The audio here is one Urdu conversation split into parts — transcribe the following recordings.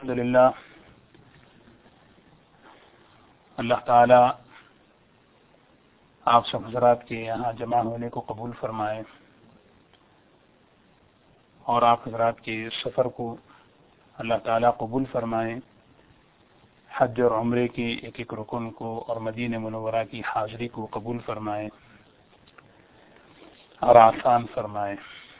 الحمدللہ اللہ تعالی آپ سب حضرات کے یہاں جمع ہونے کو قبول فرمائے اور آپ حضرات کے سفر کو اللہ تعالی قبول فرمائے، حج اور عمرے کے ایک ایک رکن کو اور مدینہ منورہ کی حاضری کو قبول فرمائے اور آسان فرمائے۔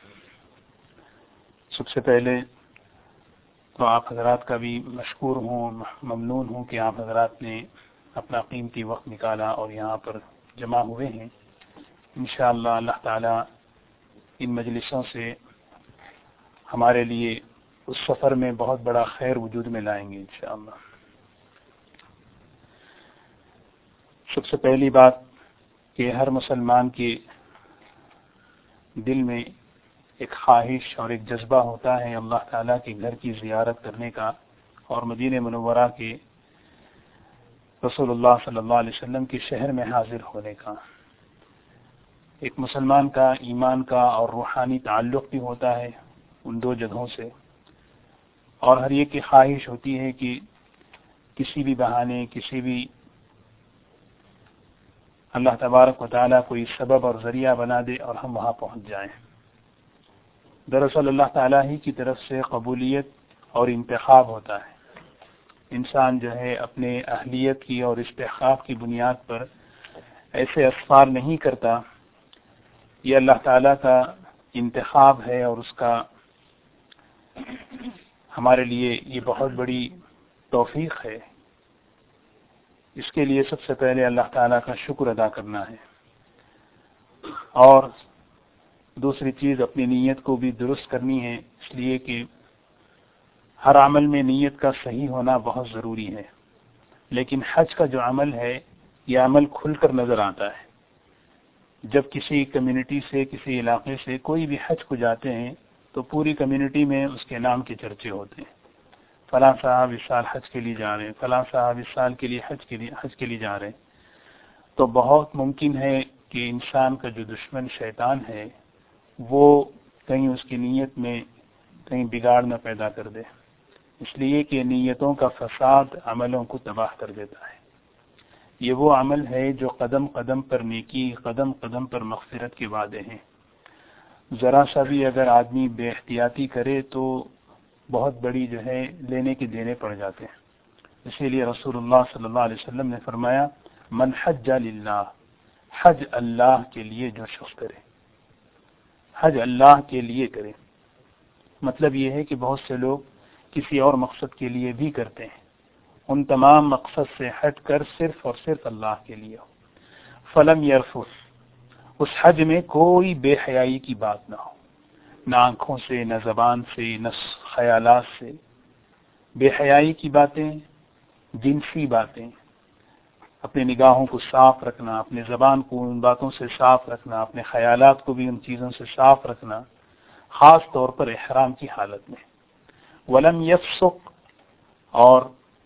سب سے پہلے تو آپ حضرات کا بھی مشکور ہوں، ممنون ہوں کہ آپ حضرات نے اپنا قیمتی وقت نکالا اور یہاں پر جمع ہوئے ہیں۔ انشاءاللہ اللہ تعالی ان مجلسوں سے ہمارے لیے اس سفر میں بہت بڑا خیر وجود میں لائیں گے انشاءاللہ۔ سب سے پہلی بات کہ ہر مسلمان کے دل میں ایک خواہش اور ایک جذبہ ہوتا ہے اللہ تعالیٰ کے گھر کی زیارت کرنے کا اور مدینہ منورہ کے رسول اللہ صلی اللہ علیہ وسلم کے شہر میں حاضر ہونے کا۔ ایک مسلمان کا ایمان کا اور روحانی تعلق بھی ہوتا ہے ان دو جگہوں سے، اور ہر ایک کی خواہش ہوتی ہے کہ کسی بھی بہانے، کسی بھی اللہ تبارک و تعالیٰ کوئی سبب اور ذریعہ بنا دے اور ہم وہاں پہنچ جائیں۔ دراصل اللہ تعالیٰ ہی کی طرف سے قبولیت اور انتخاب ہوتا ہے۔ انسان جو ہے اپنے اہلیت کی اور استحقاق کی بنیاد پر ایسے اسفار نہیں کرتا، یہ اللہ تعالیٰ کا انتخاب ہے اور اس کا ہمارے لیے یہ بہت بڑی توفیق ہے۔ اس کے لیے سب سے پہلے اللہ تعالیٰ کا شکر ادا کرنا ہے، اور دوسری چیز اپنی نیت کو بھی درست کرنی ہے، اس لیے کہ ہر عمل میں نیت کا صحیح ہونا بہت ضروری ہے۔ لیکن حج کا جو عمل ہے یہ عمل کھل کر نظر آتا ہے۔ جب کسی کمیونٹی سے، کسی علاقے سے کوئی بھی حج کو جاتے ہیں تو پوری کمیونٹی میں اس کے نام کے چرچے ہوتے ہیں، فلاں صاحب اس سال حج کے لیے جا رہے ہیں، فلاں صاحب اس سال کے لیے حج کے لیے جا رہے ہیں۔ تو بہت ممکن ہے کہ انسان کا جو دشمن شیطان ہے وہ کہیں اس کی نیت میں کہیں بگاڑ نہ پیدا کر دے، اس لیے کہ نیتوں کا فساد عملوں کو تباہ کر دیتا ہے۔ یہ وہ عمل ہے جو قدم قدم پر نیکی، قدم قدم پر مغفرت کے وعدے ہیں۔ ذرا سا بھی اگر آدمی بے احتیاطی کرے تو بہت بڑی جو ہے لینے کے دینے پڑ جاتے ہیں۔ اسی لیے رسول اللہ صلی اللہ علیہ وسلم نے فرمایا من حج للہ، حج اللہ کے لیے جو شخص کرے، حج اللہ کے لیے کرے۔ مطلب یہ ہے کہ بہت سے لوگ کسی اور مقصد کے لیے بھی کرتے ہیں، ان تمام مقصد سے ہٹ کر صرف اور صرف اللہ کے لیے ہو۔ فلم یرفث، اس حج میں کوئی بے حیائی کی بات نہ ہو، نہ آنکھوں سے، نہ زبان سے، نہ خیالات سے۔ بے حیائی کی باتیں، جنسی باتیں، اپنے نگاہوں کو صاف رکھنا، اپنے زبان کو ان باتوں سے صاف رکھنا، اپنے خیالات کو بھی ان چیزوں سے صاف رکھنا، خاص طور پر احرام کی حالت میں۔ ولم یفسق، اور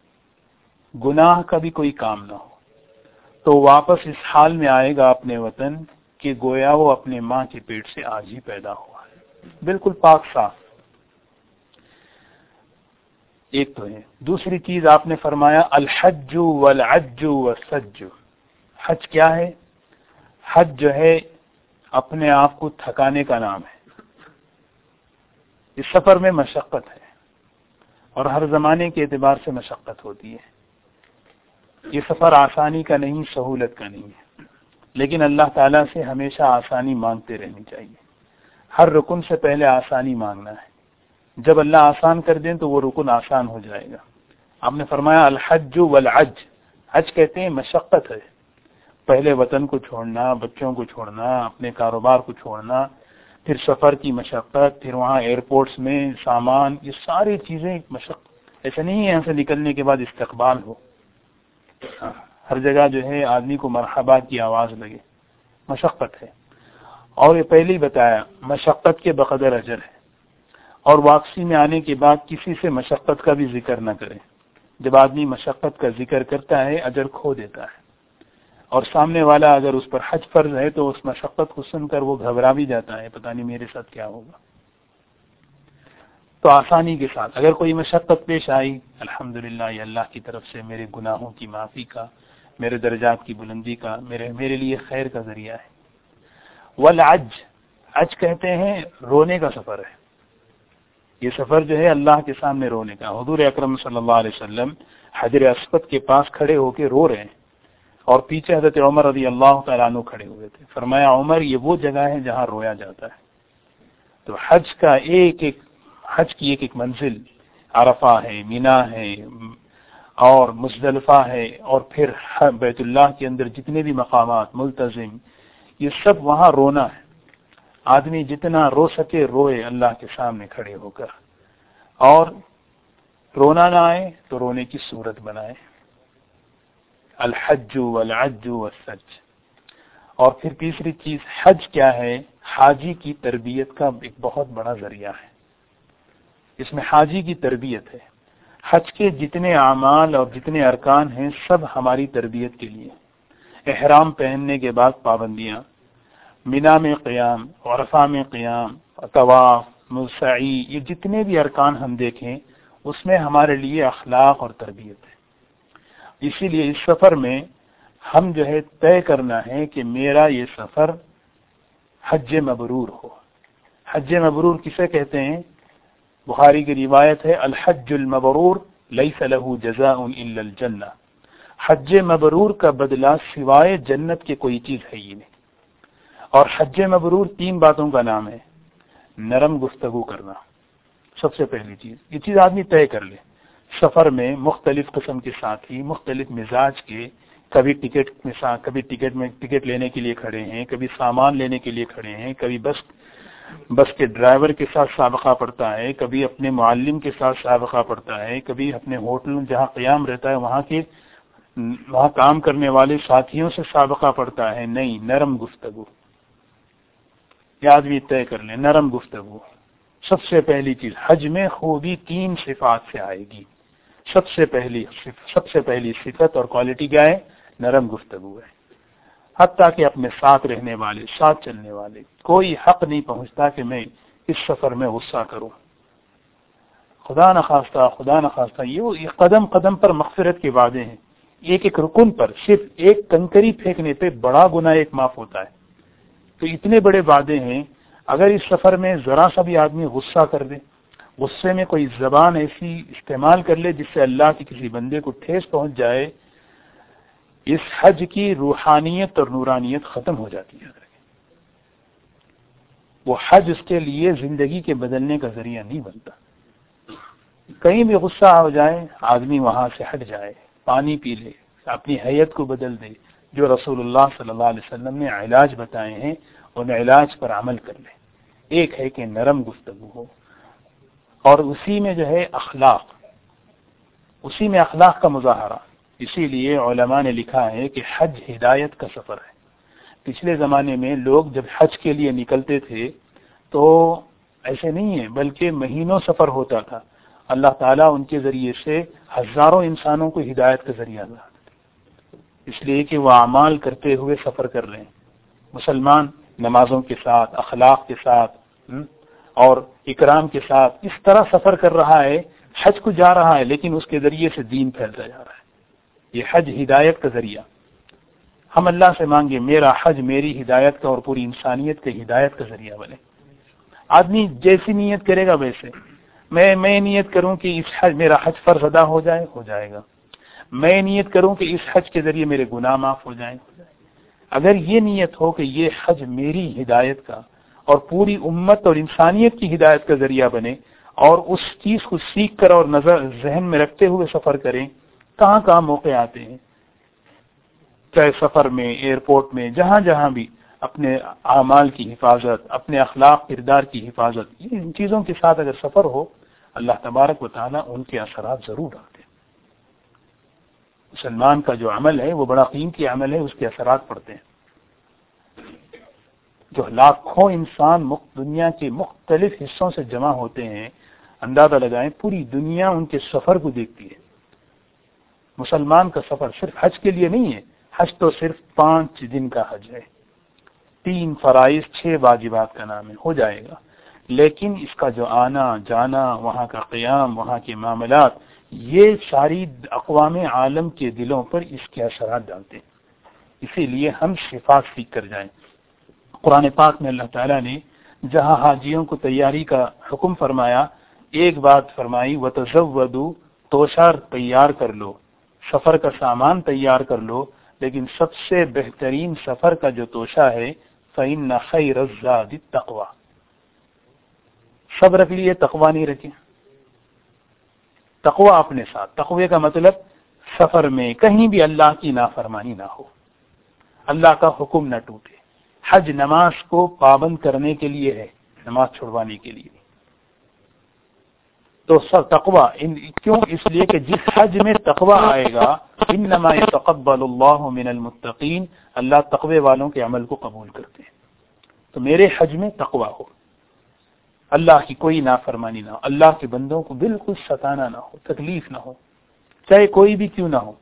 گناہ کا بھی کوئی کام نہ ہو، تو واپس اس حال میں آئے گا اپنے وطن کہ گویا وہ اپنے ماں کے پیٹ سے آج ہی پیدا ہوا ہے، بالکل پاک صاف۔ ایک تو ہے۔ دوسری چیز آپ نے فرمایا الحج والعج والسج۔ حج کیا ہے؟ حج جو ہے اپنے آپ کو تھکانے کا نام ہے۔ اس سفر میں مشقت ہے اور ہر زمانے کے اعتبار سے مشقت ہوتی ہے۔ یہ سفر آسانی کا نہیں، سہولت کا نہیں ہے، لیکن اللہ تعالیٰ سے ہمیشہ آسانی مانگتے رہنی چاہیے۔ ہر رکن سے پہلے آسانی مانگنا ہے، جب اللہ آسان کر دیں تو وہ رکن آسان ہو جائے گا۔ آپ نے فرمایا الحج والعج، حج کہتے ہیں مشقت ہے، پہلے وطن کو چھوڑنا، بچوں کو چھوڑنا، اپنے کاروبار کو چھوڑنا، پھر سفر کی مشقت، پھر وہاں ایئرپورٹس میں سامان، یہ ساری چیزیں مشقت۔ ایسا نہیں ہے یہاں سے نکلنے کے بعد استقبال ہو، ہر جگہ جو ہے آدمی کو مرحبا کی آواز لگے، مشقت ہے۔ اور یہ پہلے ہی بتایا مشقت کے بقدر اجر ہے، اور واپسی میں آنے کے بعد کسی سے مشقت کا بھی ذکر نہ کرے۔ جب آدمی مشقت کا ذکر کرتا ہے اجر کھو دیتا ہے، اور سامنے والا اگر اس پر حج فرض ہے تو اس مشقت کو سن کر وہ گھبرا بھی جاتا ہے، پتہ نہیں میرے ساتھ کیا ہوگا۔ تو آسانی کے ساتھ. اگر کوئی مشقت پیش آئی الحمدللہ یہ اللہ کی طرف سے میرے گناہوں کی معافی کا، میرے درجات کی بلندی کا، میرے لیے خیر کا ذریعہ ہے. والعج، عج کہتے ہیں رونے کا سفر ہے. یہ سفر جو ہے اللہ کے سامنے رونے کا. حضور اکرم صلی اللہ علیہ وسلم حجر اسود کے پاس کھڑے ہو کے رو رہے ہیں اور پیچھے حضرت عمر رضی اللہ تعالیٰ عنہ کھڑے ہوئے تھے. فرمایا عمر یہ وہ جگہ ہے جہاں رویا جاتا ہے. تو حج کی ایک ایک منزل عرفہ ہے، مینا ہے اور مزدلفہ ہے، اور پھر بیت اللہ کے اندر جتنے بھی مقامات ملتزم، یہ سب وہاں رونا ہے. آدمی جتنا رو سکے روئے اللہ کے سامنے کھڑے ہو کر، اور رونا نہ آئے تو رونے کی صورت بنائے. الحج والعج والسج. اور پھر تیسری چیز حج کیا ہے؟ حاجی کی تربیت کا ایک بہت بڑا ذریعہ ہے. اس میں حاجی کی تربیت ہے. حج کے جتنے اعمال اور جتنے ارکان ہیں سب ہماری تربیت کے لیے. احرام پہننے کے بعد پابندیاں، مینا میں قیام، عرفہ میں قیام، طواف، سعی، یہ جتنے بھی ارکان ہم دیکھیں اس میں ہمارے لیے اخلاق اور تربیت ہے. اسی لیے اس سفر میں ہم جو ہے طے کرنا ہے کہ میرا یہ سفر حج مبرور ہو. حج مبرور کسے کہتے ہیں؟ بخاری کی روایت ہے الحج المبرور لیس له جزاء الا الجنہ. حج مبرور کا بدلہ سوائے جنت کے کوئی چیز ہے ہی نہیں. اور حج مبرور 3 باتوں کا نام ہے. نرم گفتگو کرنا سب سے پہلی چیز. یہ چیز آدمی طے کر لے. سفر میں مختلف قسم کے ساتھی، مختلف مزاج کے، کبھی ٹکٹ لینے کے لیے کھڑے ہیں، کبھی سامان لینے کے لیے کھڑے ہیں، کبھی بس کے ڈرائیور کے ساتھ سابقہ پڑتا ہے، کبھی اپنے معلم کے ساتھ سابقہ پڑتا ہے، کبھی اپنے ہوٹل جہاں قیام رہتا ہے وہاں کام کرنے والے ساتھیوں سے سابقہ پڑتا ہے. نہیں، نرم گفتگو. یہ آدمی طے کر لیں نرم گفتگو. سب سے پہلی چیز حج میں خوبی 3 صفات سے آئے گی. سب سے پہلی صفت اور کوالٹی کیا ہے؟ نرم گفتگو ہے. حتیٰ کہ اپنے ساتھ رہنے والے، ساتھ چلنے والے، کوئی حق نہیں پہنچتا کہ میں اس سفر میں غصہ کروں. خدا نخواستہ یہ قدم قدم پر مغفرت کے وعدے ہیں. ایک رکن پر صرف ایک کنکری پھینکنے پہ بڑا گناہ ایک معاف ہوتا ہے. تو اتنے بڑے وعدے ہیں. اگر اس سفر میں ذرا سا بھی آدمی غصہ کر دے، غصے میں کوئی زبان ایسی استعمال کر لے جس سے اللہ کی کسی بندے کو ٹھیس پہنچ جائے، اس حج کی روحانیت اور نورانیت ختم ہو جاتی ہے. وہ حج اس کے لیے زندگی کے بدلنے کا ذریعہ نہیں بنتا. کہیں بھی غصہ ہو جائے آدمی وہاں سے ہٹ جائے، پانی پی لے، اپنی حیت کو بدل دے. جو رسول اللہ صلی اللہ علیہ وسلم نے علاج بتائے ہیں ان علاج پر عمل کر لے. ایک ہے کہ نرم گفتگو ہو، اور اسی میں جو ہے اخلاق کا مظاہرہ. اسی لیے علماء نے لکھا ہے کہ حج ہدایت کا سفر ہے. پچھلے زمانے میں لوگ جب حج کے لیے نکلتے تھے تو ایسے نہیں ہے، بلکہ مہینوں سفر ہوتا تھا. اللہ تعالیٰ ان کے ذریعے سے ہزاروں انسانوں کو ہدایت کا ذریعہ بنا، اس لیے کہ وہ اعمال کرتے ہوئے سفر کر رہے ہیں. مسلمان نمازوں کے ساتھ، اخلاق کے ساتھ اور اکرام کے ساتھ اس طرح سفر کر رہا ہے، حج کو جا رہا ہے لیکن اس کے ذریعے سے دین پھیلتا جا رہا ہے. یہ حج ہدایت کا ذریعہ. ہم اللہ سے مانگے میرا حج میری ہدایت کا اور پوری انسانیت کے ہدایت کا ذریعہ بنے. آدمی جیسی نیت کرے گا ویسے. میں نیت کروں کہ اس حج میرا حج فرض ادا ہو جائے گا. میں نیت کروں کہ اس حج کے ذریعے میرے گناہ معاف ہو جائیں. اگر یہ نیت ہو کہ یہ حج میری ہدایت کا اور پوری امت اور انسانیت کی ہدایت کا ذریعہ بنے، اور اس چیز کو سیکھ کر اور نظر ذہن میں رکھتے ہوئے سفر کریں. کہاں موقع آتے ہیں، چاہے سفر میں، ایئرپورٹ میں، جہاں بھی اپنے اعمال کی حفاظت، اپنے اخلاق کردار کی حفاظت، ان چیزوں کے ساتھ اگر سفر ہو اللہ تبارک و تعالیٰ ان کے اثرات ضرور ڈالتے ہیں. مسلمان کا جو عمل ہے وہ بڑا قیمتی عمل ہے، اس کے اثرات پڑتے ہیں. جو لاکھوں انسان دنیا کے مختلف حصوں سے جمع ہوتے ہیں، اندازہ لگائیں پوری دنیا ان کے سفر کو دیکھتی ہے. مسلمان کا سفر صرف حج کے لیے نہیں ہے. حج تو صرف 5 دن کا حج ہے. 3 فرائض 6 واجبات کا نام ہے، ہو جائے گا. لیکن اس کا جو آنا جانا، وہاں کا قیام، وہاں کے معاملات، یہ ساری اقوام عالم کے دلوں پر اس کے اثرات ڈالتے ہیں. اسی لیے ہم صفات سیکھ کر جائیں. قرآن پاک میں اللہ تعالیٰ نے جہاں حاجیوں کو تیاری کا حکم فرمایا، ایک بات فرمائی، وَتَزَوَّدُوا، توشہ تیار کر لو، سفر کا سامان تیار کر لو، لیکن سب سے بہترین سفر کا جو توشہ ہے فَإِنَّ خَيْرَ الزَّادِ التَّقْوَىٰ. سب رکھ لیے، تقوی نہیں رکھے. تقوی اپنے ساتھ. تقوی کا مطلب سفر میں کہیں بھی اللہ کی نافرمانی نہ ہو، اللہ کا حکم نہ ٹوٹے. حج نماز کو پابند کرنے کے لیے ہے، نماز چھڑوانے کے لیے. تو سب تقوی کیوں؟ اس لیے کہ جس حج میں تقوی آئے گا، انما يتقبل اللہ من المتقین، اللہ تقوی والوں کے عمل کو قبول کرتے ہیں. تو میرے حج میں تقوی ہو، اللہ کی کوئی نافرمانی نہ ہو، اللہ کے بندوں کو بالکل ستانا نہ ہو، تکلیف نہ ہو، چاہے کوئی بھی کیوں نہ ہو.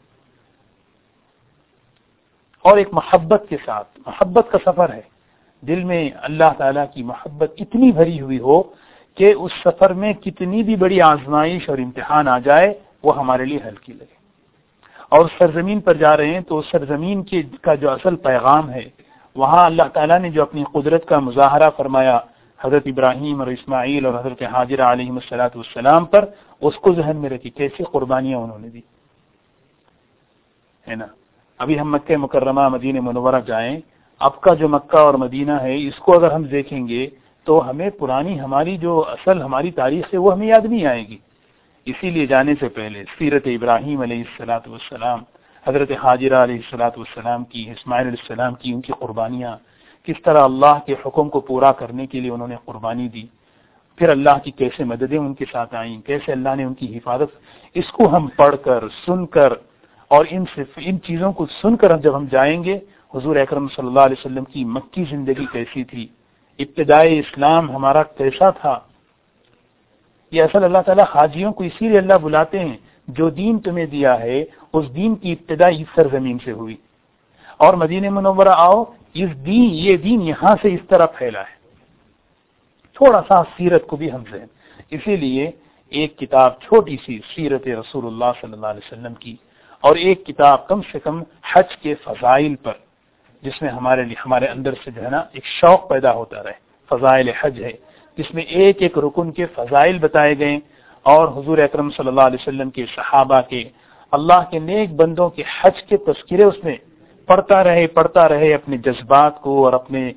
اور ایک محبت کے ساتھ، محبت کا سفر ہے، دل میں اللہ تعالیٰ کی محبت اتنی بھری ہوئی ہو کہ اس سفر میں کتنی بھی بڑی آزمائش اور امتحان آ جائے وہ ہمارے لیے ہلکی لگے. اور سرزمین پر جا رہے ہیں تو سرزمین کا جو اصل پیغام ہے، وہاں اللہ تعالیٰ نے جو اپنی قدرت کا مظاہرہ فرمایا حضرت ابراہیم اور اسماعیل اور حضرت حاجرہ علیہم السلام پر، اس کو ذہن میں رکھی کیسی قربانیاں انہوں نے دی ہے نا. ابھی ہم مکہ مکرمہ مدینہ منورہ جائیں، اب کا جو مکہ اور مدینہ ہے، اس کو اگر ہم دیکھیں گے تو ہمیں پرانی ہماری جو اصل ہماری تاریخ ہے وہ ہمیں یاد نہیں آئے گی. اسی لیے جانے سے پہلے سیرت ابراہیم علیہ السلام، حضرت حاجرہ علیہ السلام کی، اسماعیل علیہ السلام کی، ان کی قربانیاں، کس طرح اللہ کے حکم کو پورا کرنے کے لیے انہوں نے قربانی دی، پھر اللہ کی کیسے مددیں ان کے ساتھ آئیں، کیسے اللہ نے ان کی حفاظت. اس کو ہم پڑھ کر، سن کر، اور ان چیزوں کو سن کر جب ہم جائیں گے، حضور اکرم صلی اللہ علیہ وسلم کی مکی زندگی کیسی تھی، ابتدائی اسلام ہمارا کیسا تھا. یہ اصل اللہ تعالیٰ حاجیوں کو اسی لیے اللہ بلاتے ہیں، جو دین تمہیں دیا ہے اس دین کی ابتدا اس سرزمین سے ہوئی، اور مدینہ منورہ آؤ، یہ دین یہاں سے اس طرح پھیلا ہے. تھوڑا سا سیرت کو بھی ہم ذہن، اسی لیے ایک کتاب چھوٹی سی سیرت رسول اللہ صلی اللہ علیہ وسلم کی، اور ایک کتاب کم سے کم حج کے فضائل پر، جس میں ہمارے اندر سے جو ہے نا ایک شوق پیدا ہوتا رہے. فضائل حج ہے، جس میں ایک ایک رکن کے فضائل بتائے گئے، اور حضور اکرم صلی اللہ علیہ وسلم کے، صحابہ کے، اللہ کے نیک بندوں کے حج کے تذکرے اس میں پڑھتا رہے اپنے جذبات کو، اور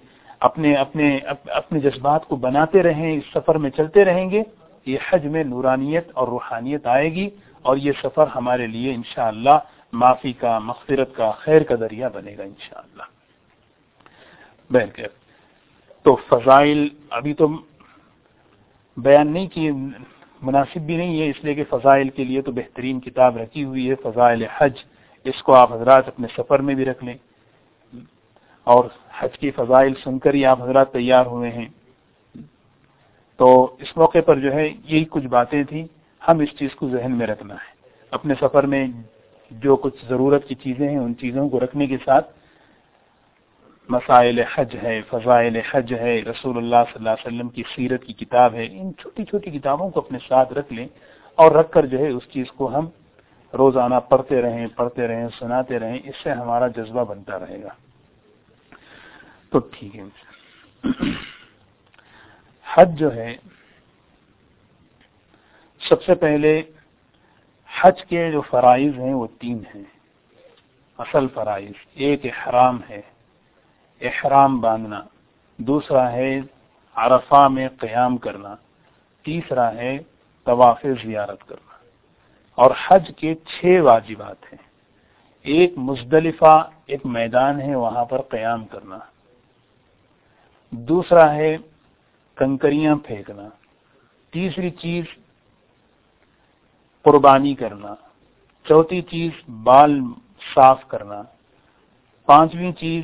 اپنے جذبات کو بناتے رہیں. اس سفر میں چلتے رہیں گے، یہ حج میں نورانیت اور روحانیت آئے گی، اور یہ سفر ہمارے لیے انشاءاللہ معافی کا، مغفرت کا، خیر کا ذریعہ بنے گا انشاءاللہ. بہرکیف تو فضائل ابھی تو بیان نہیں کی، مناسب بھی نہیں ہے، اس لیے کہ فضائل کے لیے تو بہترین کتاب رکھی ہوئی ہے فضائل حج. اس کو آپ حضرات اپنے سفر میں بھی رکھ لیں، اور حج کی فضائل سن کر ہی آپ حضرات تیار ہوئے ہیں. تو اس موقع پر جو ہے یہی کچھ باتیں تھیں، ہم اس چیز کو ذہن میں رکھنا ہے. اپنے سفر میں جو کچھ ضرورت کی چیزیں ہیں ان چیزوں کو رکھنے کے ساتھ مسائل حج ہے، فضائل حج ہے، رسول اللہ صلی اللہ علیہ وسلم کی سیرت کی کتاب ہے، ان چھوٹی چھوٹی کتابوں کو اپنے ساتھ رکھ لیں، اور رکھ کر جو ہے اس چیز کو ہم روزانہ پڑھتے رہیں، سناتے رہیں. اس سے ہمارا جذبہ بنتا رہے گا. تو ٹھیک ہے. حج جو ہے، سب سے پہلے حج کے جو فرائض ہیں وہ 3 ہیں، اصل فرائض. ایک احرام ہے، احرام باندھنا. دوسرا ہے عرفہ میں قیام کرنا. تیسرا ہے طواف زیارت کرنا. اور حج کے 6 واجبات ہیں. ایک مزدلفہ ایک میدان ہے، وہاں پر قیام کرنا. دوسرا ہے کنکریاں پھینکنا. تیسری چیز قربانی کرنا. چوتھی چیز بال صاف کرنا. پانچویں چیز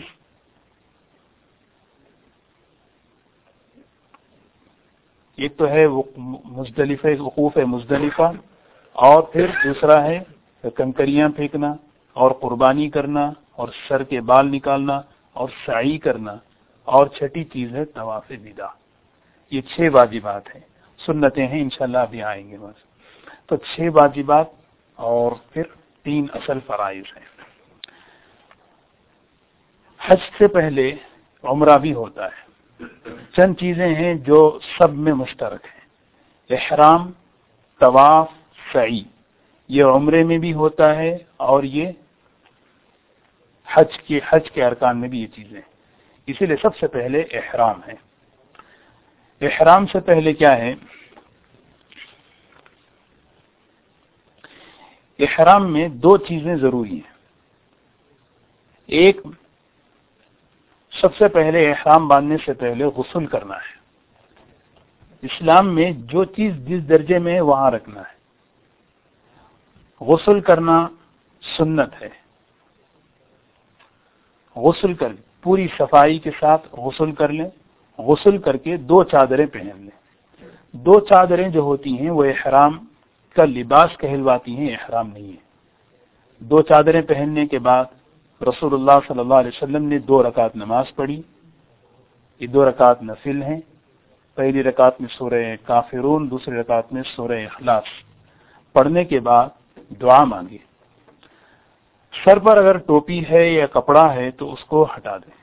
ایک تو ہے مزدلفہ، وقوف مزدلفہ، اور پھر دوسرا ہے کنکریاں پھینکنا اور قربانی کرنا اور سر کے بال نکالنا اور سعی کرنا، اور چھٹی چیز ہے طواف وداع. یہ 6 واجبات ہیں. سنتیں ہیں انشاءاللہ ابھی آئیں گے بس. تو 6 واجبات اور پھر 3 اصل فرائض ہیں. حج سے پہلے عمرہ بھی ہوتا ہے. چند چیزیں ہیں جو سب میں مشترک ہیں. احرام، طواف، سعی. یہ عمرے میں بھی ہوتا ہے اور یہ حج کے ارکان میں بھی یہ چیزیں ہیں. اسی لیے سب سے پہلے احرام ہے. احرام سے پہلے کیا ہے؟ احرام میں 2 چیزیں ضروری ہیں. ایک، سب سے پہلے احرام باندھنے سے پہلے غسل کرنا ہے. اسلام میں جو چیز جس درجے میں ہے وہاں رکھنا ہے. غسل کرنا سنت ہے. غسل کر پوری صفائی کے ساتھ غسل کر لیں. غسل کر کے 2 چادریں پہن لیں. 2 چادریں جو ہوتی ہیں وہ احرام کا لباس کہلواتی ہیں، احرام نہیں ہے. 2 چادریں پہننے کے بعد رسول اللہ صلی اللہ علیہ وسلم نے 2 رکعت نماز پڑھی. یہ 2 رکعت نفل ہیں. پہلی رکعت میں سورہ کافرون، دوسری رکعت میں سورہ اخلاص. پڑھنے کے بعد دعا مانگے. سر پر اگر ٹوپی ہے یا کپڑا ہے تو اس کو ہٹا دیں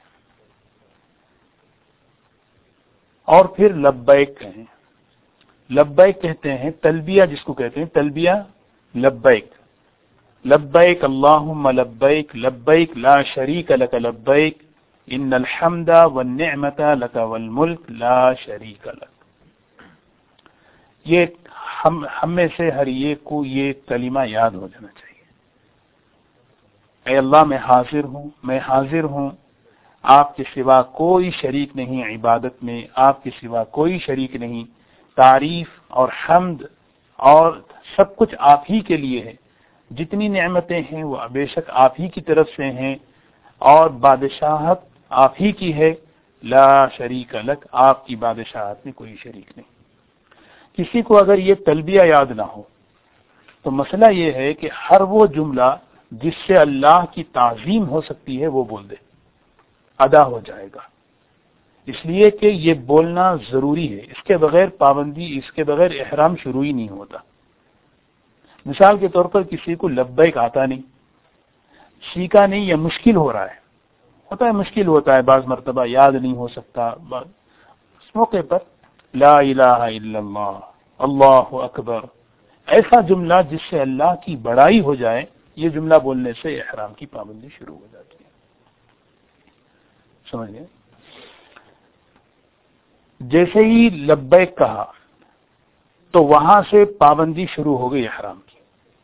اور پھر لبیک کہیں. لبیک کہتے ہیں تلبیہ، جس کو کہتے ہیں تلبیہ لبیک. لبیک اللہم لبیک لبیک لا شریک لک لبیک ان الحمد والنعمت لک والملک لا شریک لک. یہ ہم میں سے ہر ایک کو یہ کلمہ یاد ہو جانا چاہیے. اے اللہ میں حاضر ہوں آپ کے سوا کوئی شریک نہیں عبادت میں، آپ کے سوا کوئی شریک نہیں. تعریف اور حمد اور سب کچھ آپ ہی کے لیے ہے. جتنی نعمتیں ہیں وہ بے شک آپ ہی کی طرف سے ہیں اور بادشاہت آپ ہی کی ہے. لا شریک لک، آپ کی بادشاہت میں کوئی شریک نہیں. کسی کو اگر یہ تلبیہ یاد نہ ہو تو مسئلہ یہ ہے کہ ہر وہ جملہ جس سے اللہ کی تعظیم ہو سکتی ہے وہ بول دے، ادا ہو جائے گا. اس لیے کہ یہ بولنا ضروری ہے. اس کے بغیر پابندی، اس کے بغیر احرام شروع ہی نہیں ہوتا. مثال کے طور پر کسی کو لبیک آتا نہیں، سیکھا نہیں یا مشکل ہو رہا ہے، مشکل ہوتا ہے بعض مرتبہ یاد نہیں ہو سکتا. اس موقع پر لا الہ الا اللہ، اللہ اکبر، ایسا جملہ جس سے اللہ کی بڑائی ہو جائے، یہ جملہ بولنے سے احرام کی پابندی شروع ہو جاتی ہے. سمجھ گئے؟ جیسے ہی لبیک کہا تو وہاں سے پابندی شروع ہو گئی احرام کی.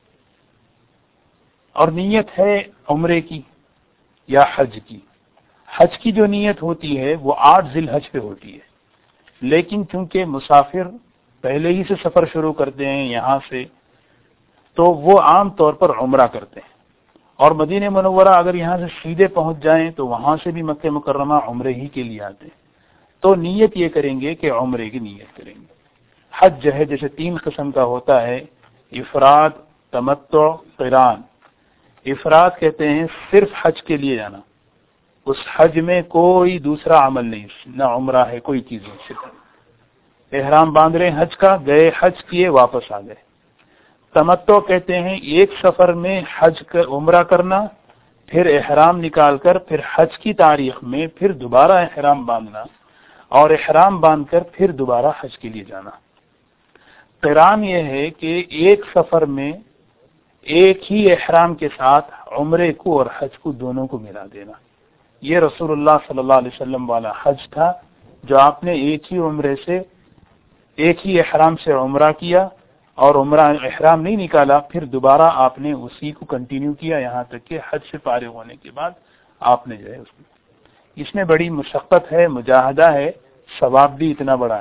اور نیت ہے عمرے کی یا حج کی. حج کی جو نیت ہوتی ہے وہ 8 ذی الحج پہ ہوتی ہے، لیکن چونکہ مسافر پہلے ہی سے سفر شروع کرتے ہیں یہاں سے، تو وہ عام طور پر عمرہ کرتے ہیں. اور مدینہ منورہ اگر یہاں سے سیدھے پہنچ جائیں تو وہاں سے بھی مکہ مکرمہ عمرے ہی کے لیے آتے ہیں. تو نیت یہ کریں گے کہ عمرے کی نیت کریں گے. حج جو ہے جیسے 3 قسم کا ہوتا ہے، افراد، تمتع، قران. افراد کہتے ہیں صرف حج کے لیے جانا، اس حج میں کوئی دوسرا عمل نہیں، نہ عمرہ ہے، کوئی چیز نہیں، صرف احرام باندھ رہے حج کا، گئے حج کیے واپس آ گئے. تمتع کہتے ہیں ایک سفر میں حج عمرہ کرنا، پھر احرام نکال کر پھر حج کی تاریخ میں پھر دوبارہ احرام باندھنا اور احرام باندھ کر پھر دوبارہ حج کے لیے جانا. قران یہ ہے کہ ایک سفر میں ایک ہی احرام کے ساتھ عمرے کو اور حج کو دونوں کو ملا دینا. یہ رسول اللہ صلی اللہ علیہ وسلم والا حج تھا جو آپ نے ایک ہی عمرے سے، ایک ہی احرام سے عمرہ کیا اور عمرہ احرام نہیں نکالا، پھر دوبارہ آپ نے اسی کو کنٹینیو کیا یہاں تک کہ حج سے فارغ ہونے کے بعد آپ نے جو ہے اس میں بڑی مشقت ہے، مجاہدہ ہے، ثواب بھی اتنا بڑا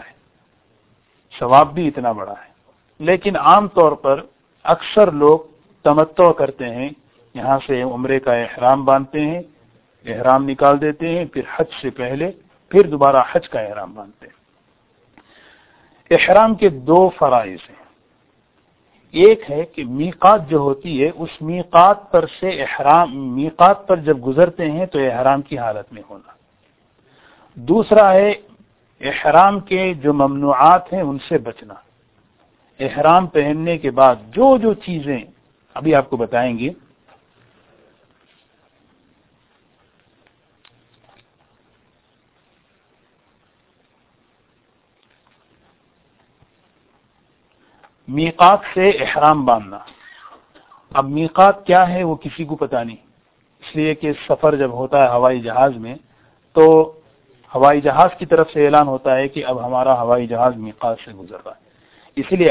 ہے. لیکن عام طور پر اکثر لوگ تمتع کرتے ہیں، یہاں سے عمرے کا احرام باندھتے ہیں، احرام نکال دیتے ہیں، پھر حج سے پہلے پھر دوبارہ حج کا احرام باندھتے ہیں. احرام کے 2 فرائض ہیں. ایک ہے کہ میقات جو ہوتی ہے اس میقات پر سے احرام، میقات پر جب گزرتے ہیں تو احرام کی حالت میں ہونا. دوسرا ہے احرام کے جو ممنوعات ہیں ان سے بچنا. احرام پہننے کے بعد جو چیزیں ابھی آپ کو بتائیں گے، میقات سے احرام باندھنا. اب میقات کیا ہے وہ کسی کو پتہ نہیں، اس لیے کہ سفر جب ہوتا ہے ہوائی جہاز میں تو ہوائی جہاز کی طرف سے اعلان ہوتا ہے کہ اب ہمارا ہوائی جہاز میقات سے گزر رہا ہے. اس لیے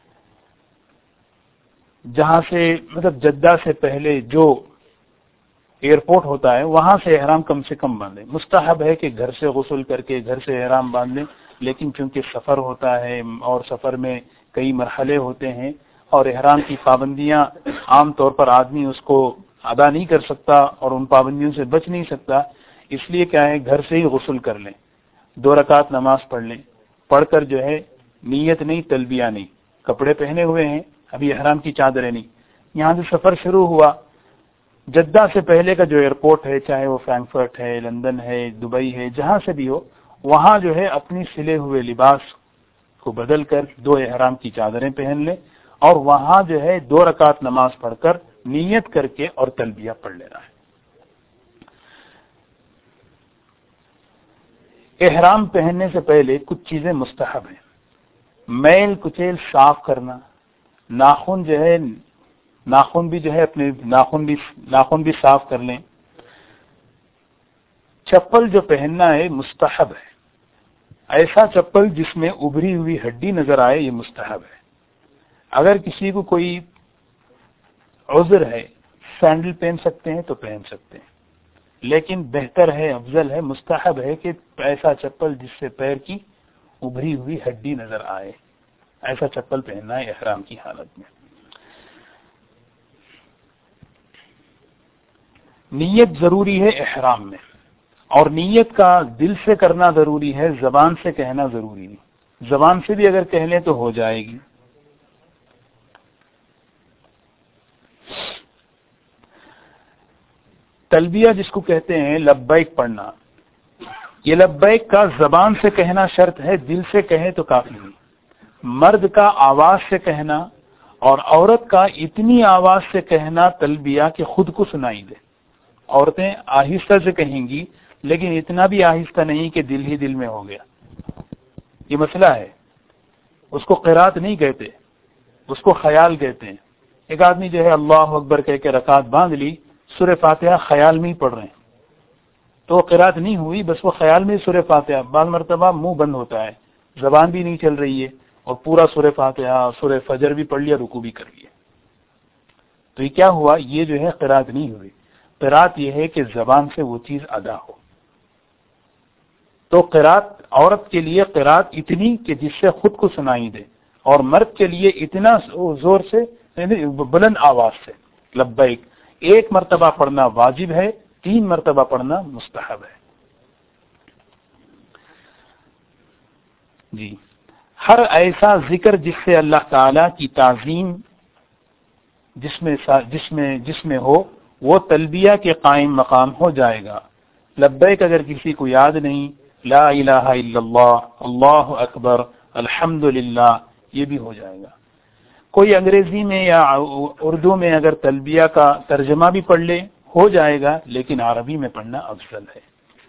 جہاں سے مطلب جدہ سے پہلے جو ایئرپورٹ ہوتا ہے وہاں سے احرام کم سے کم باندھیں. مستحب ہے کہ گھر سے غسل کر کے گھر سے احرام باندھ لیں، لیکن چونکہ سفر ہوتا ہے اور سفر میں کئی مرحلے ہوتے ہیں اور احرام کی پابندیاں عام طور پر آدمی اس کو ادا نہیں کر سکتا اور ان پابندیوں سے بچ نہیں سکتا، اس لیے کیا ہے گھر سے ہی غسل کر لیں، 2 رکعت نماز پڑھ لیں، پڑھ کر جو ہے نیت نہیں، تلبیہ نہیں، کپڑے پہنے ہوئے ہیں، ابھی احرام کی چادریں نہیں. یہاں سے سفر شروع ہوا، جدہ سے پہلے کا جو ایئرپورٹ ہے، چاہے وہ فرینکفرٹ ہے، لندن ہے، دبئی ہے، جہاں سے بھی ہو، وہاں جو ہے اپنی سلے ہوئے لباس کو بدل کر 2 احرام کی چادریں پہن لیں اور وہاں جو ہے 2 رکعت نماز پڑھ کر نیت کر کے اور تلبیہ پڑھ لینا ہے. احرام پہننے سے پہلے کچھ چیزیں مستحب ہیں. میل کچیل صاف کرنا، ناخن جو ہے اپنے ناخن بھی صاف کر لیں. چپل جو پہننا ہے مستحب ہے، ایسا چپل جس میں ابھری ہوئی ہڈی نظر آئے یہ مستحب ہے. اگر کسی کو کوئی عذر ہے سینڈل پہن سکتے ہیں تو پہن سکتے ہیں، لیکن بہتر ہے، افضل ہے، مستحب ہے کہ ایسا چپل جس سے پیر کی ابھری ہوئی ہڈی نظر آئے، ایسا چپل پہننا ہے احرام کی حالت میں. نیت ضروری ہے احرام میں، اور نیت کا دل سے کرنا ضروری ہے، زبان سے کہنا ضروری نہیں. زبان سے بھی اگر کہہ لیں تو ہو جائے گی. تلبیہ جس کو کہتے ہیں لبیک پڑھنا، یہ لبیک کا زبان سے کہنا شرط ہے، دل سے کہیں تو کافی نہیں. مرد کا آواز سے کہنا اور عورت کا اتنی آواز سے کہنا تلبیہ کہ خود کو سنائی دے. عورتیں آہستہ سے کہیں گی لیکن اتنا بھی آہستہ نہیں کہ دل ہی دل میں ہو گیا. یہ مسئلہ ہے، اس کو قرات نہیں کہتے، اس کو خیال کہتے ہیں. ایک آدمی جو ہے اللہ اکبر کہہ کے رکعت باندھ لی، سورہ فاتحہ خیال میں ہی پڑھ رہے ہیں تو وہ قرات نہیں ہوئی، بس وہ خیال میں سورہ فاتحہ. بعض مرتبہ منہ بند ہوتا ہے، زبان بھی نہیں چل رہی ہے اور پورا سورہ فاتحہ سورہ فجر بھی پڑھ لیا، رکوع بھی کر لیا. تو یہ کیا ہوا؟ یہ جو ہے قرات نہیں ہوئی. قرات یہ ہے کہ زبان سے وہ چیز ادا ہو. تو قرات عورت کے لیے قرات اتنی کہ جس سے خود کو سنائی دے، اور مرد کے لیے اتنا زور سے بلند آواز سے. لبیک 1 مرتبہ پڑھنا واجب ہے، 3 مرتبہ پڑھنا مستحب ہے. جی، ہر ایسا ذکر جس سے اللہ تعالی کی تعظیم جس میں ہو وہ تلبیہ کے قائم مقام ہو جائے گا. لبیک اگر کسی کو یاد نہیں، لا الہ الا اللہ، اللہ اکبر، الحمدللہ، یہ بھی ہو جائے گا. کوئی انگریزی میں یا اردو میں اگر تلبیہ کا ترجمہ بھی پڑھ لے ہو جائے گا، لیکن عربی میں پڑھنا افضل ہے.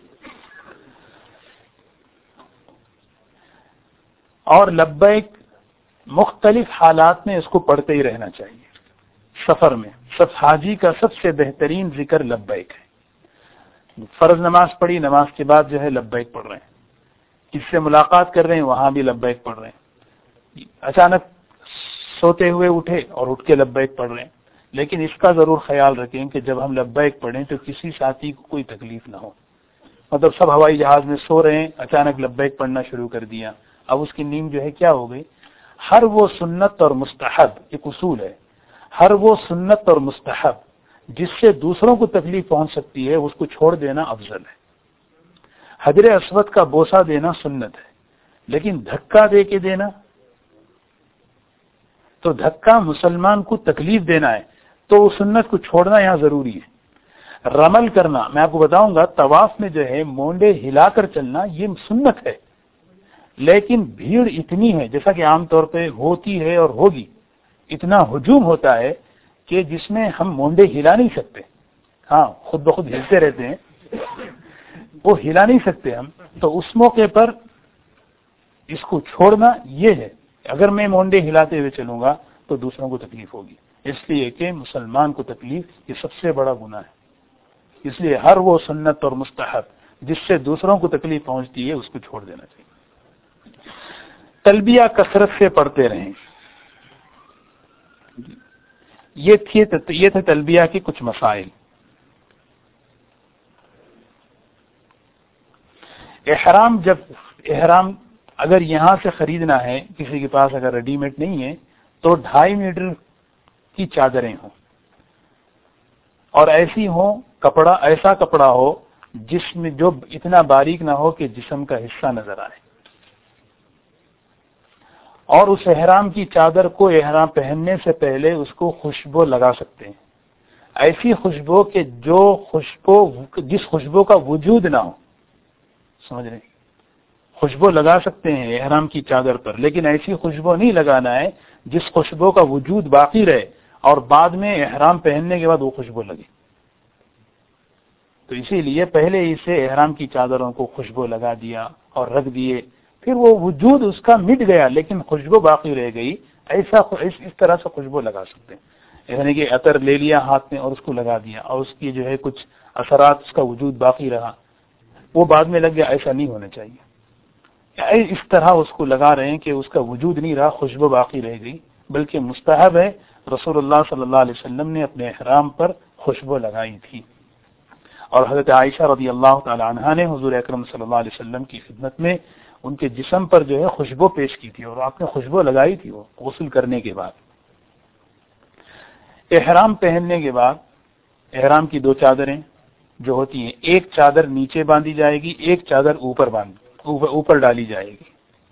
اور لبیک مختلف حالات میں اس کو پڑھتے ہی رہنا چاہیے. سفر میں حاجی کا سب سے بہترین ذکر لبیک ہے. فرض نماز پڑھی، نماز کے بعد جو ہے لبیک پڑھ رہے ہیں، کس سے ملاقات کر رہے ہیں وہاں بھی لبیک پڑھ رہے ہیں، اچانک سوتے ہوئے اٹھے اور اٹھ کے لبیک پڑھ رہے ہیں. لیکن اس کا ضرور خیال رکھیں کہ جب ہم لبیک پڑھیں تو کسی ساتھی کو کوئی تکلیف نہ ہو. مطلب سب ہوائی جہاز میں سو رہے ہیں، اچانک لبیک پڑھنا شروع کر دیا، اب اس کی نیند جو ہے کیا ہو گئی. ہر وہ سنت اور مستحب، ایک اصول ہے، ہر وہ سنت اور مستحب جس سے دوسروں کو تکلیف پہنچ سکتی ہے اس کو چھوڑ دینا افضل ہے. حجر اسود کا بوسہ دینا سنت ہے، لیکن دھکا دے کے دینا، تو دھکا مسلمان کو تکلیف دینا ہے، تو اس سنت کو چھوڑنا یہاں ضروری ہے. رمل کرنا، میں آپ کو بتاؤں گا، طواف میں جو ہے مونڈے ہلا کر چلنا یہ سنت ہے، لیکن بھیڑ اتنی ہے جیسا کہ عام طور پہ ہوتی ہے اور ہوگی، اتنا ہجوم ہوتا ہے کہ جس میں ہم مونڈے ہلا نہیں سکتے، ہاں خود بخود ہلتے رہتے ہیں، وہ ہلا نہیں سکتے ہم. تو اس موقع پر اس کو چھوڑنا یہ ہے، اگر میں مونڈے ہلاتے ہوئے چلوں گا تو دوسروں کو تکلیف ہوگی، اس لیے کہ مسلمان کو تکلیف یہ سب سے بڑا گناہ ہے. اس لیے ہر وہ سنت اور مستحب جس سے دوسروں کو تکلیف پہنچتی ہے اس کو چھوڑ دینا چاہیے. تلبیہ کثرت سے پڑھتے رہیں. یہ تھے تلبیہ کے کچھ مسائل. احرام اگر یہاں سے خریدنا ہے، کسی کے پاس اگر ریڈی میڈ نہیں ہے تو 2.5 میٹر کی چادریں ہوں اور ایسی ہوں، ایسا کپڑا ہو جس میں جو اتنا باریک نہ ہو کہ جسم کا حصہ نظر آئے، اور اس احرام کی چادر کو احرام پہننے سے پہلے اس کو خوشبو لگا سکتے ہیں، ایسی خوشبو کہ جس خوشبو کا وجود نہ ہو. سمجھ رہے ہیں؟ خوشبو لگا سکتے ہیں احرام کی چادر پر، لیکن ایسی خوشبو نہیں لگانا ہے جس خوشبو کا وجود باقی رہے اور بعد میں احرام پہننے کے بعد وہ خوشبو لگے. تو اسی لیے پہلے اسے احرام کی چادروں کو خوشبو لگا دیا اور رکھ دیے، پھر وہ وجود اس کا مٹ گیا لیکن خوشبو باقی رہ گئی. اس طرح سے خوشبو لگا سکتے ہیں، یعنی کہ عطر لے لیا ہاتھ میں اور اس کو لگا دیا اور اس کی جو ہے کچھ اثرات اس کا وجود باقی رہا، وہ بعد میں لگ گیا، ایسا نہیں ہونا چاہیے. اس طرح اس کو لگا رہے ہیں کہ اس کا وجود نہیں رہا، خوشبو باقی رہ گئی، بلکہ مستحب ہے. رسول اللہ صلی اللہ علیہ وسلم نے اپنے احرام پر خوشبو لگائی تھی، اور حضرت عائشہ رضی اللہ تعالی عنہا نے حضور اکرم صلی اللہ علیہ وسلم کی خدمت میں ان کے جسم پر جو ہے خوشبو پیش کی تھی اور آپ نے خوشبو لگائی تھی وہ غسل کرنے کے بعد. احرام پہننے کے بعد احرام کی 2 چادریں جو ہوتی ہیں، ایک چادر نیچے باندھی جائے گی، ایک چادر اوپر ڈالی جائے گی.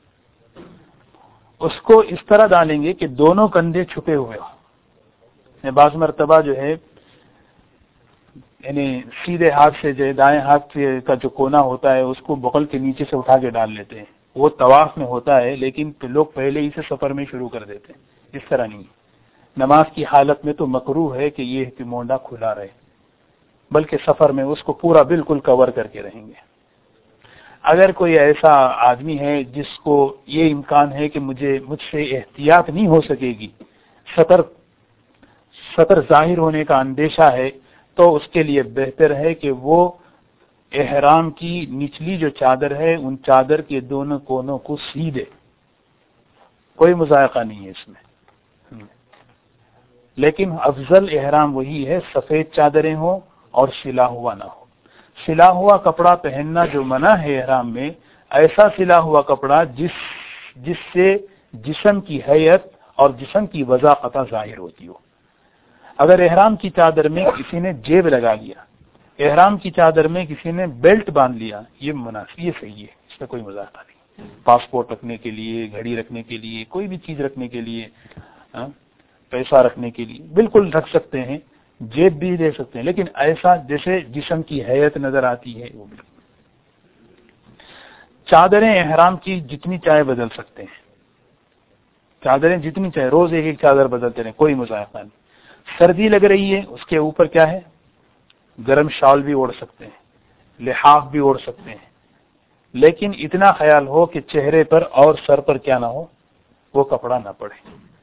اس کو اس طرح ڈالیں گے کہ دونوں کندھے چھپے ہوئے ہوں. بعض مرتبہ جو ہے یعنی سیدھے ہاتھ سے جو دائیں ہاتھ کا جو کونا ہوتا ہے اس کو بغل کے نیچے سے اٹھا کے ڈال لیتے ہیں، وہ طواف میں ہوتا ہے، لیکن لوگ پہلے ہی سے سفر میں شروع کر دیتے ہیں. اس طرح نہیں، نماز کی حالت میں تو مکروہ ہے کہ یہ کہ مونڈا کھلا رہے، بلکہ سفر میں اس کو پورا بالکل کور کر کے رہیں گے. اگر کوئی ایسا آدمی ہے جس کو یہ امکان ہے کہ مجھ سے احتیاط نہیں ہو سکے گی، سطر ظاہر ہونے کا اندیشہ ہے، تو اس کے لیے بہتر ہے کہ وہ احرام کی نچلی جو چادر ہے ان چادر کے دونوں کونوں کو سی دے. کوئی مذائقہ نہیں ہے اس میں، لیکن افضل احرام وہی ہے سفید چادریں ہوں اور سلا ہوا نہ ہو. سلا ہوا کپڑا پہننا جو منع ہے احرام میں، ایسا سلا ہوا کپڑا جس سے جسم کی حیت اور جسم کی وضاحت ظاہر ہوتی ہو. اگر احرام کی چادر میں کسی نے جیب لگا لیا، احرام کی چادر میں کسی نے بیلٹ باندھ لیا، یہ مناسب، یہ صحیح ہے، اس میں کوئی مذاقہ نہیں. پاسپورٹ رکھنے کے لیے، گھڑی رکھنے کے لیے، کوئی بھی چیز رکھنے کے لیے، پیسہ رکھنے کے لیے بالکل رکھ سکتے ہیں، جیب بھی دے سکتے ہیں، لیکن ایسا جیسے جسم کی حیت نظر آتی ہے وہ بالکل. چادریں احرام کی جتنی چاہے بدل سکتے ہیں، چادریں جتنی چاہے، روز ایک چادر بدلتے رہیں، کوئی مذائقہ نہیں. سردی لگ رہی ہے، اس کے اوپر کیا ہے، گرم شال بھی اوڑھ سکتے ہیں، لحاف بھی اوڑھ سکتے ہیں، لیکن اتنا خیال ہو کہ چہرے پر اور سر پر کیا نہ ہو، وہ کپڑا نہ پڑے.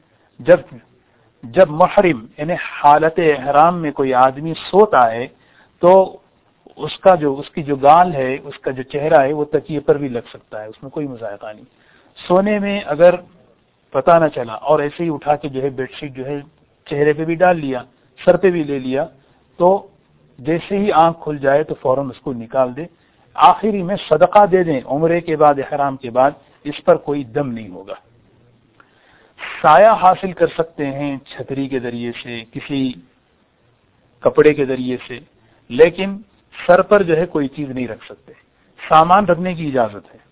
جب محرم یعنی حالت احرام میں کوئی آدمی سوتا ہے تو اس کی جو گال ہے، اس کا جو چہرہ ہے وہ تکیے پر بھی لگ سکتا ہے، اس میں کوئی مذائقہ نہیں. سونے میں اگر پتہ نہ چلا اور ایسے ہی اٹھا کے جو ہے بیڈ شیٹ جو ہے چہرے پہ بھی ڈال لیا، سر پہ بھی لے لیا، تو جیسے ہی آنکھ کھل جائے تو فوراً اس کو نکال دے. آخری میں صدقہ دے دیں عمرے کے بعد، احرام کے بعد، اس پر کوئی دم نہیں ہوگا. سایہ حاصل کر سکتے ہیں چھتری کے ذریعے سے، کسی کپڑے کے ذریعے سے، لیکن سر پر جو ہے کوئی چیز نہیں رکھ سکتے. سامان رکھنے کی اجازت ہے.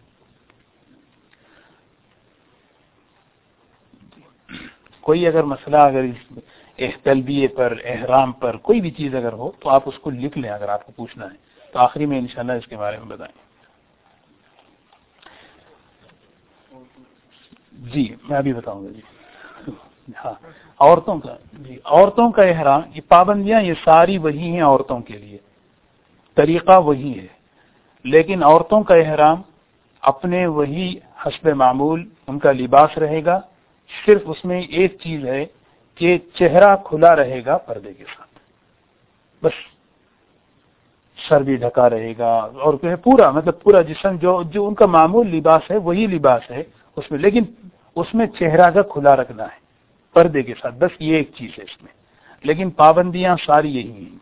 کوئی اگر مسئلہ اگر تلبیہ پر، احرام پر کوئی بھی چیز اگر ہو تو آپ اس کو لکھ لیں اگر آپ کو پوچھنا ہے، تو آخری میں انشاءاللہ اس کے بارے میں بتائیں. جی میں ابھی بتاؤں گا جی. ہاں عورتوں کا احرام، یہ پابندیاں یہ ساری وہی ہیں عورتوں کے لیے، طریقہ وہی ہے، لیکن عورتوں کا احرام اپنے وہی حسب معمول ان کا لباس رہے گا. صرف اس میں ایک چیز ہے کہ چہرہ کھلا رہے گا پردے کے ساتھ، بس سر بھی ڈھکا رہے گا، اور پورا جسم جو ان کا معمول لباس ہے وہی لباس ہے اس میں، لیکن اس میں چہرہ کا کھلا رکھنا ہے پردے کے ساتھ، بس یہ ایک چیز ہے اس میں، لیکن پابندیاں ساری یہی ہیں.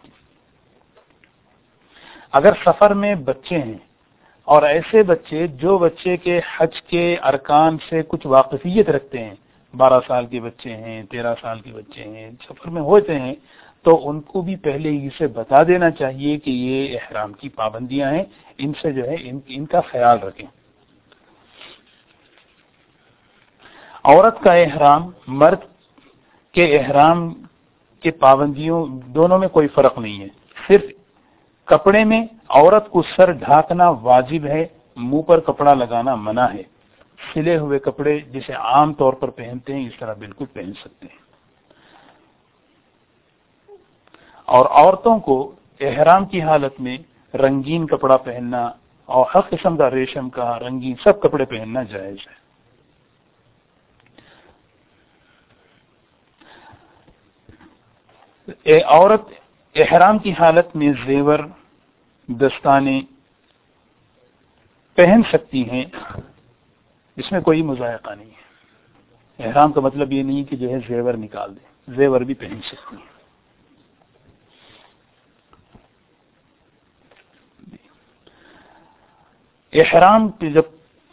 اگر سفر میں بچے ہیں اور ایسے بچے جو بچے کے حج کے ارکان سے کچھ واقفیت رکھتے ہیں، 12 سال کے بچے ہیں، 13 سال کے بچے ہیں، سفر میں ہوتے ہیں، تو ان کو بھی پہلے ہی سے بتا دینا چاہیے کہ یہ احرام کی پابندیاں ہیں، ان سے جو ہے ان کا خیال رکھیں. عورت کا احرام مرد کے احرام کے پابندیوں دونوں میں کوئی فرق نہیں ہے. صرف کپڑے میں عورت کو سر ڈھانکنا واجب ہے، منہ پر کپڑا لگانا منع ہے. سلے ہوئے کپڑے جسے عام طور پر پہنتے ہیں اس طرح بالکل پہن سکتے ہیں. اور عورتوں کو احرام کی حالت میں رنگین کپڑا پہننا اور ہر قسم کا ریشم کا رنگین سب کپڑے پہننا جائز ہے. عورت احرام کی حالت میں زیور دستانے پہن سکتی ہیں، اس میں کوئی مضائقہ نہیں ہے. احرام کا مطلب یہ نہیں کہ جو ہے زیور نکال دیں، زیور بھی پہن سکتی ہیں. احرام کی جب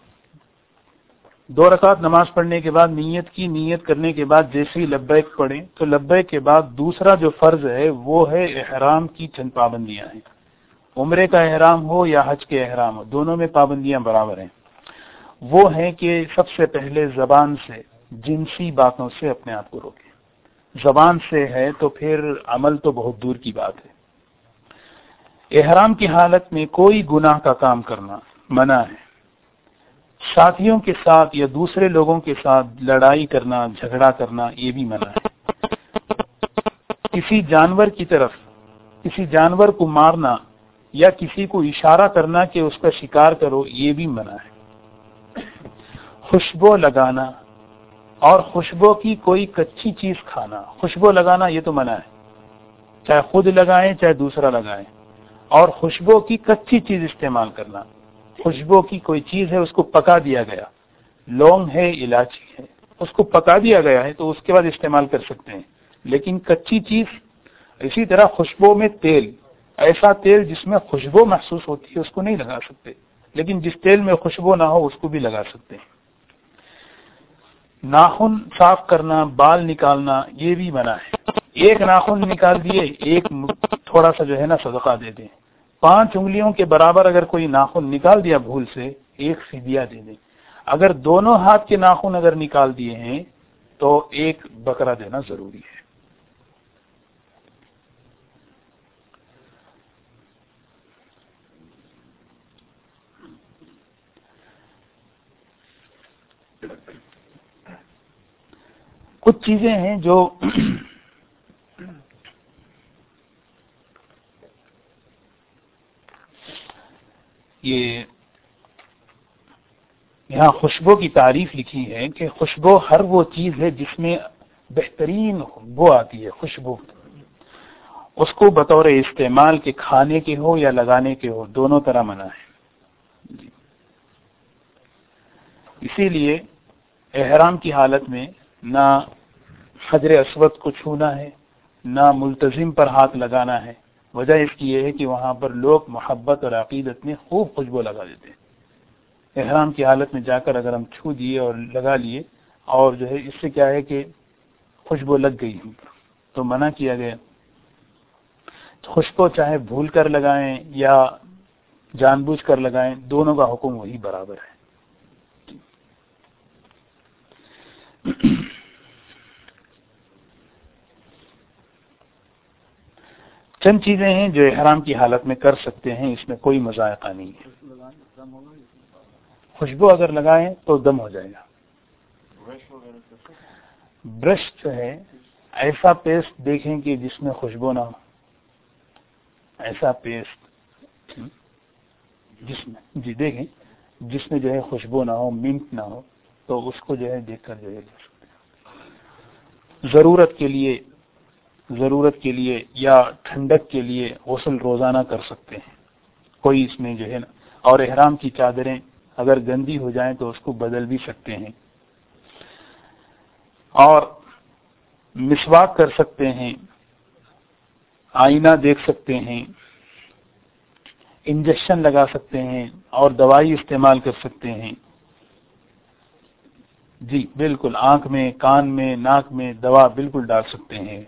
2 رکعت نماز پڑھنے کے بعد نیت کرنے کے بعد جیسے ہی لبیک پڑھیں تو لبیک کے بعد دوسرا جو فرض ہے وہ ہے احرام کی چند پابندیاں ہیں. عمرے کا احرام ہو یا حج کے احرام ہو، دونوں میں پابندیاں برابر ہیں. وہ ہیں کہ سب سے پہلے زبان سے جنسی باتوں سے اپنے آپ کو روکیں. زبان سے ہے تو پھر عمل تو بہت دور کی بات ہے. احرام کی حالت میں کوئی گناہ کا کام کرنا منع ہے. ساتھیوں کے ساتھ یا دوسرے لوگوں کے ساتھ لڑائی کرنا، جھگڑا کرنا یہ بھی منع ہے. کسی جانور کو مارنا یا کسی کو اشارہ کرنا کہ اس کا شکار کرو یہ بھی منع ہے. خوشبو لگانا اور خوشبو کی کوئی کچی چیز کھانا، خوشبو لگانا یہ تو منع ہے، چاہے خود لگائیں چاہے دوسرا لگائیں. اور خوشبو کی کچی چیز استعمال کرنا، خوشبو کی کوئی چیز ہے اس کو پکا دیا گیا، لونگ ہے، الائچی ہے، اس کو پکا دیا گیا ہے تو اس کے بعد استعمال کر سکتے ہیں، لیکن کچی چیز. اسی طرح خوشبو میں تیل، ایسا تیل جس میں خوشبو محسوس ہوتی ہے اس کو نہیں لگا سکتے، لیکن جس تیل میں خوشبو نہ ہو اس کو بھی لگا سکتے ہیں. ناخن صاف کرنا، بال نکالنا یہ بھی منع ہے. ایک ناخن نکال دیے، ایک تھوڑا سا جو ہے نا صدقہ دے دیں. 5 انگلیوں کے برابر اگر کوئی ناخن نکال دیا بھول سے، ایک فدیہ دے دیں. اگر دونوں ہاتھ کے ناخن اگر نکال دیے ہیں تو ایک بکرا دینا ضروری ہے. کچھ چیزیں ہیں جو یہ یہاں خوشبو کی تعریف لکھی ہے کہ خوشبو ہر وہ چیز ہے جس میں بہترین بو آتی ہے. خوشبو اس کو بطور استعمال کے کھانے کے ہو یا لگانے کے ہو دونوں طرح منع ہے. اسی لیے احرام کی حالت میں نہ حجر اسود کو چھونا ہے، نہ ملتزم پر ہاتھ لگانا ہے. وجہ اس کی یہ ہے کہ وہاں پر لوگ محبت اور عقیدت میں خوب خوشبو لگا دیتے ہیں. احرام کی حالت میں جا کر اگر ہم چھو دیے اور لگا لیے اور جو ہے اس سے کیا ہے کہ خوشبو لگ گئی ہم پر تو منع کیا گیا. خوشبو چاہے بھول کر لگائیں یا جان بوجھ کر لگائیں دونوں کا حکم وہی برابر ہے. چند چیزیں ہیں جو احرام کی حالت میں کر سکتے ہیں، اس میں کوئی مذائقہ نہیں ہے. خوشبو اگر لگائیں تو دم ہو جائے گا. برش جو ہے ایسا پیسٹ دیکھیں کہ جس میں خوشبو نہ ہو، ایسا پیسٹ جس میں جی دیکھیں جس میں جو ہے خوشبو نہ ہو، منٹ نہ ہو، تو اس کو جو ہے دیکھ کر جو ہے لے سکتے ہیں۔ ضرورت کے لیے یا ٹھنڈک کے لیے غسل روزانہ کر سکتے ہیں، کوئی اس میں جو ہے نا، اور احرام کی چادریں اگر گندی ہو جائیں تو اس کو بدل بھی سکتے ہیں، اور مسواک کر سکتے ہیں، آئینہ دیکھ سکتے ہیں، انجیکشن لگا سکتے ہیں اور دوائی استعمال کر سکتے ہیں۔ جی بالکل، آنکھ میں، کان میں، ناک میں دوا بالکل ڈال سکتے ہیں۔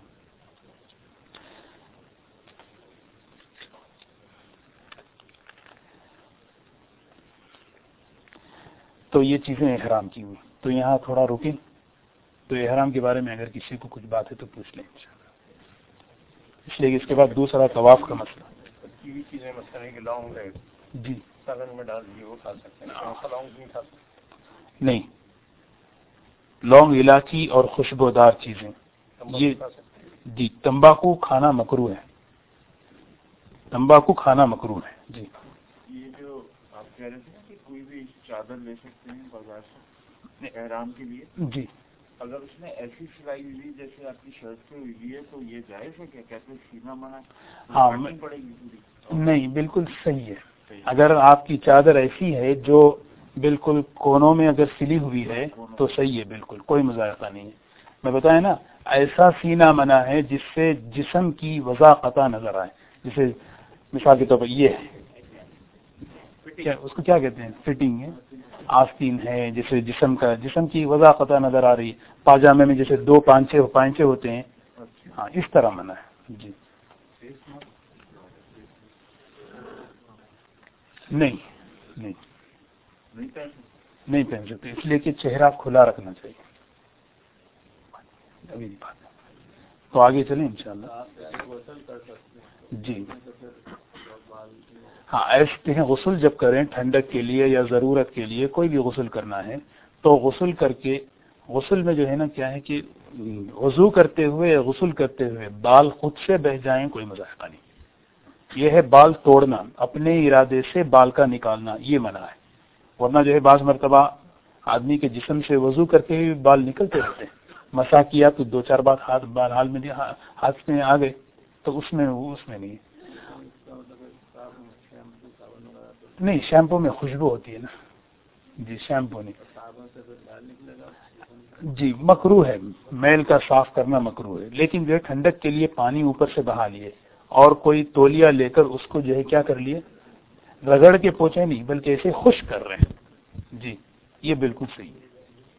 تو یہ چیزیں احرام کی ہوئی، تو یہاں تھوڑا رکیں، تو احرام کے بارے میں اگر کسی کو کچھ بات ہے تو پوچھ لیں انشاءاللہ۔ اس لیے کہ اس کے بعد دوسرا طواف کا مسئلہ چیزیں مثلا کہ لونگ ہے جی سالن میں ڈال دیے وہ کھا سکتے ہیں، لونگ نہیں کھا سکتے، نہیں، لونگ، الائچی اور خوشبودار چیزیں یہ جی، تمباکو کھانا مکروہ ہے، تمباکو کھانا مکروہ ہے جی۔ یہ جو آپ کہہ رہے تھے کہ کوئی بھی چادر لے سکتے ہیں بازار سے احرام کے لیے، جی اگر اس میں ایسی سلائی ہوئی جیسے آپ کی شرٹ پہ ہوئی ہے تو یہ جائز ہے کیا؟ کہتے ہیں سینا منع ہاں پڑے گی پوری؟ نہیں، بالکل صحیح ہے۔ اگر آپ کی چادر ایسی ہے جو بالکل کونوں میں اگر سلی ہوئی ہے تو صحیح ہے، بالکل کوئی مذائقہ نہیں ہے۔ میں بتایا نا، ایسا سینا منع ہے جس سے جسم کی وضاحت نظر آئے، جسے مثال کے طور پر یہ ہے، اس کو کیا کہتے ہیں، فٹنگ ہے، آستین ہے، جیسے جسم کی وضاحت نظر آ رہی ہے، پاجامے میں جیسے دو پانچے ہوتے ہیں، ہاں اس طرح منع ہے جی۔ نہیں پہن سکتے، اس لیے کہ چہرہ کھلا رکھنا چاہیے۔ ابھی نہیں بات تو آگے چلیں انشاءاللہ جی۔ ہاں ایسے ہیں، غسل جب کریں ٹھنڈک کے لیے یا ضرورت کے لیے کوئی بھی غسل کرنا ہے تو غسل کر کے، غسل میں جو ہے نا کیا ہے کہ وضو کرتے ہوئے غسل کرتے ہوئے بال خود سے بہہ جائیں کوئی مذائقہ نہیں، یہ ہے بال توڑنا، اپنے ارادے سے بال کا نکالنا یہ منع ہے، ورنہ جو ہے بعض مرتبہ آدمی کے جسم سے وضو کرتے ہوئے بال نکلتے رہتے ہیں، مسا کیا تو دو چار بار ہاتھ میں آ گئے تو اس میں نہیں ہے۔ نہیں، شیمپو میں خوشبو ہوتی ہے نا جی، شیمپو نہیں جی، مکروہ ہے، میل کا صاف کرنا مکروہ ہے، لیکن جو ہے ٹھنڈک کے لیے پانی اوپر سے بہا لیے اور کوئی تولیہ لے کر اس کو جو ہے کیا کر لیے، رگڑ کے پوچھے نہیں بلکہ ایسے خشک کر رہے ہیں جی، یہ بالکل صحیح ہے۔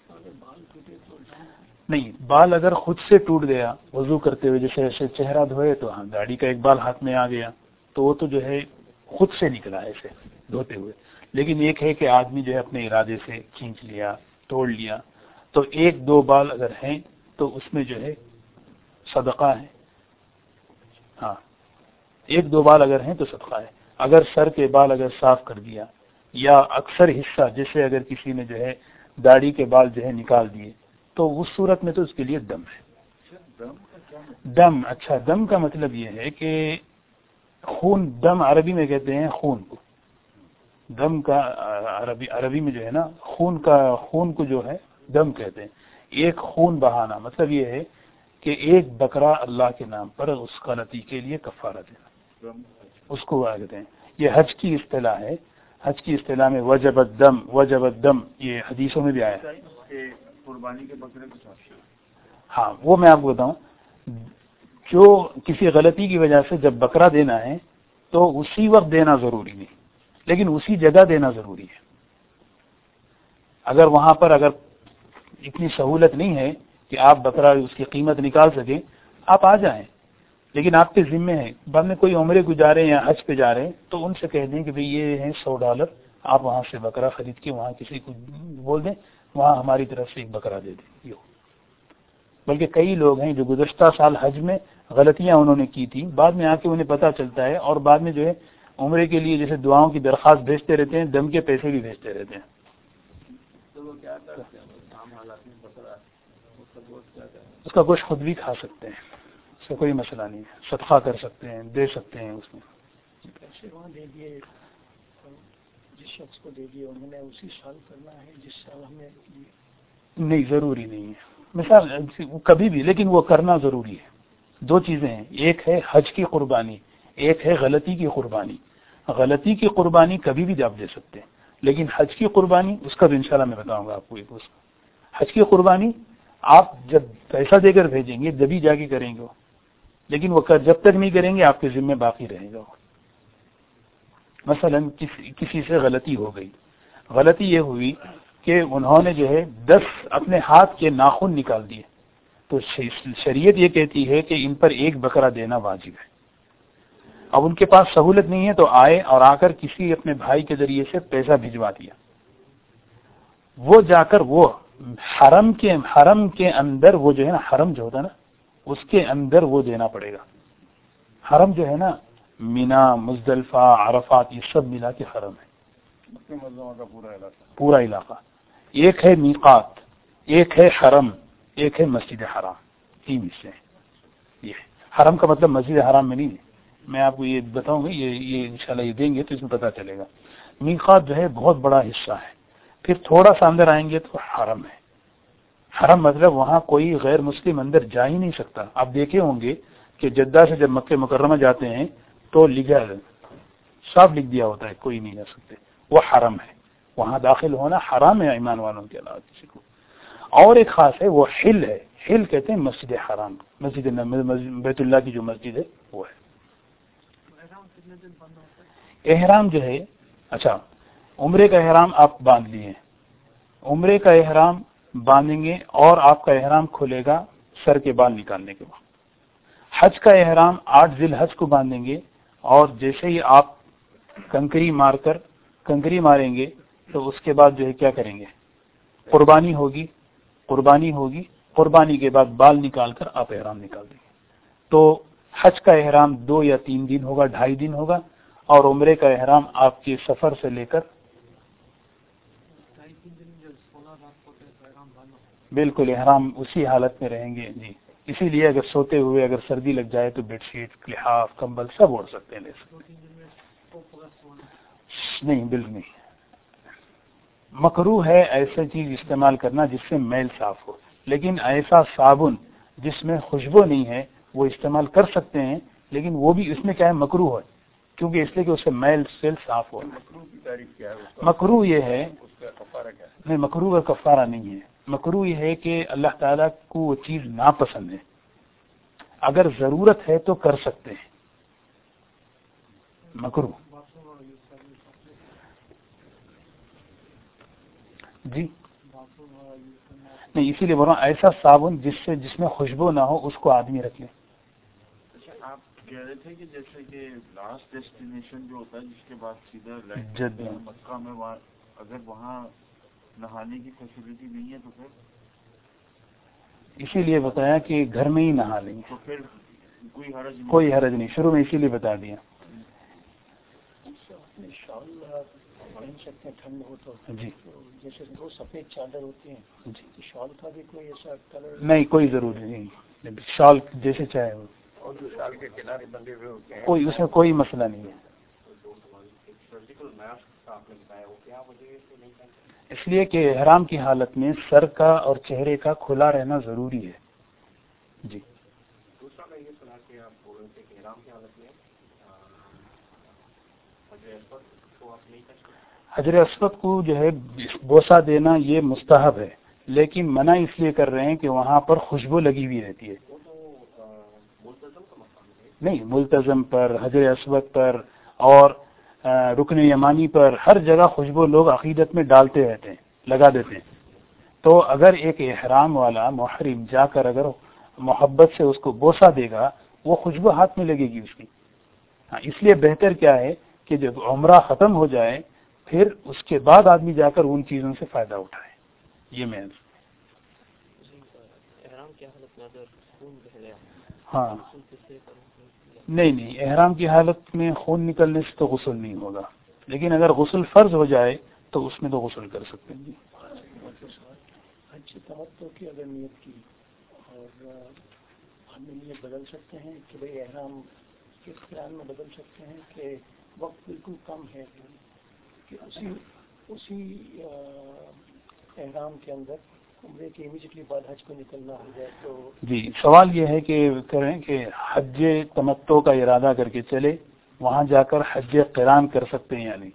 نہیں، بال اگر خود سے ٹوٹ گیا وضو کرتے ہوئے، جیسے ایسے چہرہ دھوئے تو ہاں گاڑی کا ایک بال ہاتھ میں آ گیا تو وہ تو جو ہے خود سے نکلا ایسے دھوتے ہوئے، لیکن ایک ہے کہ آدمی جو ہے اپنے ارادے سے کھینچ لیا، توڑ لیا، تو ایک دو بال اگر ہیں تو اس میں جو ہے صدقہ ہے، ہاں ایک دو بال اگر ہیں تو صدقہ ہے۔ اگر سر کے بال اگر صاف کر دیا یا اکثر حصہ، جیسے اگر کسی نے جو ہے داڑھی کے بال جو ہے نکال دیے تو اس صورت میں تو اس کے لیے دم ہے۔ دم، اچھا، دم کا مطلب یہ ہے کہ خون، دم عربی میں کہتے ہیں خون کو، دم کا عربی میں جو ہے نا خون کو جو ہے دم کہتے ہیں۔ ایک خون بہانا مطلب یہ ہے کہ ایک بکرا اللہ کے نام پر اس غلطی کے لیے کفارہ دینا، اس کو کہتے ہیں۔ یہ حج کی اصطلاح ہے، حج کی اصطلاح میں وجب الدم، یہ حدیثوں میں بھی آیا ہے قربانی کے بکرے کے ساتھ۔ ہاں وہ میں آپ کو بتاؤں، جو کسی غلطی کی وجہ سے جب بکرا دینا ہے تو اسی وقت دینا ضروری نہیں، لیکن اسی جگہ دینا ضروری ہے۔ اگر وہاں پر اگر اتنی سہولت نہیں ہے کہ آپ بکرا اس کی قیمت نکال سکیں، آپ آ جائیں، لیکن آپ کے ذمے ہے، بعد میں کوئی عمرے کو جا رہے ہیں یا حج پہ جا رہے ہیں تو ان سے کہہ دیں کہ بھئی یہ ہے $100، آپ وہاں سے بکرا خرید کے وہاں کسی کو بول دیں، وہاں ہماری طرف سے ایک بکرا دے دیں۔ بلکہ کئی لوگ ہیں جو گزشتہ سال حج میں غلطیاں انہوں نے کی تھی، بعد میں آ کے انہیں پتہ چلتا ہے اور بعد میں جو ہے عمرے کے لیے جیسے دعاؤں کی درخواست بھیجتے رہتے ہیں، دم کے پیسے بھی بھیجتے رہتے ہیں۔ تو وہ کیا کرتے ہیں؟ اس کا گوشت خود بھی کھا سکتے ہیں، اس کا کوئی مسئلہ نہیں ہے، صدقہ کر سکتے ہیں، دے سکتے ہیں، اس میں پیسے وہاں دے دیے، جس شخص کو دے دیے انہوں نے اسی سال کرنا ہے جس سال ہم نے دیے؟ نہیں، ضروری نہیں ہے، مثال کبھی بھی، لیکن وہ کرنا ضروری ہے۔ دو چیزیں ہیں، ایک ہے حج کی قربانی، ایک ہے غلطی کی قربانی۔ غلطی کی قربانی کبھی بھی آپ دے سکتے ہیں، لیکن حج کی قربانی اس کا بھی انشاءاللہ میں بتاؤں گا آپ کو۔ ایک حج کی قربانی آپ جب پیسہ دے کر بھیجیں گے جبھی جا کے کریں گے، لیکن وہ جب تک نہیں کریں گے آپ کے ذمہ باقی رہے گا۔ مثلا کسی سے غلطی ہو گئی، غلطی یہ ہوئی کہ انہوں نے جو ہے 10 اپنے ہاتھ کے ناخن نکال دیے، تو شریعت یہ کہتی ہے کہ ان پر 1 بکرا دینا واجب ہے۔ اب ان کے پاس سہولت نہیں ہے تو آئے اور آ کر کسی اپنے بھائی کے ذریعے سے پیسہ بھجوا دیا، وہ جا کر وہ حرم کے اندر، وہ جو ہے نا حرم جو ہوتا ہے نا اس کے اندر وہ دینا پڑے گا۔ حرم جو ہے نا مینا، مزدلفہ، عرفات، یہ سب ملا کے حرم ہے، پورا علاقہ۔ ایک ہے میقات، ایک ہے حرم، ایک ہے مسجد حرام، 3 حصے ہیں۔ یہ حرم کا مطلب مسجد حرام میں نہیں ہے، میں آپ کو یہ بتاؤں گا، یہ انشاءاللہ یہ دیں گے تو اس میں پتہ چلے گا۔ میقات جو ہے بہت بڑا حصہ ہے، پھر تھوڑا سا اندر آئیں گے تو حرم ہے۔ حرم مطلب وہاں کوئی غیر مسلم اندر جا ہی نہیں سکتا۔ آپ دیکھے ہوں گے کہ جدہ سے جب مکہ مکرمہ جاتے ہیں تو صاف لکھ دیا ہوتا ہے کوئی نہیں جا سکتے، وہ حرم ہے، وہاں داخل ہونا حرام ہے ایمان والوں کے علاوہ کسی کو۔ اور ایک خاص ہے، وہ حل ہے، حل کہتے ہیں مسجد حرام، مسجد بیت اللہ کی جو مسجد ہے وہ ہے۔ احرام جو ہے، اچھا عمرے کا احرام آپ باندھ لیے، عمرے کا احرام باندھیں گے اور آپ کا احرام کھلے گا سر کے بال نکالنے کے بعد۔ حج کا احرام 8 ذی الحج کو باندھیں گے، اور جیسے ہی آپ کنکری ماریں گے تو اس کے بعد جو ہے کیا کریں گے، قربانی ہوگی، قربانی کے بعد بال نکال کر آپ احرام نکال دیں گے۔ تو حج کا احرام 2 یا 3 دن ہوگا، 2.5 دن ہوگا، اور عمرے کا احرام آپ کے سفر سے لے کر بالکل احرام اسی حالت میں رہیں گے جی۔ اسی لیے اگر سوتے ہوئے اگر سردی لگ جائے تو بیڈ شیٹ، لحاف، کمبل سب اوڑھ سکتے ہیں، لے سکتے نہیں، بالکل نہیں۔ مکروہ ہے ایسا چیز استعمال کرنا جس سے میل صاف ہو، لیکن ایسا صابن جس میں خوشبو نہیں ہے وہ استعمال کر سکتے ہیں، لیکن وہ بھی اس میں کیا ہے مکروہ ہے، کیونکہ اس لیے کہ اس سے میل سیل صاف ہو۔ مکروہ یہ ہے، نہیں مکروہ کا کفارہ نہیں ہے، مکروہ یہ ہے کہ اللہ تعالیٰ کو وہ چیز ناپسند ہے، اگر ضرورت ہے تو کر سکتے ہیں، مکروہ جی نہیں، اسی لیے بول رہا ہوں ایسا صابن جس میں خوشبو نہ ہو اس کو آدمی رکھ لے۔ اچھا، آپ کہہ رہے تھے کہ جیسے کہ لاسٹ ڈیسٹینیشن جو ہوتا ہے جس کے بعد سیدھا مکہ میں، اگر وہاں نہانے کی فیسلٹی نہیں ہے تو پھر اسی لیے بتایا کہ گھر میں ہی نہا لیں گے، تو پھر کوئی حرج نہیں، شروع میں اسی لیے بتا دیا ٹھنڈ ہو تو جی۔ جیسے 2 سفید چادر ہوتی ہیں جی، شال کا بھی کوئی ایسا کلر نہیں، کوئی ضروری نہیں، شال جیسے چاہے وہ، اور جو شال کے کنارے بندے ہوئے ہوتے ہیں کوئی اس میں کوئی مسئلہ نہیں ہے۔ اس لیے کہ احرام کی حالت میں سر کا اور چہرے کا کھلا رہنا ضروری ہے جی۔ دوسرا میں یہ سنا کہ آپ بول رہے تھے کہ احرام کی حالت میں حجر اسود کو جو ہے بوسہ دینا یہ مستحب ہے، لیکن منع اس لیے کر رہے ہیں کہ وہاں پر خوشبو لگی ہوئی رہتی ہے۔ نہیں، ملتزم پر، حجر اسود پر اور رکن یمانی پر، ہر جگہ خوشبو لوگ عقیدت میں ڈالتے رہتے ہیں، لگا دیتے ہیں۔ تو اگر ایک احرام والا محرم جا کر اگر محبت سے اس کو بوسہ دے گا وہ خوشبو ہاتھ میں لگے گی اس کی۔ اس لیے بہتر کیا ہے کہ جب عمرہ ختم ہو جائے پھر اس کے بعد آدمی جا کر ان چیزوں سے فائدہ اٹھائے۔ یہ میں ہاں نہیں، احرام کی حالت میں خون نکلنے سے تو غسل نہیں ہوگا، لیکن اگر غسل فرض ہو جائے تو اس میں تو غسل کر سکتے ہیں جی۔ حج تمتع کی اگر نیت کی اور ہم نیت بدل سکتے ہیں کہ بھئی احرام کے اختیار میں بدل سکتے ہیں کہ وقت بالکل کم ہے کہ اسی احرام کے اندر عمرے کے امیجیٹلی بعد حج کو نکلنا ہو جائے تو جی سوال یہ ہے کہ کریں کہ حج تمتع کا ارادہ کر کے چلے وہاں جا کر حج قران کر سکتے ہیں یا نہیں.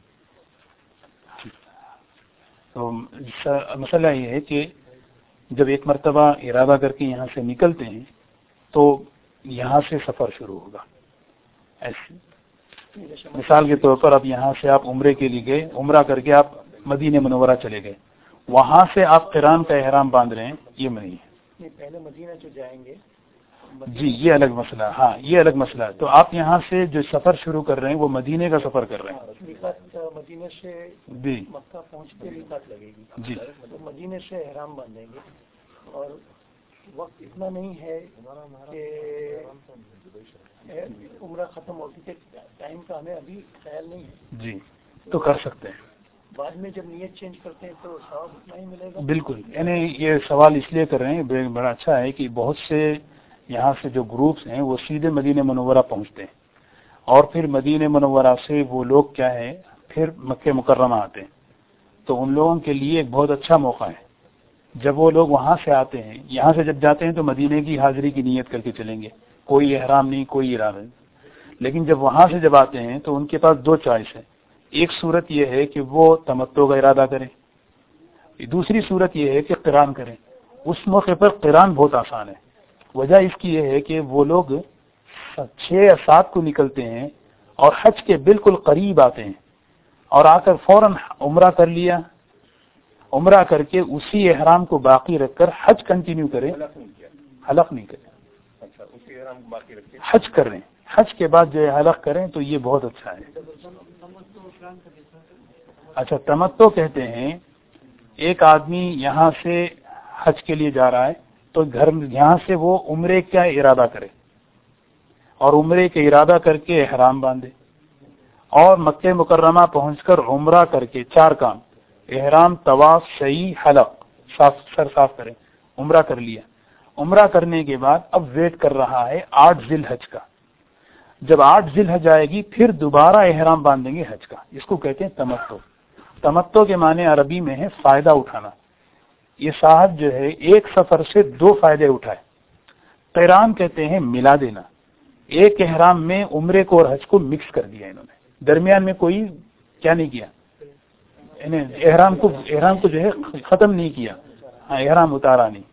تو مسئلہ یہ ہے کہ جب ایک مرتبہ ارادہ کر کے یہاں سے نکلتے ہیں تو یہاں سے سفر شروع ہوگا. ایسے مثال کے طور پر اب یہاں سے آپ عمرے کے لیے گئے, عمرہ کر کے آپ مدینہ منورہ چلے گئے, وہاں سے آپ قران کا احرام باندھ رہے ہیں, یہ نہیں ہے. پہلے مدینہ جو جائیں گے جی یہ الگ مسئلہ, ہاں یہ الگ مسئلہ ہے. تو آپ یہاں سے جو سفر شروع کر رہے ہیں وہ مدینے کا سفر کر رہے ہیں. میقات مدینہ سے جی مکہ پہنچتے میقات لگے گی. جی تو مدینے سے احرام باندھیں گے اور وقت اتنا نہیں ہے کہ عمرہ ختم ہو چکے, ٹائم کا ہمیں ابھی خیال نہیں ہے. جی تو کر سکتے ہیں. بعد میں جب نیت چینج کرتے ہیں تو ثواب اتنا ہی ملے گا. بالکل, یعنی یہ سوال اس لیے کر رہے ہیں, بڑا اچھا ہے کہ بہت سے یہاں سے جو گروپس ہیں وہ سیدھے مدینہ منورہ پہنچتے ہیں اور پھر مدینہ منورہ سے وہ لوگ کیا ہے پھر مکہ مکرمہ آتے ہیں. تو ان لوگوں کے لیے ایک بہت اچھا موقع ہے. جب وہ لوگ وہاں سے آتے ہیں, یہاں سے جب جاتے ہیں تو مدینے کی حاضری کی نیت کر کے چلیں گے, کوئی احرام نہیں, کوئی ارادہ نہیں. لیکن جب وہاں سے جب آتے ہیں تو ان کے پاس دو چوائس ہے. ایک صورت یہ ہے کہ وہ تمتع کا ارادہ کریں, دوسری صورت یہ ہے کہ قران کریں. اس موقع پر قران بہت آسان ہے. وجہ اس کی یہ ہے کہ وہ لوگ 6 یا 7 کو نکلتے ہیں اور حج کے بالکل قریب آتے ہیں اور آ کر فوراً عمرہ کر لیا, عمرہ کر کے اسی احرام کو باقی رکھ کر حج کنٹینیو کریں, حلق نہیں کریں, حج کر رہے ہیں, حج کے بعد جو ہے حلق کریں تو یہ بہت اچھا ہے. اچھا تمتع کہتے ہیں ایک آدمی یہاں سے حج کے لیے جا رہا ہے تو گھر یہاں سے وہ عمرے کا ارادہ کرے اور عمرے کا ارادہ کر کے احرام باندھے اور مکہ مکرمہ پہنچ کر عمرہ کر کے 4 کام, احرام, طواف, سعی, حلق, سر صاف کریں. عمرہ کر لیا, عمرہ کرنے کے بعد اب ویٹ کر رہا ہے 8 ذی الحج کا. جب 8 ذی الحج آئے گی پھر دوبارہ احرام باندھیں گے حج کا. اس کو کہتے ہیں تمتع. تمتع کے معنی عربی میں ہے فائدہ اٹھانا. یہ صاحب جو ہے ایک سفر سے 2 فائدے اٹھائے. قران کہتے ہیں ملا دینا, ایک احرام میں عمرے کو اور حج کو مکس کر دیا انہوں نے, درمیان میں کوئی کیا نہیں کیا, احرام کو جو ہے ختم نہیں کیا, ہاں احرام اتارا نہیں.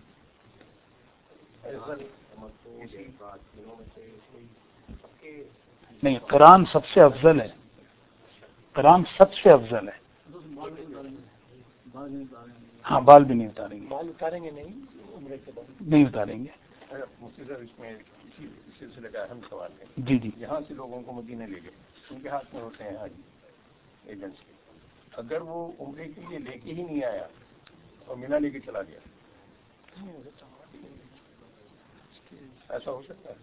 نہیں قران سب سے افضل ہے, قران سب سے افضل ہے. ہاں بال بھی نہیں اتاریں گے, بال اتاریں گے نہیں, عمرے کے بعد نہیں اتاریں گے. اس میں سلسلے کا اہم سوال ہے. جی جی, یہاں سے لوگوں کو مدینہ لے گئے, ان کے ہاتھ میں ہوتے ہیں حاجی ایجنٹس کے. اگر وہ عمرے کے لیے لے کے ہی نہیں آیا اور مینا لے کے چلا گیا, ایسا ہو سکتا ہے؟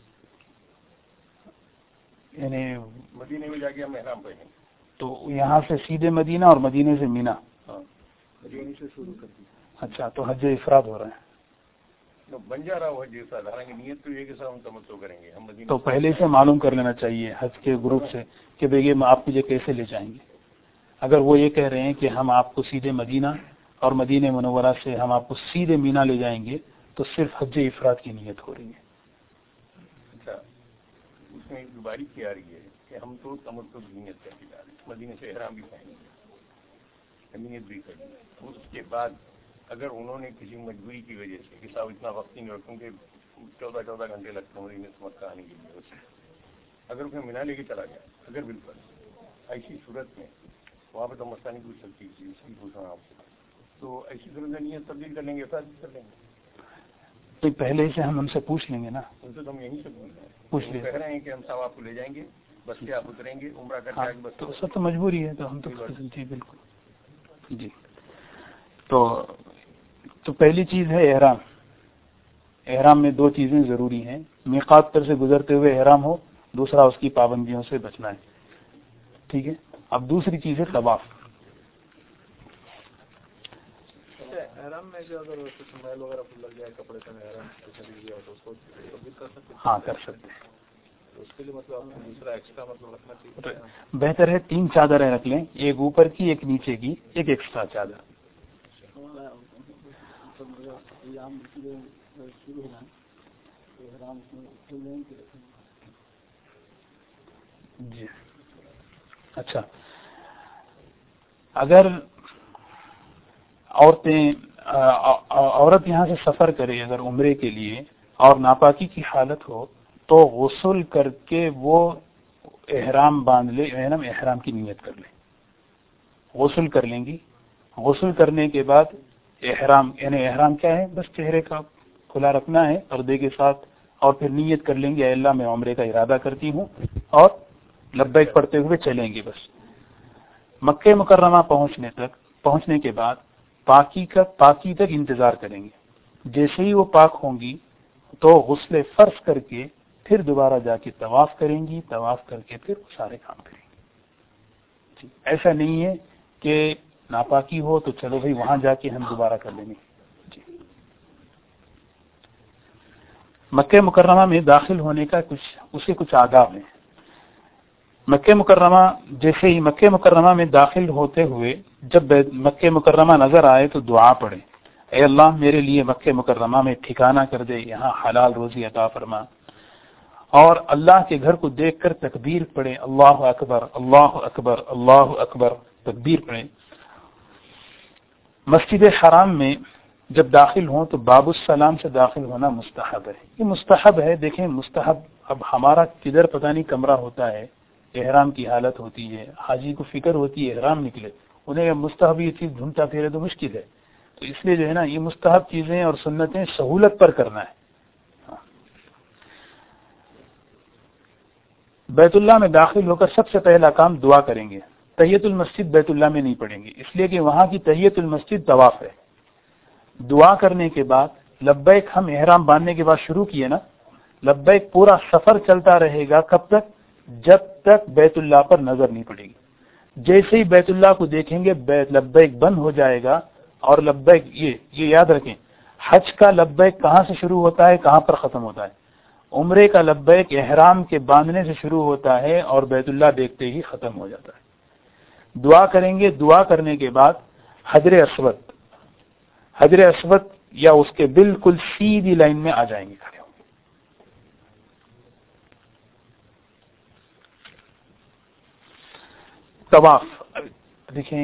یعنی مدینے میں جا کے ہم احرام پہنیں تو یہاں سے سیدھے مدینہ اور مدینے سے مینا. ہاں مدینے سے شروع کر دی. اچھا تو حج افراد ہو رہے ہیں, بن جا رہا ہوا جیسا, حالانکہ نیت تو یہ کہ ہم تمتع کریں گے. ہم مدینے تو پہلے سے معلوم کر لینا چاہیے حج کے گروپ سے کہ بھئی آپ مجھے کیسے لے جائیں گے. اگر وہ یہ کہہ رہے ہیں کہ ہم آپ کو سیدھے مدینہ اور مدینہ منورہ سے ہم آپ کو سیدھے مینا لے جائیں گے تو صرف حج افراد کی نیت ہو رہی ہے. اچھا, اس میں ایک دوباری کی آ رہی ہے کہ ہم تو تمتع کی نیت کر کے جا رہے ہیں, مدینے سے احرام بھی پہنیں گے, نیت بھی کریں گے. اس کے بعد اگر انہوں نے کسی مجبوری کی وجہ سے کہ صاحب اتنا وقت نہیں رکھوں کہ 14 گھنٹے لگتے ہیں مدینے سے مکہ آنے کے لیے, اگر اسے مینا لے کے چلا گیا, اگر بالکل ایسی صورت میں وہاں پہ تو مسئلہ نہیں پوچھ سکتی, اس کی پوچھ رہا ہوں آپ سے, تو ایسی صورت میں نیت تبدیل کر لیں گے, افراد کر لیں گے. تو پہلے سے ہم ان سے پوچھ لیں گے نا, ان سے تو ہم یہیں سے پوچھ لیں, کہہ رہے ہیں کہ ہم صاحب آپ کو لے جائیں گے, بس کیا آپ اتریں گے, عمرہ کر کے بس. تو سب تو مجبوری ہے, تو ہم تو جی بالکل جی. تو پہلی چیز ہے احرام. احرام میں 2 چیزیں ضروری ہیں, میقات پر سے گزرتے ہوئے احرام ہو, دوسرا اس کی پابندیوں سے بچنا ہے. ٹھیک ہے. اب دوسری چیز ہے طواف. احرام میں جو اگر میل وغیرہ لگ جائے کپڑے کا احرام چلی گیا تو اس کو تبدیل کر سکتے ہیں؟ ہاں کر سکتے ہیں. اس کے لیے مطلب آپ کو دوسرا ایکسٹرا مطلب رکھنا چاہیے. بہتر ہے 3 چادریں رکھ لیں، ایک اوپر کی، ایک نیچے کی، ایک ایکسٹرا چادر. جی اچھا، اگر عورت یہاں سے سفر کرے اگر عمرے کے لیے اور ناپاکی کی حالت ہو تو غسل کر کے وہ احرام باندھ لے، احرام کی نیت کر لے. غسل کر لیں گی، غسل کرنے کے بعد احرام احرام کیا ہے؟ بس چہرے کا کھلا رکھنا ہے پردے کے ساتھ، اور پھر نیت کر لیں گے اے اللہ میں عمرے کا ارادہ کرتی ہوں، اور لبیک پڑھتے ہوئے چلیں گے. بس مکہ مکرمہ پہنچنے کے بعد پاکی تک انتظار کریں گے. جیسے ہی وہ پاک ہوں گی تو غسل فرض کر کے پھر دوبارہ جا کے طواف کریں گی، طواف کر کے پھر سارے کام کریں گی. ایسا نہیں ہے کہ ناپاکی ہو تو چلو بھائی وہاں جا کے ہم دوبارہ کر لیں گے. جی. مکہ مکرمہ میں داخل ہونے کا کچھ آداب ہیں. مکہ مکرمہ میں داخل ہوتے ہوئے جب مکہ مکرمہ نظر آئے تو دعا پڑھیں، اے اللہ میرے لیے مکہ مکرمہ میں ٹھکانہ کر دے، یہاں حلال روزی عطا فرما. اور اللہ کے گھر کو دیکھ کر تکبیر پڑھیں، اللہ اکبر اللہ اکبر اللہ اکبر، تکبیر پڑھیں. مسجد حرام میں جب داخل ہوں تو باب السلام سے داخل ہونا مستحب ہے. یہ مستحب ہے. دیکھیں مستحب، اب ہمارا کدھر پتہ نہیں کمرہ ہوتا ہے، احرام کی حالت ہوتی ہے، حاجی کو فکر ہوتی ہے احرام نکلے، انہیں مستحب یہ چیز ڈھونڈتا پھرے تو مشکل ہے. تو اس لیے جو ہے نا یہ مستحب چیزیں اور سنتیں سہولت پر کرنا ہے. بیت اللہ میں داخل ہو کر سب سے پہلا کام دعا کریں گے. تحیت المسجد بیت اللہ میں نہیں پڑھیں گے، اس لیے کہ وہاں کی تحیت المسجد طواف ہے. دعا کرنے کے بعد لبیک، ہم احرام باندھنے کے بعد شروع کیے نا، لبیک پورا سفر چلتا رہے گا. کب تک؟ جب تک بیت اللہ پر نظر نہیں پڑے گی. جیسے ہی بیت اللہ کو دیکھیں گے لبیک بند ہو جائے گا. اور لبیک یہ یاد رکھیں، حج کا لبیک کہاں سے شروع ہوتا ہے، کہاں پر ختم ہوتا ہے؟ عمرے کا لبیک احرام کے باندھنے سے شروع ہوتا ہے اور بیت اللہ دیکھتے ہی ختم ہو جاتا ہے. دعا کریں گے. دعا کرنے کے بعد حجر اسود یا اس کے بالکل سیدھی لائن میں آ جائیں گے، کھڑے ہوں گے. طواف دیکھیں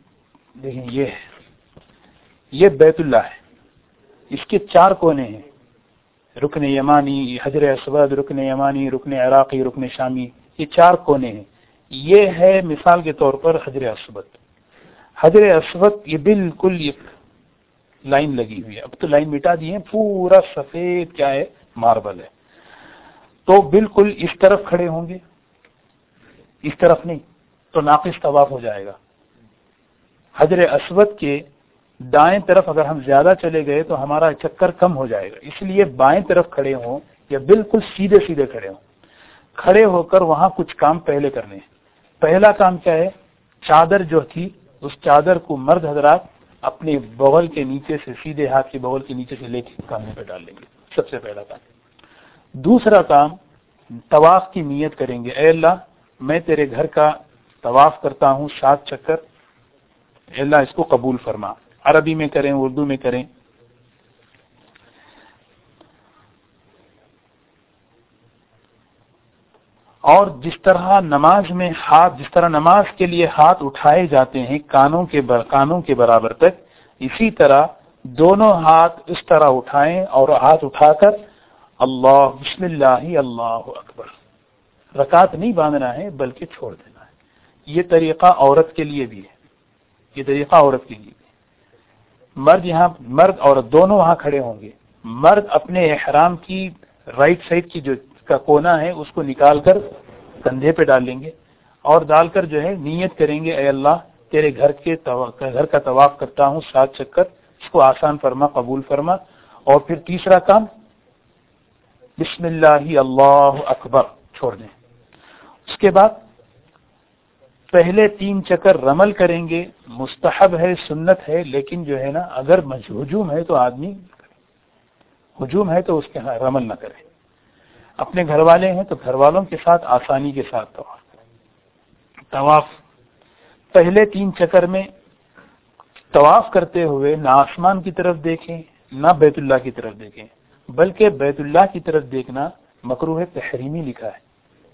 یہ بیت اللہ ہے، اس کے 4 کونے ہیں، رکن یمانی، حجر اسود، رکن یمانی، رکن عراقی، رکن شامی، یہ 4 کونے ہیں. یہ ہے مثال کے طور پر حجر اسود. حجر اسود یہ بالکل ایک لائن لگی ہوئی ہے، اب تو لائن مٹا دی ہے، پورا سفید کیا ہے، ماربل ہے. تو بالکل اس طرف کھڑے ہوں گے، اس طرف نہیں تو ناقص طواف ہو جائے گا. حجر اسود کے دائیں طرف اگر ہم زیادہ چلے گئے تو ہمارا چکر کم ہو جائے گا، اس لیے بائیں طرف کھڑے ہوں یا بالکل سیدھے کھڑے ہوں. کھڑے ہو کر وہاں کچھ کام پہلے کرنے ہیں. پہلا کام کیا ہے؟ چادر جو تھی اس چادر کو مرد حضرات اپنے بغل کے نیچے سے، سیدھے ہاتھ کے بغل کے نیچے سے لے کے کاندھے پہ ڈال لیں گے، سب سے پہلا کام. دوسرا کام، طواف کی نیت کریں گے، اے اللہ میں تیرے گھر کا طواف کرتا ہوں 7 چکر، اے اللہ اس کو قبول فرما. عربی میں کریں، اردو میں کریں. اور جس طرح نماز کے لیے ہاتھ اٹھائے جاتے ہیں کانوں کے برابر تک، اسی طرح دونوں ہاتھ اس طرح اٹھائیں اور ہاتھ اٹھا کر اللہ بسم اللہ اللہ اکبر. رکعت نہیں باندھنا ہے بلکہ چھوڑ دینا ہے. یہ طریقہ عورت کے لیے بھی ہے، مرد عورت دونوں وہاں کھڑے ہوں گے. مرد اپنے احرام کی رائٹ سائڈ کی جو کا کونا ہے اس کو نکال کر کندھے پہ ڈال لیں گے اور ڈال کر جو ہے نیت کریں گے، اے اللہ تیرے گھر کا طواف کرتا ہوں 7 چکر، اس کو آسان فرما، قبول فرما. اور پھر تیسرا کام بسم اللہ اللہ اکبر چھوڑ دیں. اس کے بعد پہلے 3 چکر رمل کریں گے، مستحب ہے، سنت ہے، لیکن جو ہے نا اگر ہجوم ہے تو آدمی ہجوم ہے تو اس کے رمل نہ کرے. اپنے گھر والے ہیں تو گھر والوں کے ساتھ آسانی کے ساتھ طواف کریں. طواف پہلے 3 چکر میں طواف کرتے ہوئے نہ آسمان کی طرف دیکھیں نہ بیت اللہ کی طرف دیکھیں، بلکہ بیت اللہ کی طرف دیکھنا مکروہ تحریمی لکھا ہے.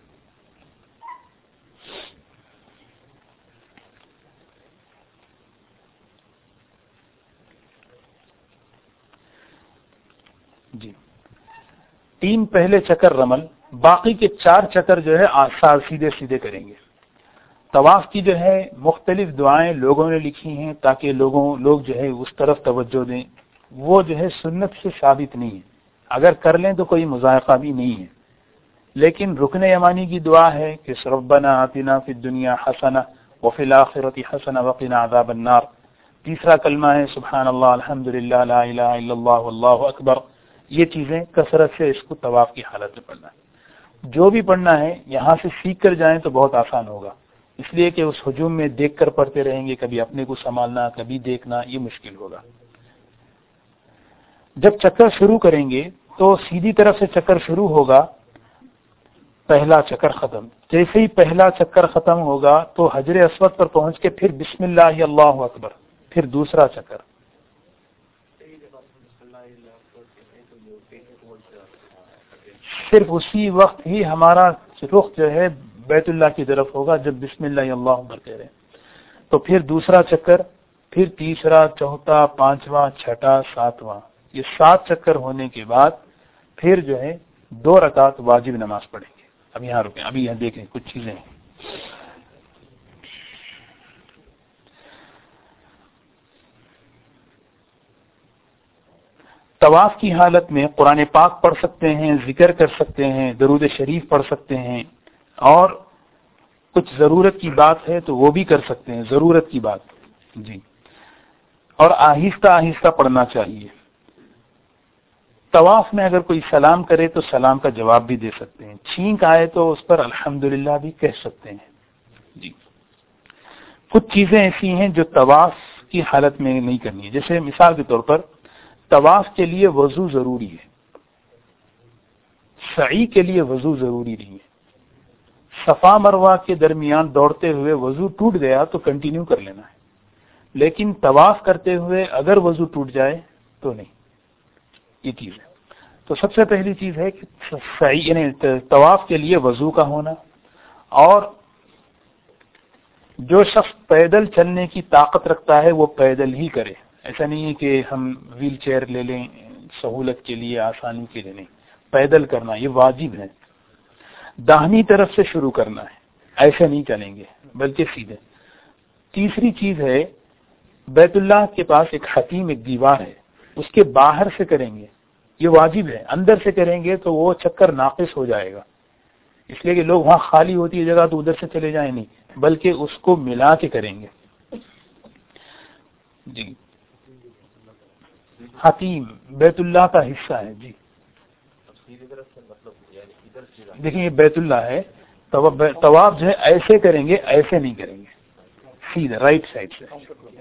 جی 3 پہلے چکر رمل، باقی کے 4 چکر جو ہے آسان سیدھے سیدھے کریں گے. طواف کی جو ہے مختلف دعائیں لوگوں نے لکھی ہیں تاکہ لوگ جو ہے اس طرف توجہ دیں. وہ جو ہے سنت سے ثابت نہیں ہے، اگر کر لیں تو کوئی مذائقہ بھی نہیں ہے. لیکن رکن یمانی کی دعا ہے کہ ربنا آتنا فی الدنیا حسنہ وفی الآخرۃ حسنہ وقنا عذاب النار. تیسرا کلمہ ہے سبحان اللہ الحمدللہ لا الہ الا اللہ واللہ اکبر. یہ چیزیں کثرت سے اس کو طواف کی حالت میں پڑھنا ہے. جو بھی پڑھنا ہے یہاں سے سیکھ کر جائیں تو بہت آسان ہوگا، اس لیے کہ اس ہجوم میں دیکھ کر پڑھتے رہیں گے، کبھی اپنے کو سنبھالنا کبھی دیکھنا، یہ مشکل ہوگا. جب چکر شروع کریں گے تو سیدھی طرف سے چکر شروع ہوگا، پہلا چکر ختم. جیسے ہی پہلا چکر ختم ہوگا تو حجر اسود پر پہنچ کے پھر بسم اللہ اللہ اکبر، پھر دوسرا چکر. صرف اسی وقت ہی ہمارا رخ جو ہے بیت اللہ کی طرف ہوگا جب بسم اللہ اللہ اکبر کہہ رہے ہیں. تو پھر دوسرا چکر، پھر تیسرا، چوتھا، پانچواں، چھٹا، ساتواں. یہ 7 چکر ہونے کے بعد پھر جو ہے 2 رکعت واجب نماز پڑھیں گے. اب یہاں رکیں، ابھی یہاں دیکھیں کچھ چیزیں ہیں. طواف کی حالت میں قرآن پاک پڑھ سکتے ہیں، ذکر کر سکتے ہیں، درود شریف پڑھ سکتے ہیں، اور کچھ ضرورت کی بات ہے تو وہ بھی کر سکتے ہیں، ضرورت کی بات. جی، اور آہستہ آہستہ پڑھنا چاہیے. طواف میں اگر کوئی سلام کرے تو سلام کا جواب بھی دے سکتے ہیں. چھینک آئے تو اس پر الحمدللہ بھی کہہ سکتے ہیں. جی، کچھ چیزیں ایسی ہیں جو طواف کی حالت میں نہیں کرنی ہے. جیسے مثال کے طور پر طواف کے لیے وضو ضروری ہے، سعی کے لیے وضو ضروری نہیں ہے. صفا مروہ کے درمیان دوڑتے ہوئے وضو ٹوٹ گیا تو کنٹینیو کر لینا ہے، لیکن طواف کرتے ہوئے اگر وضو ٹوٹ جائے تو نہیں. یہ چیز ہے. تو سب سے پہلی چیز ہے کہ سعی یعنی طواف کے لیے وضو کا ہونا. اور جو شخص پیدل چلنے کی طاقت رکھتا ہے وہ پیدل ہی کرے. ایسا نہیں ہے کہ ہم ویل چیئر لے لیں سہولت کے لیے، آسانی کے لیے. نہیں، پیدل کرنا یہ واجب ہے. داہنی طرف سے شروع کرنا ہے، ایسے نہیں چلیں گے بلکہ سیدھے. تیسری چیز ہے بیت اللہ کے پاس ایک حتیم، ایک دیوار ہے، اس کے باہر سے کریں گے، یہ واجب ہے. اندر سے کریں گے تو وہ چکر ناقص ہو جائے گا، اس لیے کہ لوگ وہاں خالی ہوتی ہے جگہ تو ادھر سے چلے جائیں. نہیں، بلکہ اس کو ملا کے کریں گے. جی، حتیم بیت اللہ کا حصہ ہے. جی دیکھیں یہ بیت اللہ ہے، طواف جو ہے ایسے کریں گے، ایسے نہیں کریں گے، سیدھا رائٹ سائڈ سے.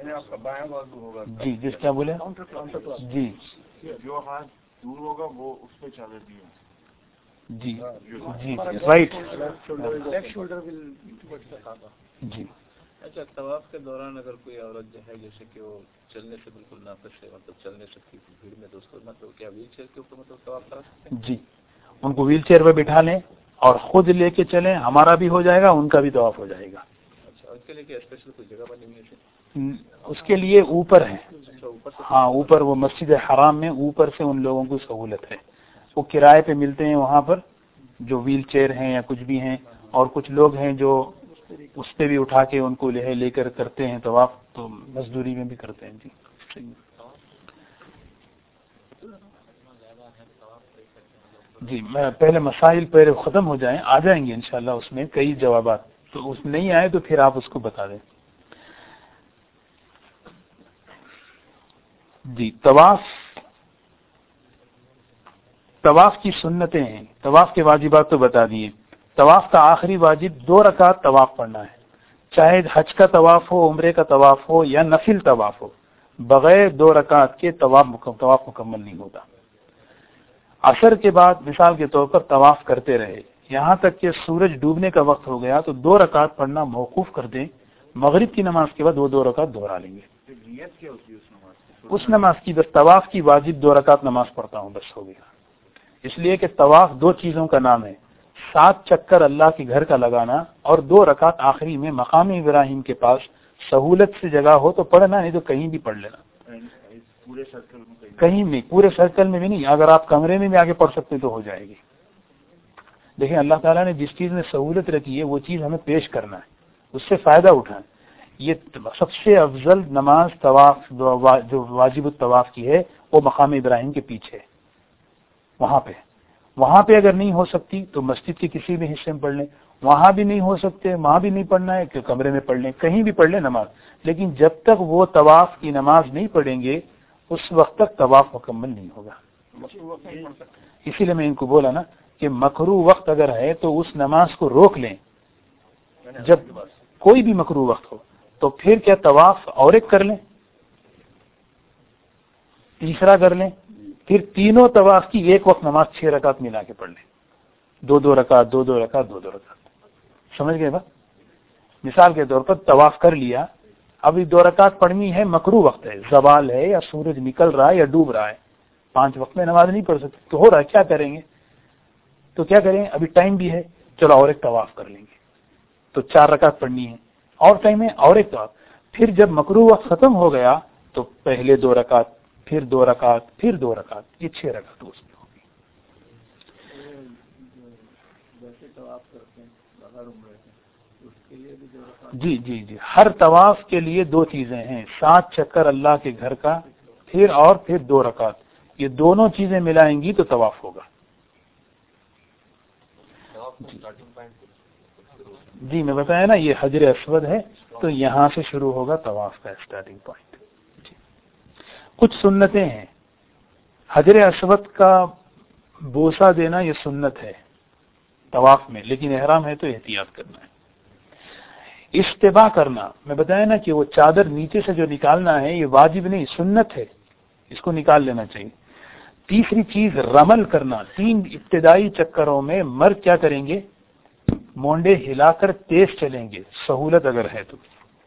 جی جس کیا بولے جی جو ہاتھ دور ہوگا وہ اس پہ چلے دیا. جی جی رائٹ. جی اچھا، طواف کے دوران اگر کوئی عورت جو ہے جیسے کہ وہ چلنے سے بالکل ناقص ہے، مطلب چل نہیں سکتی بھیڑ میں، تو اس کو مطلب کیا ویل چیئر کے اوپر مطلب طواف کرا سکتے ہیں؟ جی، ان کو ویل چیئر پہ بٹھا لیں اور خود لے کے چلیں، ہمارا بھی ہو جائے گا، ان کا بھی طواف ہو جائے گا. اچھا، اس کے لیے کیا اسپیشل کوئی جگہ بنی ہوئی ہے؟ اس کے لیے اوپر ہے. ہاں اوپر، وہ مسجد حرام میں اوپر سے ان لوگوں کو سہولت ہے، وہ کرائے پہ ملتے ہیں وہاں پر، جو ویل چیئر ہیں یا کچھ بھی ہیں. اور کچھ لوگ ہیں جو اس پہ بھی اٹھا کے ان کو لے کر کرتے ہیں طواف، تو مزدوری میں بھی کرتے ہیں. جی جی، میں پہلے مسائل پہلے ختم ہو جائیں، آ جائیں گے انشاءاللہ اس میں کئی جوابات. تو اس میں نہیں آئے تو پھر آپ اس کو بتا دیں. جی، طواف کی سنتیں ہیں. طواف کے واجبات تو بتا دیے. طواف کا آخری واجب 2 رکعت طواف پڑھنا ہے. چاہے حج کا طواف ہو، عمرے کا طواف ہو یا نفل طواف ہو، بغیر 2 رکعت کے طواف مکمل نہیں ہوتا۔ عصر کے بعد مثال کے طور پر طواف کرتے رہے یہاں تک کہ سورج ڈوبنے کا وقت ہو گیا تو 2 رکعت پڑھنا موقوف کر دیں، مغرب کی نماز کے بعد وہ 2 رکعت دوہرا لیں گے۔ نیت کیا ہوتی ہے اس نماز کی؟ بس طواف کی واجب 2 رکعت نماز پڑھتا ہوں، بس ہو گیا۔ اس لیے کہ طواف 2 چیزوں کا نام ہے، 7 چکر اللہ کے گھر کا لگانا اور 2 رکعت آخری میں مقام ابراہیم کے پاس سہولت سے جگہ ہو تو پڑھنا، نہیں تو کہیں بھی پڑھ لینا، پورے سرکل میں کہیں نہیں، پورے سرکل میں بھی نہیں، اگر آپ کمرے میں بھی آگے پڑھ سکتے تو ہو جائے گی۔ دیکھیں اللہ تعالیٰ نے جس چیز میں سہولت رکھی ہے وہ چیز ہمیں پیش کرنا ہے، اس سے فائدہ اٹھائیں۔ یہ سب سے افضل نماز طواف جو واجب الطواف کی ہے وہ مقام ابراہیم کے پیچھے، وہاں پہ اگر نہیں ہو سکتی تو مسجد کے کسی بھی حصے میں پڑھ لیں، وہاں بھی نہیں ہو سکتے، وہاں بھی نہیں پڑھنا ہے کہ کمرے میں پڑھ لیں، کہیں بھی پڑھ لیں نماز، لیکن جب تک وہ طواف کی نماز نہیں پڑھیں گے اس وقت تک طواف مکمل نہیں ہوگا۔ اسی لیے میں ان کو بولا نا کہ مکروہ وقت اگر ہے تو اس نماز کو روک لیں، جب کوئی بھی مکروہ وقت ہو تو پھر کیا طواف اور ایک کر لیں، تیسرا کر لیں، پھر تینوں طواف کی ایک وقت نماز 6 رکعت ملا کے پڑھ لیں، 2 رکعت 2 رکعت 2 رکعت، سمجھ گئے بات؟ مثال کے طور پر طواف کر لیا، ابھی 2 رکعت پڑھنی ہے، مکروہ وقت ہے، زوال ہے یا سورج نکل رہا ہے یا ڈوب رہا ہے، 5 وقت میں نماز نہیں پڑھ سکتے تو ہو رہا ہے، کیا کریں گے؟ تو کیا کریں، ابھی ٹائم بھی ہے، چلو اور ایک طواف کر لیں گے، تو 4 رکعت پڑھنی ہے، اور ٹائم ہے اور ایک طواف، پھر جب مکروہ وقت ختم ہو گیا تو پہلے 2 رکعت پھر 2 رکعت پھر 2 رکعت، یہ 6 رکعت اس میں ہوگی۔ جی جی جی، ہر طواف کے لیے 2 چیزیں ہیں، 7 چکر اللہ کے گھر کا پھر 2 رکعت، یہ دونوں چیزیں ملائیں گی تو طواف ہوگا۔ جی میں بتایا نا یہ حجر اسود ہے تو یہاں سے شروع ہوگا طواف کا اسٹارٹنگ پوائنٹ۔ جی کچھ سنتیں ہیں، حجر اسود کا بوسہ دینا یہ سنت ہے طواف میں، لیکن احرام ہے تو احتیاط کرنا ہے۔ استباء کرنا، میں بتایا نا کہ وہ چادر نیچے سے جو نکالنا ہے یہ واجب نہیں، سنت ہے، اس کو نکال لینا چاہیے۔ تیسری چیز رمل کرنا، 3 ابتدائی چکروں میں مرد کیا کریں گے، مونڈے ہلا کر تیز چلیں گے، سہولت اگر ہے تو۔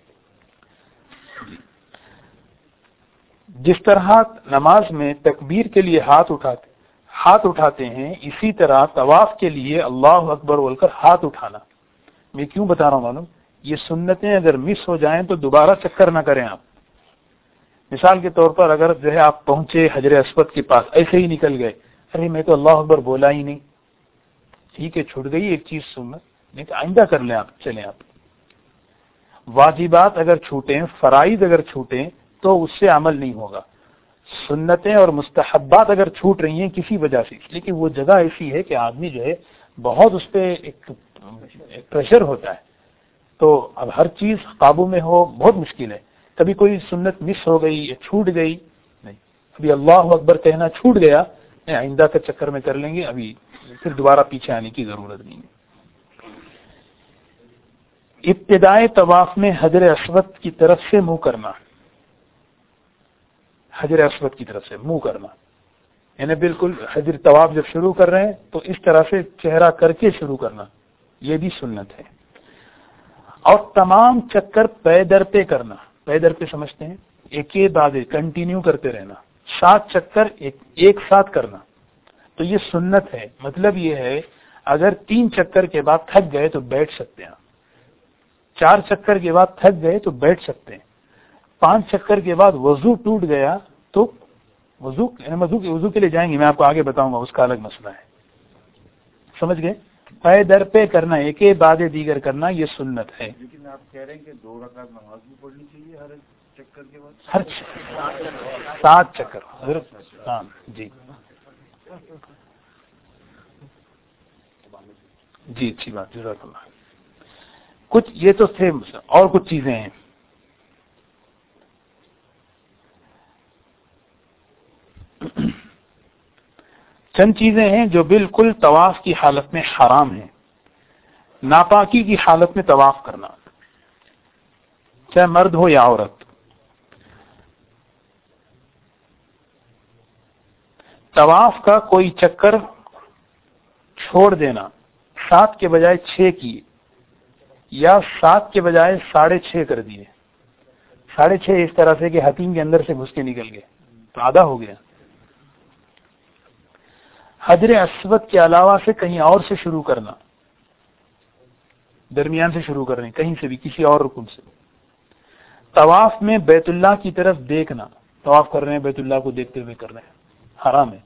جس طرح نماز میں تکبیر کے لیے ہاتھ اٹھاتے ہیں، اسی طرح طواف کے لیے اللہ اکبر بول کر ہاتھ اٹھانا۔ میں کیوں بتا رہا ہوں معلوم، یہ سنتیں اگر مس ہو جائیں تو دوبارہ چکر نہ کریں آپ۔ مثال کے طور پر اگر جو ہے آپ پہنچے حجر اسود کے پاس، ایسے ہی نکل گئے، ارے میں تو اللہ اکبر بولا ہی نہیں، ٹھیک ہے چھوٹ گئی ایک چیز سنت، نہیں تو آئندہ کر لیں آپ، چلیں آپ۔ واجبات اگر چھوٹیں، فرائض اگر چھوٹیں تو اس سے عمل نہیں ہوگا۔ سنتیں اور مستحبات اگر چھوٹ رہی ہیں کسی وجہ سے، لیکن وہ جگہ ایسی ہے کہ آدمی جو ہے بہت اس پہ ایک پریشر ہوتا ہے، تو اب ہر چیز قابو میں ہو بہت مشکل ہے۔ کبھی کوئی سنت مس ہو گئی یا چھوٹ گئی، نہیں ابھی اللہ اکبر کہنا چھوٹ گیا، آئندہ کے چکر میں کر لیں گے، ابھی پھر دوبارہ پیچھے آنے کی ضرورت نہیں ہے۔ ابتدائے طواف میں حجر اسود کی طرف سے منہ کرنا، حجر اسود کی طرف سے منہ کرنا، یعنی بالکل حجر طواف جب شروع کر رہے ہیں تو اس طرح سے چہرہ کر کے شروع کرنا، یہ بھی سنت ہے۔ اور تمام چکر پے در پہ کرنا، پے در پہ سمجھتے ہیں ایک ہی بعد کنٹینیو کرتے رہنا، 7 چکر ایک ساتھ کرنا، تو یہ سنت ہے۔ مطلب یہ ہے اگر 3 چکر کے بعد تھک گئے تو بیٹھ سکتے ہیں، 4 چکر کے بعد تھک گئے تو بیٹھ سکتے ہیں، 5 چکر کے بعد وضو ٹوٹ گیا تو وضو کے لیے جائیں گے، میں آپ کو آگے بتاؤں گا، اس کا الگ مسئلہ ہے، سمجھ گئے؟ پے در پہ کرنا، ایک ہی بعد دیگر کرنا، یہ سنت ہے۔ لیکن آپ کہہ رہے ہیں کہ 2 رکعت نماز بھی پڑھنی چاہیے ہر چکر کے بعد، ہر 7 چکر حضرت، ہاں جی جی اچھی بات، جزاک اللہ۔ کچھ یہ تو تھے، اور کچھ چیزیں ہیں۔ چند چیزیں ہیں جو بالکل طواف کی حالت میں حرام ہیں۔ ناپاکی کی حالت میں طواف کرنا، چاہے مرد ہو یا عورت. طواف کا کوئی چکر چھوڑ دینا 7 کے بجائے 6 کیے یا 7 کے بجائے 6.5 کر دیے. 6.5 اس طرح سے کہ حتیم کے اندر سے گھس کے نکل گئے تو آدھا ہو گیا. حجر اسود کے علاوہ سے کہیں اور سے شروع کرنا, درمیان سے شروع کرنے, کہیں سے بھی کسی اور رکن سے. طواف میں بیت اللہ کی طرف دیکھنا, طواف کر رہے ہیں بیت اللہ کو دیکھتے ہوئے کر رہے ہیں, حرام ہے.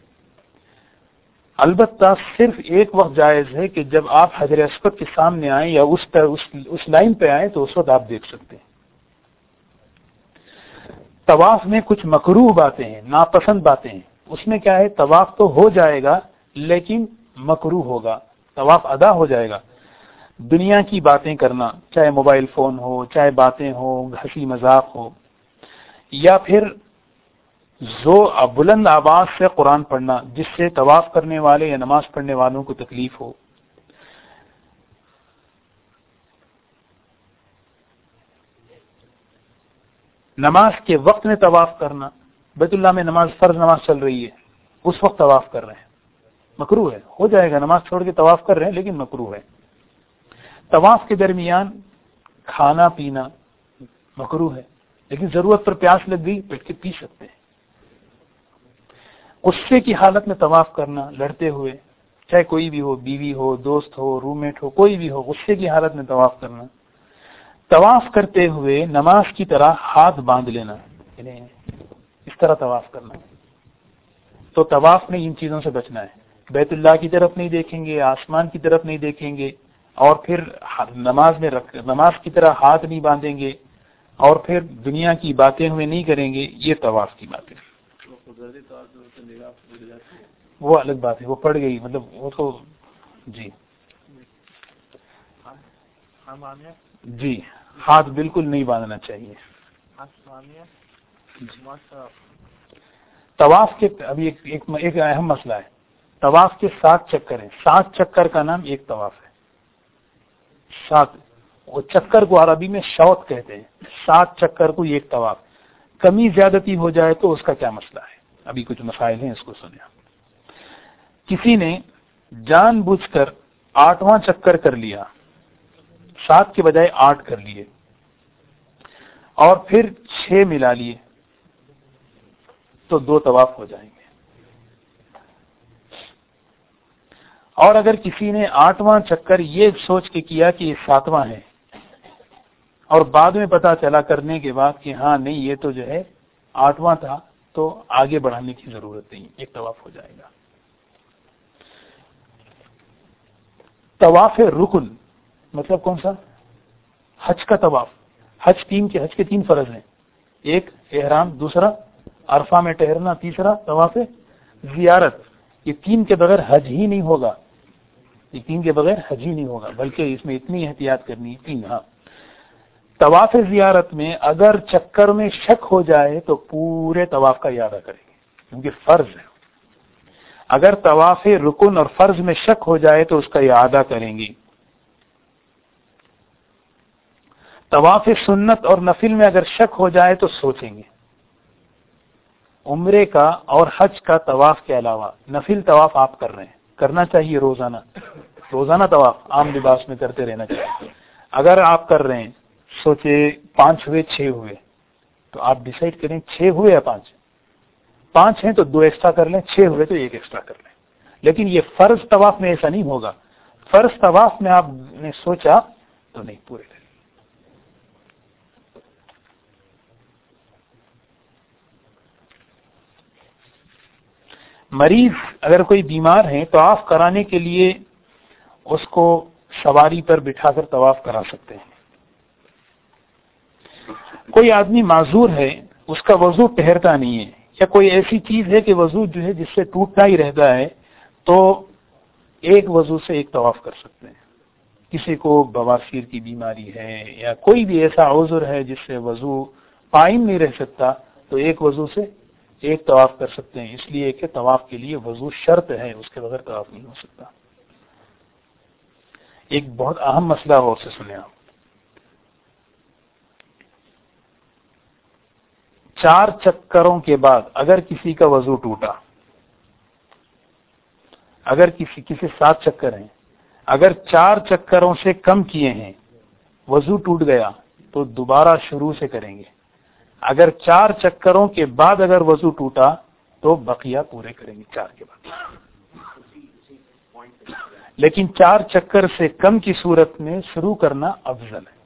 البتہ صرف ایک وقت جائز ہے کہ جب آپ حجر اسود کے سامنے آئیں یا اس لائن پہ آئیں تو اس وقت آپ دیکھ سکتے ہیں. طواف میں کچھ مکروہ باتیں ہیں, ناپسند باتیں ہیں. اس میں کیا ہے, طواف تو ہو جائے گا لیکن مکروہ ہوگا, طواف ادا ہو جائے گا. دنیا کی باتیں کرنا, چاہے موبائل فون ہو, چاہے باتیں ہو, ہنسی مذاق ہو, یا پھر بلند آواز سے قرآن پڑھنا جس سے طواف کرنے والے یا نماز پڑھنے والوں کو تکلیف ہو. نماز کے وقت میں طواف کرنا, بیت اللہ میں فرض نماز چل رہی ہے, اس وقت طواف کر رہے ہیں, مکروہ ہے. ہو جائے گا, نماز چھوڑ کے طواف کر رہے ہیں لیکن مکروہ ہے. طواف کے درمیان کھانا پینا مکروہ ہے, لیکن ضرورت پر پیاس لگ گئی بیٹھ کے پی سکتے ہیں. غصے کی حالت میں طواف کرنا, لڑتے ہوئے, چاہے کوئی بھی ہو, بیوی ہو, دوست ہو, روم میٹ ہو, کوئی بھی ہو, غصے کی حالت میں طواف کرنا. طواف کرتے ہوئے نماز کی طرح ہاتھ باندھ لینا, یعنی اس طرح طواف کرنا. تو طواف میں ان چیزوں سے بچنا ہے. بیت اللہ کی طرف نہیں دیکھیں گے, آسمان کی طرف نہیں دیکھیں گے, اور پھر نماز کی طرح ہاتھ نہیں باندھیں گے, اور پھر دنیا کی باتیں ہوئے نہیں کریں گے. یہ طواف کی باتیں. وہ الگ بات ہے, وہ پڑ گئی, مطلب وہ تو جی جی ہاتھ بالکل نہیں باندھنا چاہیے. طواف کے ابھی ایک اہم مسئلہ ہے. طواف کے 7 چکر ہیں. 7 چکر کا نام ایک طواف ہے. 7 وہ چکر کو عربی میں شوط کہتے ہیں. 7 چکر کو ایک طواف. کمی زیادتی ہو جائے تو اس کا کیا مسئلہ ہے؟ ابھی کچھ مسائل ہیں, اس کو سنیں. کسی نے جان بوجھ کر 8واں چکر کر لیا, 7 کے بجائے 8 کر لیے, اور پھر 6 ملا لیے, تو 2 طواف ہو جائیں گے. اور اگر کسی نے 8واں چکر یہ سوچ کے کیا کہ یہ 7واں ہے, اور بعد میں پتا چلا کرنے کے بعد کہ ہاں نہیں یہ تو جو ہے 8واں تھا, تو آگے بڑھانے کی ضرورت نہیں, ایک طواف ہو جائے گا. طواف رکن مطلب کون سا؟ حج کا طواف. حج کے 3 فرض ہیں. ایک احرام, دوسرا عرفہ میں ٹہرنا, تیسرا طواف زیارت. یہ 3 کے بغیر حج ہی نہیں ہوگا. یہ 3 کے بغیر حج ہی نہیں ہوگا, بلکہ اس میں اتنی احتیاط کرنی ہے. 3 ہاں. طواف زیارت میں اگر چکر میں شک ہو جائے تو پورے طواف کا اعادہ کریں گے, کیونکہ فرض ہے. اگر طواف رکن اور فرض میں شک ہو جائے تو اس کا اعادہ کریں گے. طواف سنت اور نفل میں اگر شک ہو جائے تو سوچیں گے. عمرے کا اور حج کا طواف کے علاوہ نفل طواف آپ کر رہے ہیں, کرنا چاہیے روزانہ طواف عام لباس میں کرتے رہنا چاہیے. اگر آپ کر رہے ہیں, سوچے 5 ہوئے 6 ہوئے, تو آپ ڈیسائیڈ کریں 6 ہوئے یا 5. 5 ہیں تو 2 ایکسٹرا کر لیں, 6 ہوئے تو 1 ایکسٹرا کر لیں. لیکن یہ فرض طواف میں ایسا نہیں ہوگا. فرض طواف میں آپ نے سوچا تو نہیں, پورے کریں. مریض اگر کوئی بیمار ہے طواف کرانے کے لیے اس کو سواری پر بٹھا کر طواف کرا سکتے ہیں. کوئی آدمی معذور ہے, اس کا وضو ٹھہرتا نہیں ہے, یا کوئی ایسی چیز ہے کہ وضو جو ہے جس سے ٹوٹتا ہی رہتا ہے, تو ایک وضو سے 1 طواف کر سکتے ہیں. کسی کو بواسیر کی بیماری ہے یا کوئی بھی ایسا عذر ہے جس سے وضو قائم نہیں رہ سکتا, تو 1 وضو سے 1 طواف کر سکتے ہیں. اس لیے کہ طواف کے لیے وضو شرط ہے, اس کے بغیر طواف نہیں ہو سکتا. ایک بہت اہم مسئلہ غور سے سنیں آپ. 4 چکروں کے بعد اگر کسی کا وضو ٹوٹا، اگر کسی 7 چکر ہیں، اگر 4 چکروں سے کم کیے ہیں وضو ٹوٹ گیا تو دوبارہ شروع سے کریں گے. اگر 4 چکروں کے بعد اگر وضو ٹوٹا تو بقیہ پورے کریں گے 4 کے بعد. لیکن 4 چکر سے کم کی صورت میں شروع کرنا افضل ہے.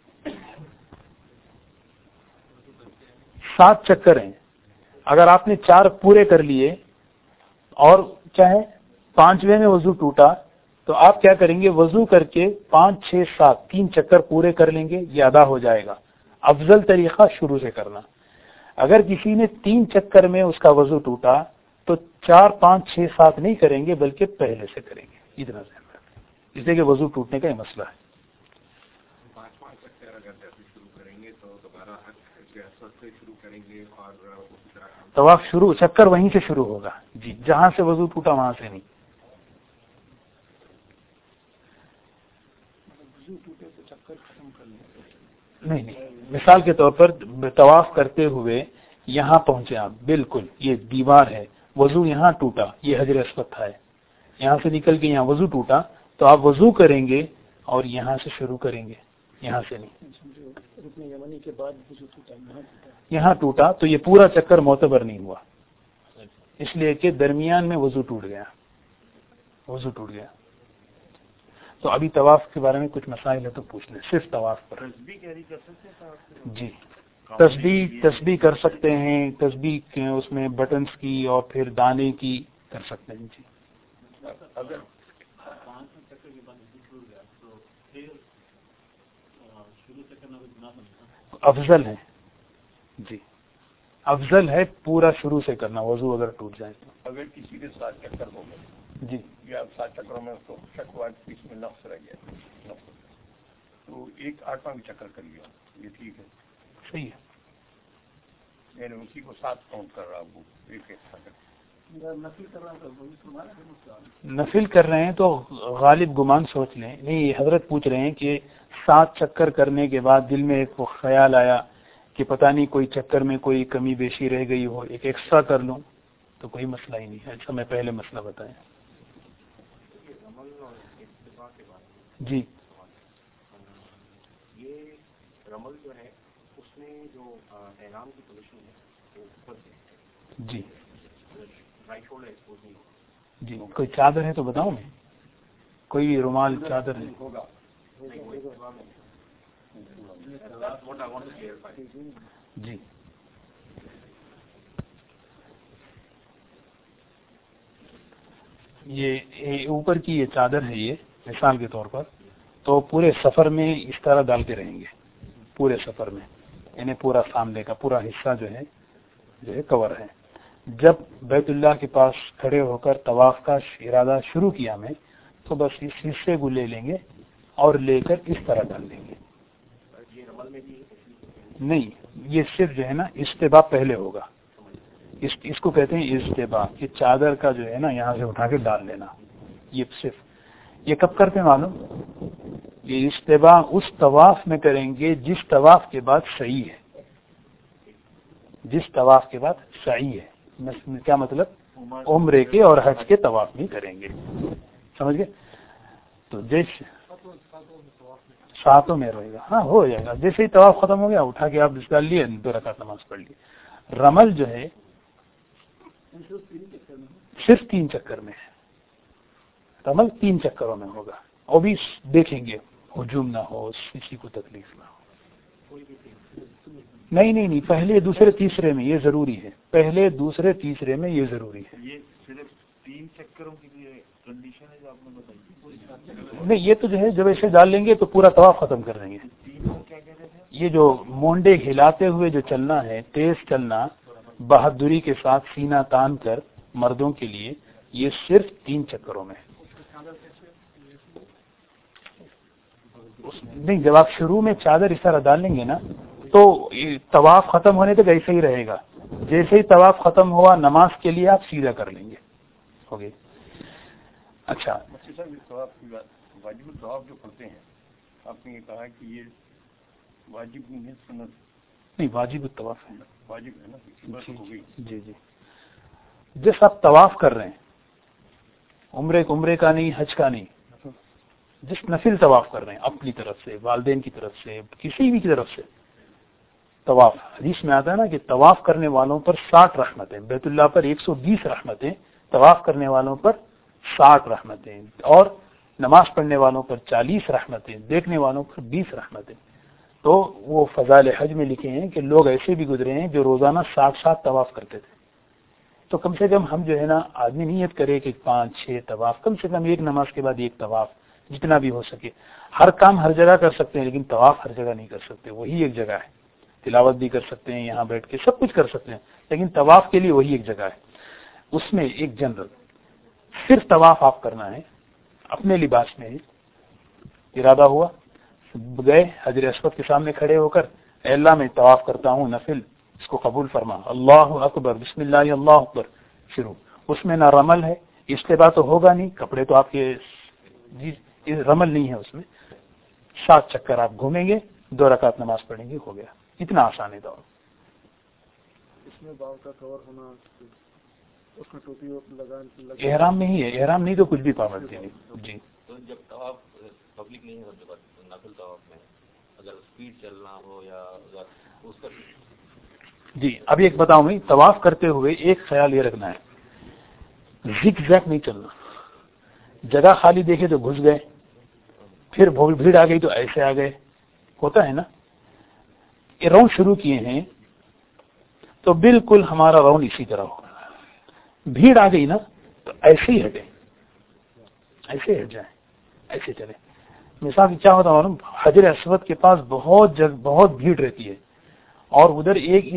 7 چکر ہیں، اگر آپ نے 4 پورے کر لیے اور کیا ہے 5ویں میں وضو ٹوٹا تو آپ کیا کریں گے، وضو کر کے 5 6 7 3 چکر پورے کر لیں گے، یہ ادا ہو جائے گا. افضل طریقہ شروع سے کرنا. اگر کسی نے 3 چکر میں اس کا وضو ٹوٹا تو 4 5 6 7 نہیں کریں گے بلکہ پہلے سے کریں گے. اتنا ذہن رکھیں، اس لیے کہ وضو ٹوٹنے کا یہ مسئلہ ہے. 5 چکر اگر جیسے شروع کریں گے تو دوبارہ سے شروع کریں گے اور طواف شروع چکر وہیں سے شروع ہوگا. جی، جہاں سے وضو ٹوٹا وہاں سے نہیں. نہیں، مثال کے طور پر طواف کرتے ہوئے یہاں پہنچے آپ، بالکل یہ دیوار ہے، وضو یہاں ٹوٹا، یہ حجر اسود تھا، یہاں سے نکل کے یہاں وضو ٹوٹا تو آپ وضو کریں گے اور یہاں سے شروع کریں گے، یہاں سے نہیں. یہاں ٹوٹا تو یہ پورا چکر معتبر نہیں ہوا، اس لیے کہ درمیان میں وضو ٹوٹ گیا. تو ابھی طواف کے بارے میں کچھ مسائل ہے تو پوچھ لیں، صرف طواف پر. جی، تسبیح کر سکتے ہیں، تسبیح اس میں بٹنز کی اور پھر دانے کی کر سکتے ہیں. جی، اگر افضل ہے. جی، افضل ہے پورا شروع سے کرنا وضو اگر ٹوٹ جائے تو. اگر کسی کے 7 چکر ہو گئے، جی، یا 7 چکروں میں اس کو شک ہوا کہ اس میں نقص رہ گیا تو ایک 8واں بھی چکر کر لیا، یہ ٹھیک ہے؟ صحیح ہے. یعنی اسی کو 7 کاؤنٹ کر رہا ہوں، ایک چکر. نفل کر رہے ہیں تو غالب گمان سوچ لیں. نہیں، حضرت پوچھ رہے ہیں کہ 7 چکر کرنے کے بعد دل میں ایک خیال آیا کہ پتہ نہیں کوئی چکر میں کوئی کمی بیشی رہ گئی ہو، ایک ایکسٹرا کر لوں تو کوئی مسئلہ ہی نہیں ہے. اچھا، میں پہلے مسئلہ بتایا. جی، یہ رمل جو ہے اس میں جو احرام کی پوزیشن ہے وہ اوپر سے، جی رائٹ شولڈر ایکسپوز نہیں ہوگا. جی، کوئی چادر ہے تو بتاؤں میں، کوئی رومال چادر ہے؟ ہوگا. جی، یہ اوپر کی یہ چادر ہے، یہ مثال کے طور پر تو پورے سفر میں اس طرح ڈالتے رہیں گے، پورے سفر میں، یعنی پورا سامنے کا پورا حصہ جو ہے کور ہے. جب بیت اللہ کے پاس کھڑے ہو کر طواف کا ارادہ شروع کیا میں تو بس اس حصے کو لے لیں گے اور لے کر اس طرح ڈال لیں گے. نہیں، یہ صرف جو ہے نا استباع پہلے ہوگا. اس کو کہتے ہیں استباع، کہ چادر کا جو ہے نا یہاں سے اٹھا کے ڈال لینا. یہ صرف یہ کب کرتے ہیں معلوم؟ یہ استباع اس طواف میں کریں گے جس طواف کے بعد صحیح ہے. جس طواف کے بعد صحیح ہے، کیا مطلب؟ عمرے کے اور حج کے طواف میں کریں گے. سمجھ گئے؟ تو جیسے 7 میں رہے گا، ہاں ہو جائے گا. جیسے ہی طواف ختم ہو گیا اٹھا کے آپ ڈال لیے، 2 رکعت نماز پڑھ لی. رمل جو ہے صرف 3 چکر میں ہے. رمل 3 چکروں میں ہوگا، اور بھی دیکھیں گے ہجوم نہ ہو، کسی کو تکلیف نہ ہو. نہیں، پہلے دوسرے تیسرے میں یہ ضروری ہے. پہلے دوسرے تیسرے میں یہ ضروری ہے. یہ صرف 3 چکروں کی لیے کنڈیشن ہے جو آپ نے بتائی؟ نہیں، یہ تو جو ہے جب ایسے ڈال لیں گے تو پورا طواف ختم کر دیں گے. یہ جو مونڈے ہلاتے ہوئے جو چلنا ہے، تیز چلنا، بہادری کے ساتھ سینہ تان کر مردوں کے لیے، یہ صرف 3 چکروں میں ہے. نہیں، جب آپ شروع میں چادر اس طرح ڈال لیں گے نا تو طواف ختم ہونے تک ایسے ہی رہے گا. جیسے ہی طواف ختم ہوا نماز کے لیے آپ سیدھا کر لیں گے. ہو گئی. اچھا، واجب طواف جو کرتے ہیں، آپ نے یہ کہا کہ یہ واجب نہیں ہے، سنت. نہیں واجب الطواف ہے، واجب ہے نا، جی جی. جس آپ طواف کر رہے ہیں عمرے کا نہیں، حج کا نہیں، جس نفل طواف کر رہے ہیں اپنی طرف سے، والدین کی طرف سے، کسی بھی کی طرف سے طواف، حدیث میں آتا ہے نا کہ طواف کرنے والوں پر 60 رحمتیں، بیت اللہ پر 120 رحمتیں، طواف کرنے والوں پر 60 رحمتیں، اور نماز پڑھنے والوں پر 40 رحمتیں، دیکھنے والوں پر 20 رحمتیں. تو وہ فضائل حج میں لکھے ہیں کہ لوگ ایسے بھی گزرے ہیں جو روزانہ 60 طواف کرتے تھے. تو کم سے کم ہم جو ہے نا آدمی نیت کرے کہ 5-6 طواف، کم سے کم ایک نماز کے بعد ایک طواف، جتنا بھی ہو سکے. ہر کام ہر جگہ کر سکتے ہیں لیکن طواف ہر جگہ نہیں کر سکتے، وہی ایک جگہ ہے. تلاوت بھی کر سکتے ہیں یہاں بیٹھ کے، سب کچھ کر سکتے ہیں، لیکن طواف کے لیے وہی ایک جگہ ہے. اس میں ایک جنرل صرف طواف آپ کرنا ہے اپنے لباس میں. ارادہ ہوا، گئے حجر اسود کے سامنے کھڑے ہو کر، اے اللہ میں طواف کرتا ہوں نفل، اس کو قبول فرما. اللہ اکبر، بسم اللہ اللہ اکبر، شروع. اس میں نہ رمل ہے، اجتباع تو ہوگا نہیں، کپڑے تو آپ کے رمل نہیں ہے اس میں. 7 چکر آپ گھومیں گے، 2 رکعت نماز پڑھیں گے، ہو گیا. اتنا آسان ہے. اس میں باؤ کا کور ہونا، اس میں ٹوپی لگا، احرام میں ہی ہے، احرام نہیں تو کچھ بھی پابندی نہیں. جی تو جب طواف پبلک نہیں ہونے کے بعد نفل طواف میں اگر اسپیڈ چلنا ہو یا اگر اس کا، جی ابھی ایک بتاؤں میں، طواف کرتے ہوئے ایک خیال یہ رکھنا ہے، زگ زیگ نہیں چلنا. جگہ خالی دیکھے تو گھس گئے، پھر بھیڑ آ گئی تو ایسے آ گئے، ہوتا ہے نا. یہ راؤنڈ شروع کیے ہیں تو بالکل ہمارا راؤنڈ اسی طرح ہوگا. بھیڑ آ گئی نا تو ایسے ہی ہٹے، ایسے ہٹ جائیں، ایسے چلے. مثال کیا ہوتا ہے، حجر اسود کے پاس بہت بھیڑ رہتی ہے، اور ادھر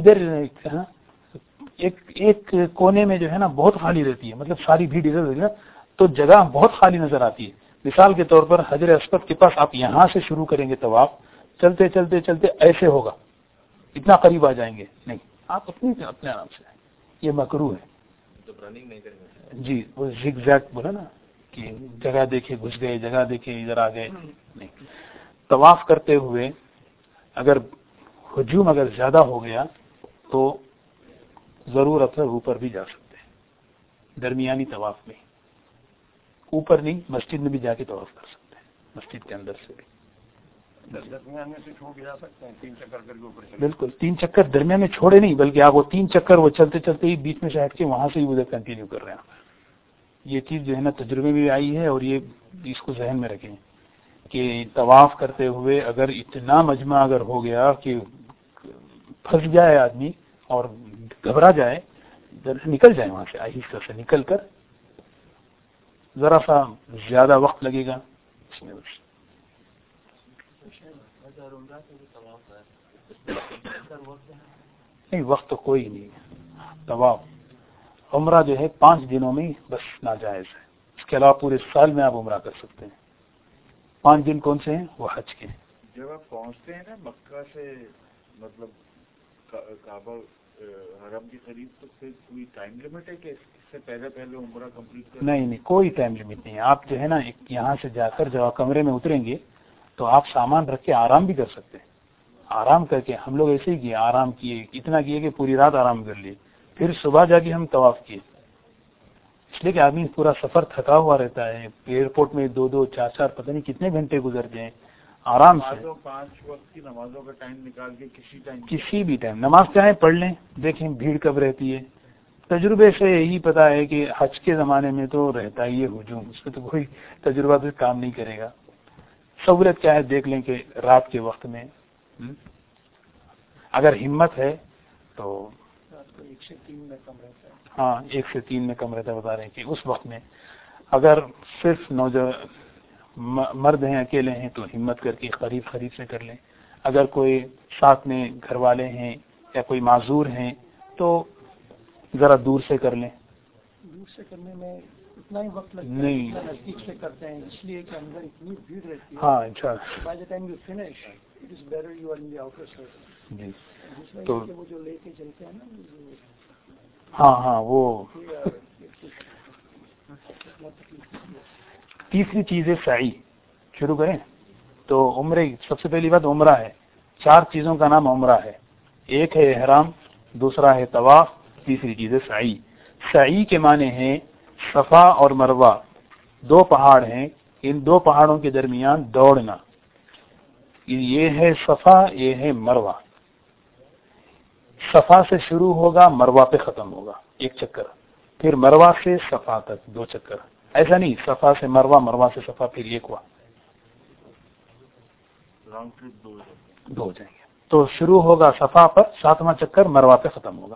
ایک کونے میں جو ہے نا بہت خالی رہتی ہے، مطلب ساری بھیڑ ادھر رہتی ہے تو جگہ بہت خالی نظر آتی ہے. مثال کے طور پر حجر اسود کے پاس آپ یہاں سے شروع کریں گے طواف، چلتے چلتے چلتے ایسے ہوگا، اتنا قریب آ جائیں گے نہیں. آپ اپنے آرام سے، یہ مکروہ ہے. رننگ نہیں کریں گے. جی وہ زگ زیگ بولا نا کہ جگہ دیکھے گھس گئے، جگہ دیکھے ادھر آ گئے نہیں. طواف کرتے ہوئے اگر ہجوم اگر زیادہ ہو گیا تو ضرور اکثر اوپر بھی جا سکتے ہیں، درمیانی طواف میں، اوپر نہیں، مسجد میں بھی جا کے طواف کر سکتے ہیں، مسجد کے اندر سے بھی. درمیان میں سے چھوڑ کے جا سکتے ہیں، 3 چکر کر کے اوپر چلے. بالکل 3 چکر درمیان میں چھوڑے نہیں، بلکہ آپ وہ 3 چکر وہ چلتے چلتے ہی بیچ میں سے ہٹ کے وہاں سے ہی ادھر کنٹینیو کر رہے ہیں. یہ چیز جو ہے نا تجربے میں بھی آئی ہے، اور یہ اس کو ذہن میں رکھیں کہ طواف کرتے ہوئے اگر اتنا مجمع اگر ہو گیا کہ پھنس جائے آدمی اور گھبرا جائے، نکل جائے وہاں سے، آہستہ سے نکل کر، ذرا سا زیادہ وقت لگے گا اس میں. بس نہیں، وقت تو کوئی نہیں. طواف عمرہ جو ہے 5 دنوں میں بس ناجائز ہے، اس کے علاوہ پورے سال میں آپ عمرہ کر سکتے ہیں. 5 دن کون سے ہیں؟ وہ حج کے. جب آپ پہنچتے ہیں نا مکہ سے مطلب کعبہ حرم کے قریب، تو پھر کوئی ٹائم لمٹ ہے کہ اس سے پہلے عمرہ کمپلیٹ کر؟ نہیں، کوئی ٹائم لمٹ نہیں ہے. آپ جو ہے نا یہاں سے جا کر جب آپ کمرے میں اتریں گے تو آپ سامان رکھ کے آرام بھی کر سکتے ہیں. آرام کر کے ہم لوگ ایسے ہی کیے، آرام کیے، اتنا کیے کہ پوری رات آرام کر لیے، پھر صبح جا کے ہم طواف کیے. اس لیے کہ آدمی پورا سفر تھکا ہوا رہتا ہے، ایئرپورٹ میں 2-2 4-4 پتہ نہیں کتنے گھنٹے گزر جائیں. آرام سے 5 وقت کی نمازوں کا ٹائم نکال کے کسی بھی ٹائم نماز چاہیں پڑھ لیں. دیکھیں بھیڑ کب رہتی ہے، تجربے سے یہی پتا ہے کہ حج کے زمانے میں تو رہتا ہی ہے ہجوم، اس میں تو کوئی تجربہ بھی کام نہیں کرے گا. سہولت کیا ہے، دیکھ لیں کہ رات کے وقت میں اگر ہمت ہے تو 1 سے 3 میں کم رہتا ہے. ہاں 1 سے 3 میں کم رہتا ہے. بتا رہے ہیں کہ اس وقت میں اگر صرف مرد ہیں، اکیلے ہیں تو ہمت کر کے قریب سے کر لیں. اگر کوئی ساتھ میں گھر والے ہیں یا کوئی معذور ہیں تو ذرا دور سے کر لیں. دور سے کرنے میں اتنا ہی وقت لگتا ہے نہیں، نزدیک سے کرتے ہیں، اس لیے کہ اندر اتنی بھیڑ رہتی ہے. ہاں انشاءاللہ. By the time you finish it is better you are in the outer side. جی تو وہ جو لے کے چلتے ہیں نا، ہاں وہ تیسری چیز ہے سعی. شروع کریں تو عمرے، سب سے پہلی بات عمرہ ہے. 4 چیزوں کا نام عمرہ ہے. ایک ہے احرام، دوسرا ہے طواف، تیسری چیز ہے سعی۔ سعی کے معنی ہیں صفا اور مروہ دو پہاڑ ہیں، ان دو پہاڑوں کے درمیان دوڑنا، یہ ہے صفا، یہ ہے مروہ۔ صفا سے شروع ہوگا، مروہ پہ ختم ہوگا، ایک چکر، پھر مروہ سے صفا تک دو چکر، ایسا نہیں صفا سے مروہ، مروہ سے صفا، پھر ایک ہوا، دو ہو جائیں گے۔ تو شروع ہوگا صفا پر، ساتواں چکر مروہ پہ ختم ہوگا۔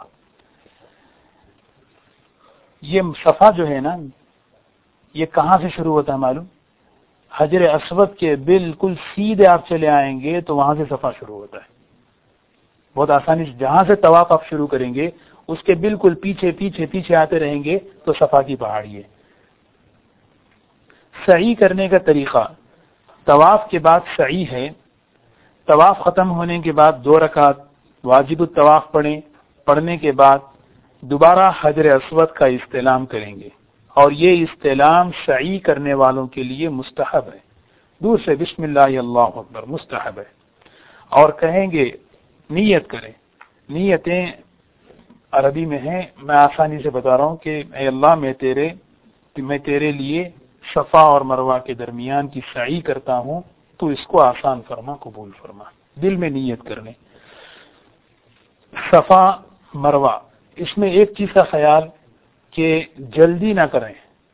یہ صفا جو ہے نا، یہ کہاں سے شروع ہوتا ہے معلوم؟ حجر اسود کے بالکل سیدھے آپ چلے آئیں گے تو وہاں سے صفا شروع ہوتا ہے، بہت آسانی سے۔ جہاں سے طواف آپ شروع کریں گے اس کے بالکل پیچھے پیچھے پیچھے آتے رہیں گے تو صفا کی پہاڑی ہے۔ سعی کرنے کا طریقہ، طواف کے بعد سعی ہے، طواف ختم ہونے کے بعد 2 رکعت واجب الطواف پڑھیں، پڑھنے کے بعد دوبارہ حجر اسود کا استعلام کریں گے، اور یہ استعلام سعی کرنے والوں کے لیے مستحب ہے، دور سے بسم اللہ اللہ اکبر مستحب ہے، اور کہیں گے نیت کریں۔ نیتیں عربی میں ہیں، میں آسانی سے بتا رہا ہوں کہ اے اللہ میں تیرے لیے صفا اور مروہ کے درمیان کی سعی کرتا ہوں، تو اس کو آسان فرما، قبول فرما، دل میں نیت کرنے۔ صفا مروہ، اس میں ایک چیز کا خیال کہ جلدی نہ کریں،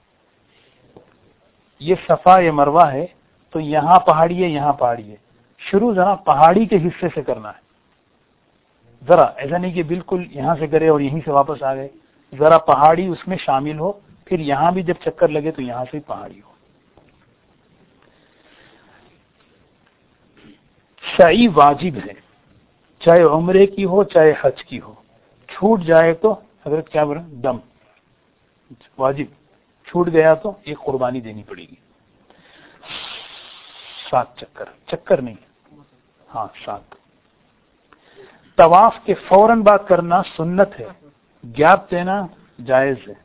یہ صفا یہ مروہ ہے تو یہاں پہاڑی ہے یہاں پہاڑی ہے، شروع ذرا پہاڑی کے حصے سے کرنا ہے، ذرا ایسا نہیں کہ بالکل یہاں سے کرے اور یہیں سے واپس آ گئے، ذرا پہاڑی اس میں شامل ہو، پھر یہاں بھی جب چکر لگے تو یہاں سے پہاڑی ہو۔ سعی واجب ہے، چاہے عمرے کی ہو چاہے حج کی ہو، چھوٹ جائے تو حضرت کیا بولے دم واجب، چھوٹ گیا تو ایک قربانی دینی پڑے گی۔ 7 چکر نہیں، ہاں 7۔ طواف کے فوراً بعد کرنا سنت ہے، گیپ دینا جائز ہے۔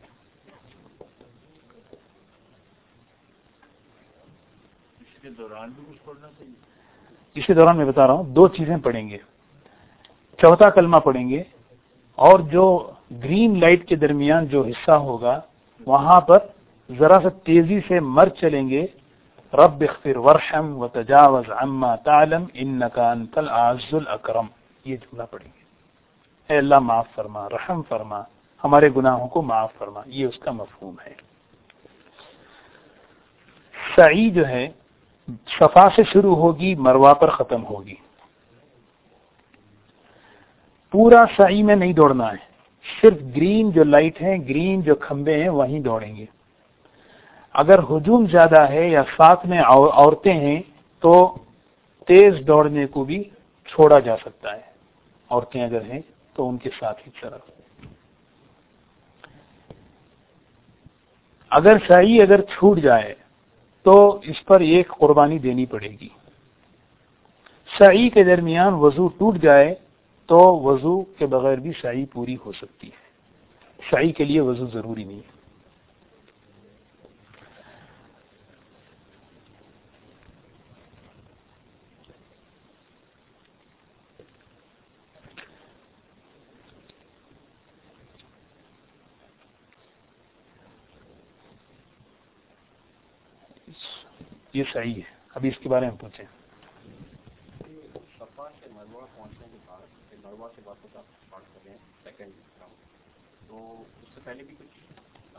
اس کے دوران میں بتا رہا ہوں 2 چیزیں پڑھیں گے، چوتھا کلمہ پڑھیں گے، اور جو گرین لائٹ کے درمیان جو حصہ ہوگا وہاں پر ذرا سا تیزی سے مر چلیں گے، رب اغفر وارحم وتجاوز عما تعلم انک انت العز الاکرم، یہ جملہ پڑھیں گے، اے اللہ معاف فرما، رحم فرما، ہمارے گناہوں کو معاف فرما، یہ اس کا مفہوم ہے۔ سعی جو ہے صفا سے شروع ہوگی، مروہ پر ختم ہوگی، پورا سعی میں نہیں دوڑنا ہے، صرف گرین جو لائٹ ہیں، گرین جو کھمبے ہیں وہیں دوڑیں گے۔ اگر ہجوم زیادہ ہے یا ساتھ میں عورتیں ہیں تو تیز دوڑنے کو بھی چھوڑا جا سکتا ہے، عورتیں اگر ہیں تو ان کے ساتھ ہی طرف۔ اگر سعی اگر چھوٹ جائے تو اس پر ایک قربانی دینی پڑے گی۔ سعی کے درمیان وضو ٹوٹ جائے تو وضو کے بغیر بھی سعی پوری ہو سکتی ہے، سعی کے لیے وضو ضروری نہیں ہے۔ یہ صحیح ہے، ابھی اس کے بارے میں پوچھیں۔ صفا سے مروہ پہنچنے کے بعد مروہ سے واپس آپ اسٹارٹ کر رہے ہیں سیکنڈ راؤنڈ، تو اس سے پہلے بھی کچھ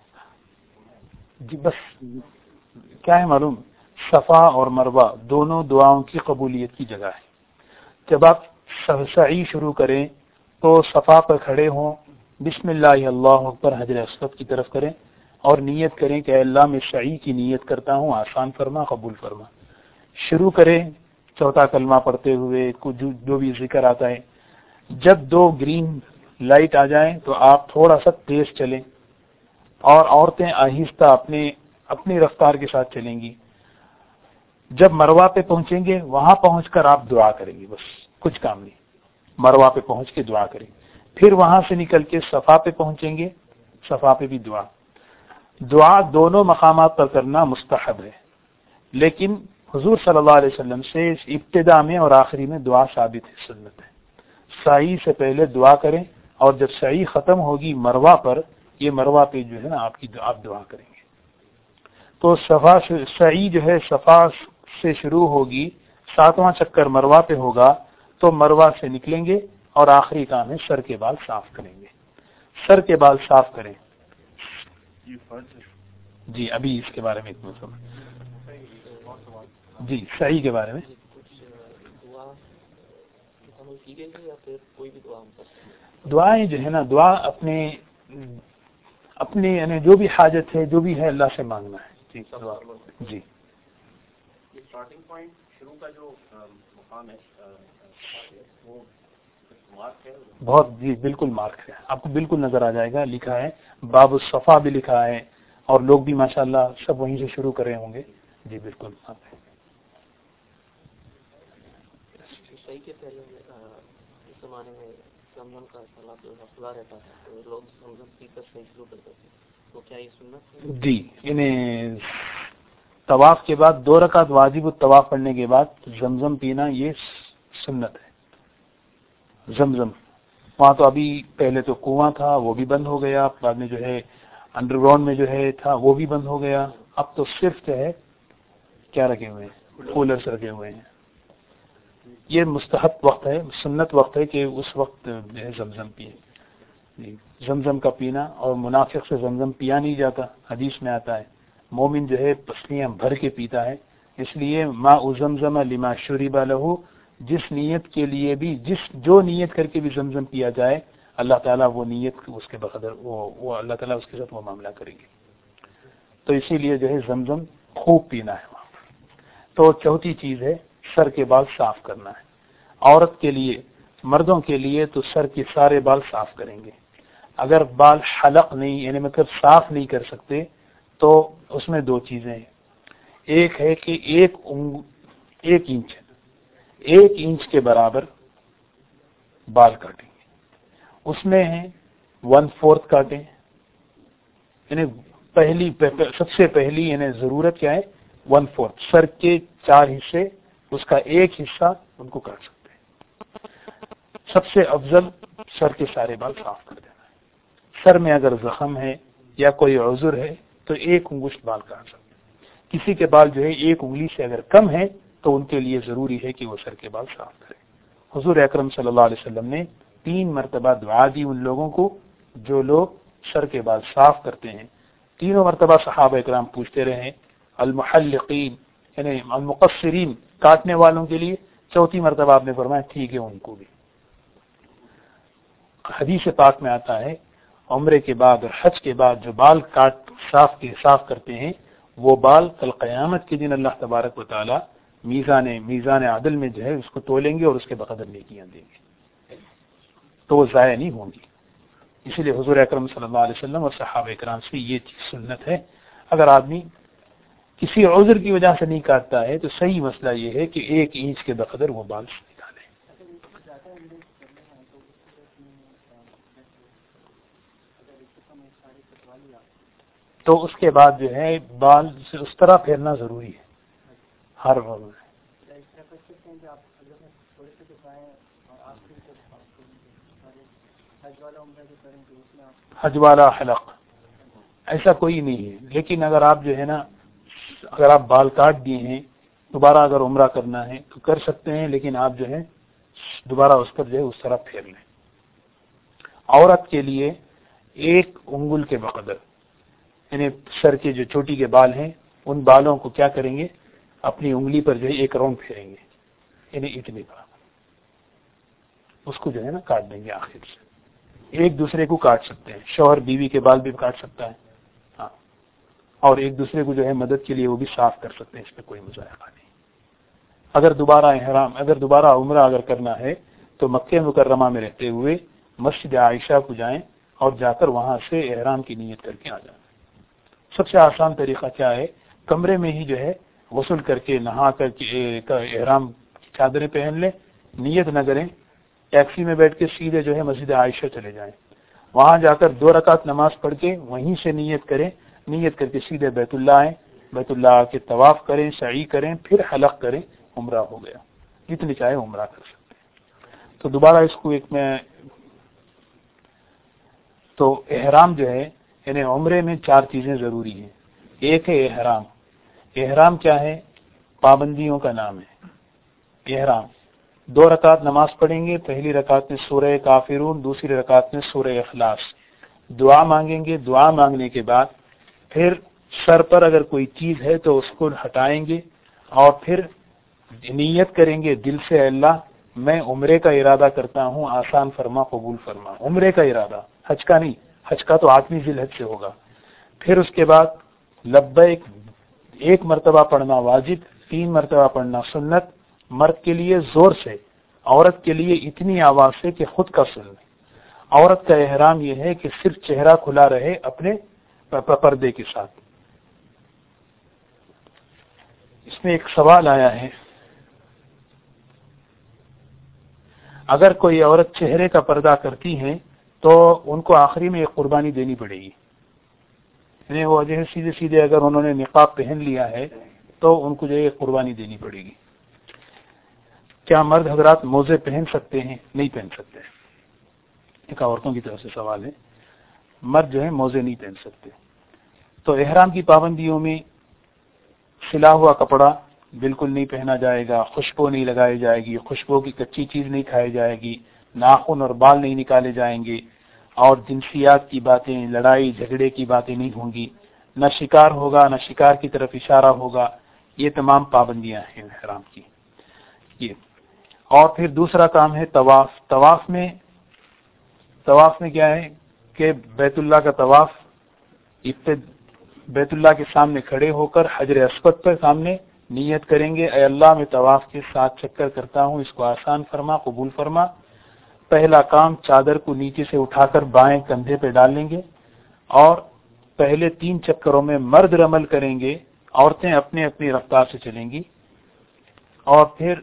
جی بس کیا ہے معلوم، صفا اور مروہ دونوں دعاؤں کی قبولیت کی جگہ ہے۔ جب آپ سعی شروع کریں تو صفا پر کھڑے ہوں، بسم اللہ اللہ اکبر حجر اسود کی طرف کریں اور نیت کریں کہ اے اللہ میں سعی کی نیت کرتا ہوں، آسان فرما، قبول فرما۔ شروع کریں چوتھا کلمہ پڑھتے ہوئے، جو بھی ذکر آتا ہے۔ جب 2 گرین لائٹ آ جائیں تو آپ تھوڑا سا تیز چلیں، اور عورتیں آہستہ اپنی رفتار کے ساتھ چلیں گی۔ جب مروہ پہ پہنچیں گے وہاں پہنچ کر آپ دعا کریں گے، بس کچھ کام نہیں، مروہ پہ پہنچ کے دعا کریں۔ پھر وہاں سے نکل کے صفا پہ پہنچیں گے، صفا پہ بھی دعا دونوں مقامات پر کرنا مستحب ہے، لیکن حضور صلی اللہ علیہ وسلم سے ابتدا میں اور آخری میں دعا ثابت ہے، سنت ہے۔ سعی سے پہلے دعا کریں، اور جب سعی ختم ہوگی مروہ پر، یہ مروہ پہ جو ہے نا آپ دعا کریں گے. تو صفا سعی جو ہے صفا سے شروع ہوگی، 7واں چکر مروہ پہ ہوگا، تو مروہ سے نکلیں گے اور آخری کام ہے سر کے بال صاف کریں گے. سر کے بال صاف کریں. جی ابھی اس کے بارے میں اتنا سب. جی صحیح کے بارے میں دعائیں جو ہے نا، دعا اپنے یعنی جو بھی حاجت ہے، جو بھی ہے اللہ سے مانگنا ہے. جی اسٹارٹنگ پوائنٹ شروع کا جو مقام ہے وہ مارک ہے بہت. جی بالکل مارک ہے، آپ کو بالکل نظر آ جائے گا. لکھا ہے باب الصفا بھی لکھا ہے، اور لوگ بھی ماشاءاللہ سب وہیں سے شروع کر رہے ہوں گے. جی بالکل مارک ہے. صحیح کے پہلے اس زمانے میں زمزم کا سیلاب جو ہے کھلا رہتا تھا، تو لوگ زمزم پی کر صحیح شروع کرتے تھے، تو کیا یہ سنت ہے؟ جی انہیں طواف کے بعد 2 رکعت واجب الطواف پڑھنے کے بعد زمزم پینا یہ سنت ہے. زمزم وہاں تو ابھی پہلے تو کنواں تھا، وہ بھی بند ہو گیا. بعد میں جو ہے انڈر گراؤنڈ میں جو ہے تھا وہ بھی بند ہو گیا. اب تو صرف جو ہے کیا رکھے ہوئے ہیں، کولرز رکھے ہوئے ہیں. یہ مستحب وقت ہے، سنت وقت ہے کہ اس وقت جو ہے زمزم پیے. زمزم کا پینا، اور منافق سے زمزم پیا نہیں جاتا. حدیث میں آتا ہے مومن جو ہے پسلیاں بھر کے پیتا ہے. اس لیے ما زمزم لما شرب له، جس نیت کے لیے بھی جو نیت کر کے بھی زمزم پیا جائے، اللہ تعالیٰ وہ نیت اس کے بقدر وہ اللہ تعالیٰ اس کے ساتھ وہ معاملہ کریں گے. تو اسی لیے جو ہے زمزم خوب پینا ہے وہاں. تو چوتھی چیز ہے سر کے بال صاف کرنا ہے. عورت کے لیے، مردوں کے لیے تو سر کے سارے بال صاف کریں گے. اگر بال حلق نہیں یعنی مطلب صاف نہیں کر سکتے تو اس میں 2 چیزیں ہیں. ایک ہے کہ 1 انچ کے برابر بال کاٹیں گے. اس میں ہے 1/4 کاٹیں، یعنی سب سے پہلی یعنی ضرورت کیا ہے 1/4. سر کے 4 حصے، اس کا 1 حصہ ان کو کاٹ سکتے ہیں. سب سے افضل سر کے سارے بال صاف کر دینا ہے. سر میں اگر زخم ہے یا کوئی عذر ہے تو 1 انگشت بال کاٹ سکتے ہیں. کسی کے بال جو ہے 1 انگلی سے اگر کم ہے تو ان کے لیے ضروری ہے کہ وہ سر کے بال صاف کریں. حضور اکرم صلی اللہ علیہ وسلم نے 3 مرتبہ دعا دی ان لوگوں کو جو لوگ سر کے بال صاف کرتے ہیں. 3 مرتبہ صحابہ اکرام پوچھتے رہے المحلقین یعنی المقصرین کاٹنے والوں کے لیے. 4تھی مرتبہ آپ نے فرمایا ٹھیک ہے ان کو بھی. حدیث پاک میں آتا ہے عمرے کے بعد اور حج کے بعد جو بال صاف کرتے ہیں وہ بال کل قیامت کے دن اللہ تبارک و تعالی میزان عدل میں جو ہے اس کو تولیں گے اور اس کے بقدر نیکیاں دیں گے، تو وہ ضائع نہیں ہوں گی. اسی لیے حضور اکرم صلی اللہ علیہ وسلم اور صحابہ اکرام سے یہ سنت ہے. اگر آدمی کسی عذر کی وجہ سے نہیں کاٹتا ہے تو صحیح مسئلہ یہ ہے کہ 1 انچ کے بقدر وہ بال نکالے. تو اس کے بعد جو ہے بال سے اس طرح پھیرنا ضروری ہے ہر وقت میں. حج والا حلق ایسا کوئی نہیں ہے، لیکن اگر آپ جو ہے نا اگر آپ بال کاٹ دیے ہیں دوبارہ اگر عمرہ کرنا ہے تو کر سکتے ہیں، لیکن آپ جو ہے دوبارہ اس پر جو ہے اس طرح پھیر لیں. عورت کے لیے 1 انگل کے بقدر یعنی سر کے جو چوٹی کے بال ہیں ان بالوں کو کیا کریں گے، اپنی انگلی پر جو ہے 1 راؤنڈ پھیریں گے، یعنی اتنے برابر اس کو جو ہے نا کاٹ دیں گے. آخر سے ایک دوسرے کو کاٹ سکتے ہیں، شوہر بیوی کے بال بھی کاٹ سکتا ہے ہاں، اور ایک دوسرے کو جو ہے مدد کے لیے وہ بھی صاف کر سکتے ہیں، اس پہ کوئی مذائقہ نہیں. اگر دوبارہ عمرہ اگر کرنا ہے تو مکہ مکرمہ میں رہتے ہوئے مسجد عائشہ کو جائیں اور جا کر وہاں سے احرام کی نیت کر کے آ جائیں. سب سے آسان طریقہ کیا ہے، کمرے میں ہی جو ہے غسل کر کے نہا کر کے احرام کی چادریں پہن لیں، نیت نہ کریں، ٹیکسی میں بیٹھ کے سیدھے جو ہے مسجد عائشہ چلے جائیں، وہاں جا کر 2 رکعت نماز پڑھ کے وہیں سے نیت کریں، نیت کر کے سیدھے بیت اللہ آئیں، بیت اللہ کے طواف کریں، سعی کریں، پھر حلق کریں، عمرہ ہو گیا. جتنی چاہے عمرہ کر سکتے ہیں. تو دوبارہ اس کو ایک میں تو احرام جو ہے یعنی عمرے میں 4 چیزیں ضروری ہیں. ایک ہے احرام. احرام کیا ہے؟ پابندیوں کا نام ہے احرام. 2 رکعت نماز پڑھیں گے، پہلی رکعت میں سورہ کافرون، دوسری رکعت میں سورہ اخلاص. دعا مانگیں گے، دعا مانگنے کے بعد پھر سر پر اگر کوئی چیز ہے تو اس کو ہٹائیں گے اور پھر نیت کریں گے دل سے، اللہ میں عمرے کا ارادہ کرتا ہوں، آسان فرما، قبول فرما. عمرے کا ارادہ، حج کا نہیں. حج کا تو 8ویں ذی الحج سے ہوگا. پھر اس کے بعد لبیک 1 مرتبہ پڑھنا واجب، 3 مرتبہ پڑھنا سنت. مرد کے لیے زور سے، عورت کے لیے اتنی آواز سے کہ خود کا سن لیں. عورت کا احرام یہ ہے کہ صرف چہرہ کھلا رہے اپنے پردے کے ساتھ. اس میں ایک سوال آیا ہے، اگر کوئی عورت چہرے کا پردہ کرتی ہیں تو ان کو آخری میں ایک قربانی دینی پڑے گی. یعنی وہ جو ہے سیدھے سیدھے اگر انہوں نے نقاب پہن لیا ہے تو ان کو جو ہے قربانی دینی پڑے گی. کیا مرد حضرات موزے پہن سکتے ہیں؟ نہیں پہن سکتے. ایک عورتوں کی طرف سے سوال ہے. مرد جو ہے موزے نہیں پہن سکتے. تو احرام کی پابندیوں میں سلا ہوا کپڑا بالکل نہیں پہنا جائے گا، خوشبو نہیں لگائی جائے گی، خوشبو کی کچی چیز نہیں کھائی جائے گی، ناخن اور بال نہیں نکالے جائیں گے، اور جنسیات کی باتیں، لڑائی جھگڑے کی باتیں نہیں ہوں گی، نہ شکار ہوگا، نہ شکار کی طرف اشارہ ہوگا. یہ تمام پابندیاں ہیں احرام کی. یہ اور پھر دوسرا کام ہے طواف. طواف میں کیا ہے کہ بیت اللہ کا طواف، بیت اللہ کے سامنے کھڑے ہو کر حجر اسود پر سامنے نیت کریں گے، اے اللہ میں طواف کے 7 چکر کرتا ہوں، اس کو آسان فرما، قبول فرما. پہلا کام چادر کو نیچے سے اٹھا کر بائیں کندھے پہ ڈال لیں گے اور پہلے 3 چکروں میں مرد رمل کریں گے، عورتیں اپنے اپنی رفتار سے چلیں گی. اور پھر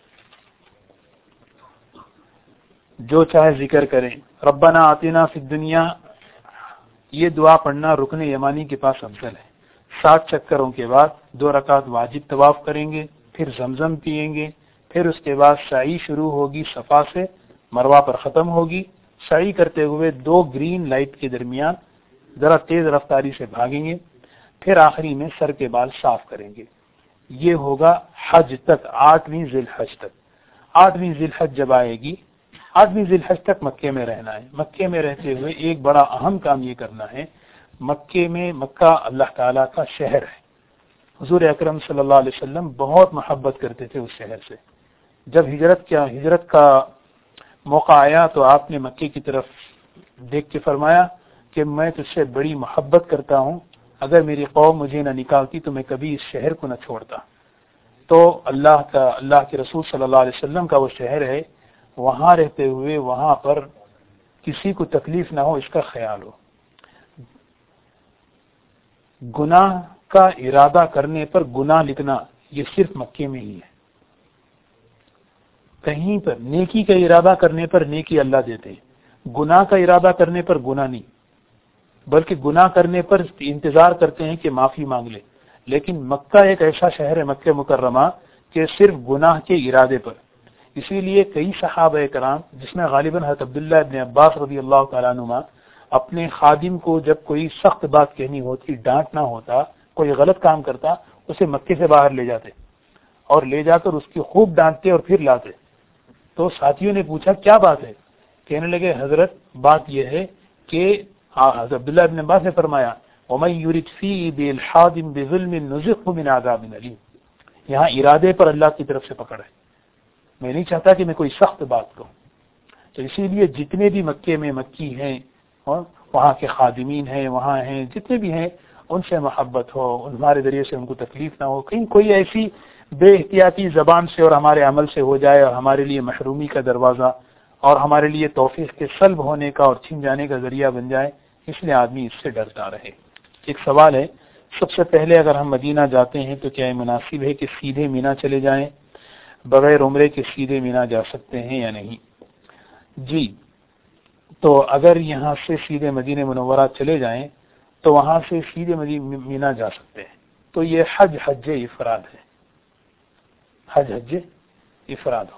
جو چاہے ذکر کریں. ربنا آتنا فی الدنیا، یہ دعا پڑھنا رکن یمانی کے پاس افضل ہے. 7 چکروں کے بعد 2 رکعت واجب طواف کریں گے، پھر زمزم پیئیں گے، پھر اس کے بعد سعی شروع ہوگی، صفا سے مروہ پر ختم ہوگی. سعی کرتے ہوئے 2 گرین لائٹ کے درمیان ذرا تیز رفتاری سے بھاگیں گے، پھر آخری میں سر کے بال صاف کریں گے. یہ ہوگا حج تک، 8ویں ذی الحج تک. 8ویں ذی الحج جب آئے گی، 8ویں ذی الحج تک مکے میں رہنا ہے. مکے میں رہتے ہوئے ایک بڑا اہم کام یہ کرنا ہے، مکہ اللہ تعالیٰ کا شہر ہے. حضور اکرم صلی اللہ علیہ وسلم بہت محبت کرتے تھے اس شہر سے. جب ہجرت کا موقع آیا تو آپ نے مکے کی طرف دیکھ کے فرمایا کہ میں تجھ سے بڑی محبت کرتا ہوں، اگر میری قوم مجھے نہ نکالتی تو میں کبھی اس شہر کو نہ چھوڑتا. تو اللہ کے رسول صلی اللہ علیہ وسلم کا وہ شہر ہے، وہاں رہتے ہوئے وہاں پر کسی کو تکلیف نہ ہو اس کا خیال ہو. گناہ کا ارادہ کرنے پر گناہ لکھنا یہ صرف مکے میں ہی ہے. کہیں پر نیکی کا ارادہ کرنے پر نیکی اللہ دیتے ہیں، گناہ کا ارادہ کرنے پر گناہ نہیں، بلکہ گناہ کرنے پر انتظار کرتے ہیں کہ معافی مانگ لے. لیکن مکہ ایک ایسا شہر ہے، مکہ مکرمہ، کہ صرف گناہ کے ارادے پر. اسی لیے کئی صحابہ کرام، جس میں غالباً حضرت عبداللہ ابن عباس رضی اللہ تعالیٰ عنہما، اپنے خادم کو جب کوئی سخت بات کہنی ہوتی، ڈانٹنا ہوتا، کوئی غلط کام کرتا، اسے مکے سے باہر لے جاتے اور لے جا کر اس کی خوب ڈانٹتے اور پھر لاتے. تو ساتھیوں نے پوچھا کیا بات ہے؟ کہنے لگے حضرت بات یہ ہے کہ حضرت عبداللہ ابن عباس نے فرمایا وَمَن يُرِدْ فِيهِ بِإِلْحَادٍ بِظُلْمٍ نُذِقْهُ مِنْ عَذَابٍ أَلِيمٍ. یہاں ارادے پر اللہ کی طرف سے پکڑ ہے. میں نہیں چاہتا کہ میں کوئی سخت بات کہوں. تو اسی لیے جتنے بھی مکے میں مکی ہیں اور وہاں کے خادمین ہیں، وہاں ہیں جتنے بھی ہیں، ان سے محبت ہو، ہمارے ذریعے سے ان کو تکلیف نہ ہو. کہیں کوئی ایسی بے احتیاطی زبان سے اور ہمارے عمل سے ہو جائے اور ہمارے لیے محرومی کا دروازہ اور ہمارے لیے توفیق کے سلب ہونے کا اور چھن جانے کا ذریعہ بن جائے، اس لیے آدمی اس سے ڈرتا رہے. ایک سوال ہے، سب سے پہلے اگر ہم مدینہ جاتے ہیں تو کیا یہ مناسب ہے کہ سیدھے مینا چلے جائیں، بغیر عمرے کے سیدھے مینا جا سکتے ہیں یا نہیں؟ جی، تو اگر یہاں سے سیدھے مدینہ منورہ چلے جائیں تو وہاں سے سیدھے مینا جا سکتے ہیں. تو یہ حج افراد ہے، حج افراد ہوگا.